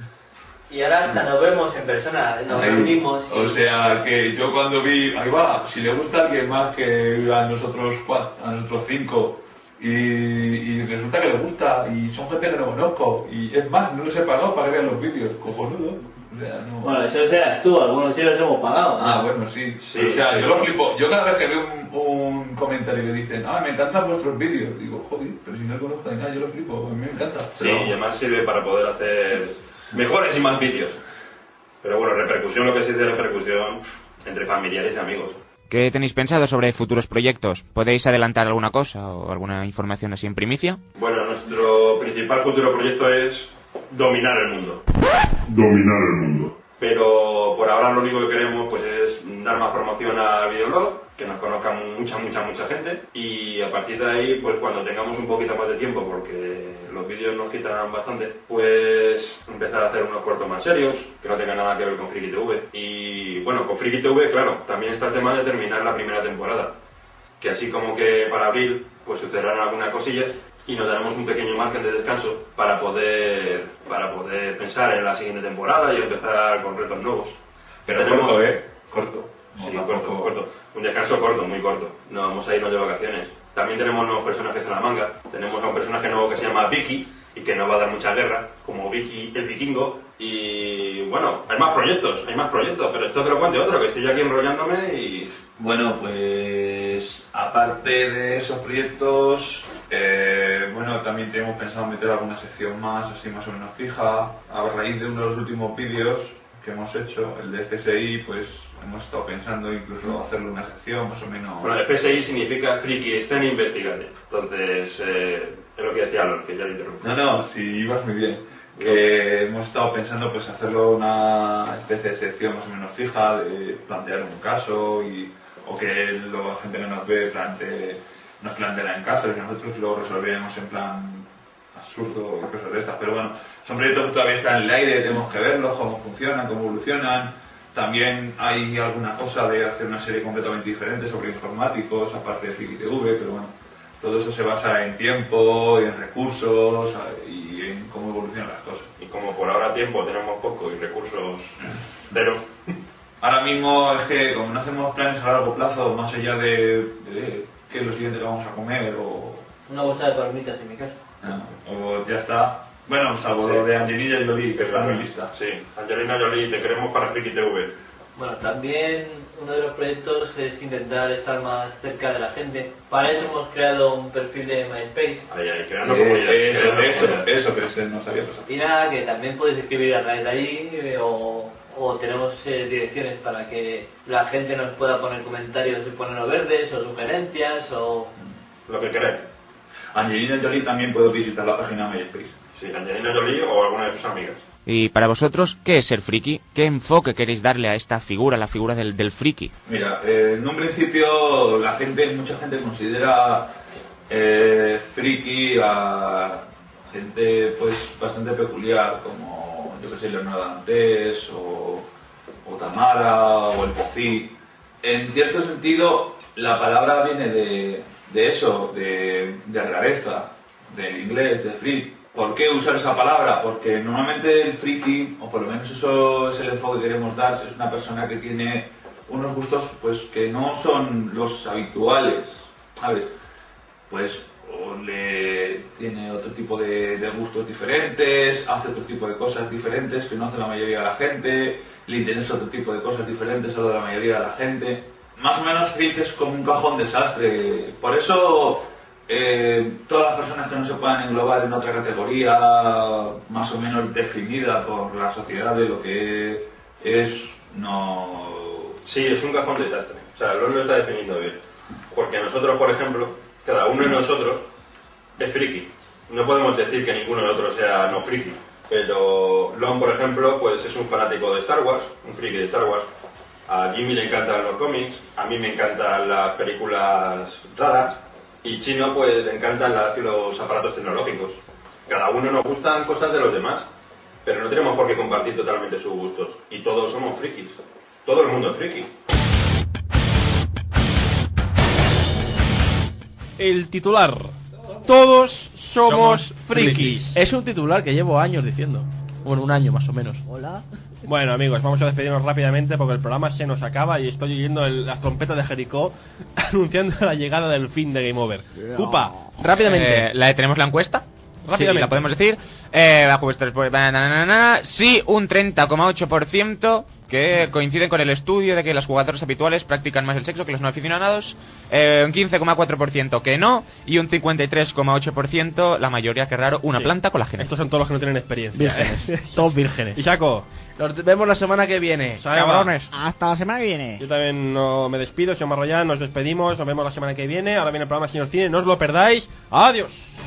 Y ahora hasta nos vemos en persona, nos
Ahí.
reunimos. y-
O sea, que yo cuando vi, ahí va, si le gusta a alguien más que a nosotros cuatro, a nosotros cinco, y, y resulta que le gusta, y son gente que no conozco, y es más, no les he pagado para que vean los vídeos, cojonudo. O sea, no...
Bueno, eso serás tú, algunos sí los hemos pagado.
Ah, bueno, sí.
Sí,
o sea,
sí.
yo lo flipo. Yo cada vez que veo un, un comentario que dicen, ah, me encantan vuestros vídeos, digo, joder, pero si no conozco de nada, yo lo flipo, a mí me encanta.
Sí,
Pero-
y además sirve para poder hacer mejores y más vídeos. Pero bueno, repercusión, lo que se dice repercusión pff, entre familiares y amigos.
¿Qué tenéis pensado sobre futuros proyectos? ¿Podéis adelantar alguna cosa o alguna información así en primicia?
Bueno, nuestro principal futuro proyecto es dominar el mundo.
Dominar el mundo.
Pero por ahora lo único que queremos pues es dar más promoción al videoblog, que nos conozca mucha, mucha, mucha gente, y a partir de ahí, pues cuando tengamos un poquito más de tiempo, porque los vídeos nos quitan bastante, pues empezar a hacer unos cortos más serios, que no tengan nada que ver con Friki T V. Y bueno, con Friki T V, claro, también está el tema de terminar la primera temporada, que así como que para abril, pues sucederán algunas cosillas y nos daremos un pequeño margen de descanso para poder para poder pensar en la siguiente temporada y empezar con retos nuevos.
Pero
Tenemos-
corto, ¿eh? Corto.
Sí,
No,
corto,
tampoco-
corto. Un descanso corto, muy corto. No vamos a irnos de vacaciones. También tenemos nuevos personajes en la manga. Tenemos a un personaje nuevo que se llama Vicky y que nos va a dar mucha guerra, como Vicky el vikingo. Y bueno, hay más proyectos, hay más proyectos, pero esto que lo cuente otro, que estoy aquí enrollándome y...
Bueno, pues aparte de esos proyectos, eh, bueno, también tenemos pensado meter alguna sección más, así más o menos fija. A raíz de uno de los últimos vídeos que hemos hecho, el de F S I, pues hemos estado pensando incluso hacerle una sección más o menos...
Bueno, F S I significa Freaky Scene Investigate. Entonces, eh, es lo que decía Alon, que ya lo interrumpí.
No, no, si ibas muy bien. Que hemos estado pensando pues hacerlo una especie de sección más o menos fija, de plantear un caso y, o que la gente que nos ve plante, nos planteara en casa y nosotros lo resolveremos en plan absurdo y cosas de estas. Pero bueno, son proyectos que todavía están en el aire, tenemos que verlos, cómo funcionan, cómo evolucionan. También hay alguna cosa de hacer una serie completamente diferente sobre informáticos, aparte de Friki T V, pero bueno, todo eso se basa en tiempo, en recursos y en cómo evolucionan las cosas.
Y como por ahora tiempo tenemos poco y recursos cero.
Ahora mismo es que como no hacemos planes a largo plazo, más allá de, de qué es lo siguiente que vamos a comer o,
Una bolsa de palomitas en mi casa.
o ya está. Bueno, salvo
Sí.
lo de Angelina Jolie, que está en mi lista.
Sí, Angelina Jolie, te queremos para Friki T V.
Bueno, también uno de los proyectos es intentar estar más cerca de la gente. Para eso hemos creado un perfil de MySpace.
Ahí, ahí, creando
Eh,
comunidad.
eso,
creando
eso,
comunidad.
eso que se nos había pasado.
Y nada, que también puedes escribir a través de allí eh, o, o tenemos eh, direcciones para que la gente nos pueda poner comentarios y ponerlos verdes o sugerencias o...
Lo que queráis.
Angelina Jolie también puede visitar la página MySpace.
Sí, Angelina Jolie o alguna de sus amigas.
Y para vosotros, ¿qué es ser friki? ¿Qué enfoque queréis darle a esta figura, la figura del, del friki?
Mira, eh, en un principio la gente, mucha gente considera eh, friki a gente pues bastante peculiar, como yo que sé, Leonardo Dantes o, o Tamara o el Pocí. En cierto sentido, la palabra viene de, de eso, de, de rareza, del inglés, de freak, ¿Por qué usar esa palabra? Porque normalmente el friki, o por lo menos eso es el enfoque que queremos dar, es una persona que tiene unos gustos pues que no son los habituales. A ver, pues o le tiene otro tipo de, de gustos diferentes, hace otro tipo de cosas diferentes que no hace la mayoría de la gente, le interesa otro tipo de cosas diferentes a lo de la mayoría de la gente. Más o menos friki es como un cajón desastre. Por eso eh, todas las personas que no se puedan englobar en otra categoría más o menos definida por la sociedad de lo que es, no...
Sí, es un cajón desastre. O sea, Lon lo está definiendo bien. Porque nosotros, por ejemplo, cada uno de nosotros es friki. No podemos decir que ninguno de nosotros sea no friki. Pero Lon, por ejemplo, pues es un fanático de Star Wars, un friki de Star Wars. A Jimmy le encantan los cómics, a mí me encantan las películas raras y Chino pues le encantan la, los aparatos tecnológicos. Cada uno nos gustan cosas de los demás, pero no tenemos por qué compartir totalmente sus gustos. Y todos somos frikis. Todo el mundo es friki.
El titular. Todos somos frikis.
Es un titular que llevo años diciendo. Bueno, un año más o menos.
Hola.
Bueno, amigos, vamos a despedirnos rápidamente porque el programa se nos acaba y estoy oyendo el, las trompetas de Jericó anunciando la llegada del fin de Game Over. Cupa,
rápidamente.
Eh, ¿la tenemos la encuesta?
Rápidamente.
Sí, la podemos decir. Eh, bajo vuestras... Sí, un treinta coma ocho por ciento que coinciden con el estudio de que las jugadoras habituales practican más el sexo que los no aficionados. Eh, un quince coma cuatro por ciento que no. Y un cincuenta y tres coma ocho por ciento, la mayoría, que raro, una
sí.
planta colágena.
Estos son todos los que no tienen experiencia.
Vírgenes. Todos vírgenes.
Y Saco.
Nos vemos la semana que viene.
Cabrones.
Hasta la semana que viene.
Yo también no me despido, señor Marroyán, nos despedimos, nos vemos la semana que viene. Ahora viene el programa Señor Cine, no os lo perdáis. Adiós.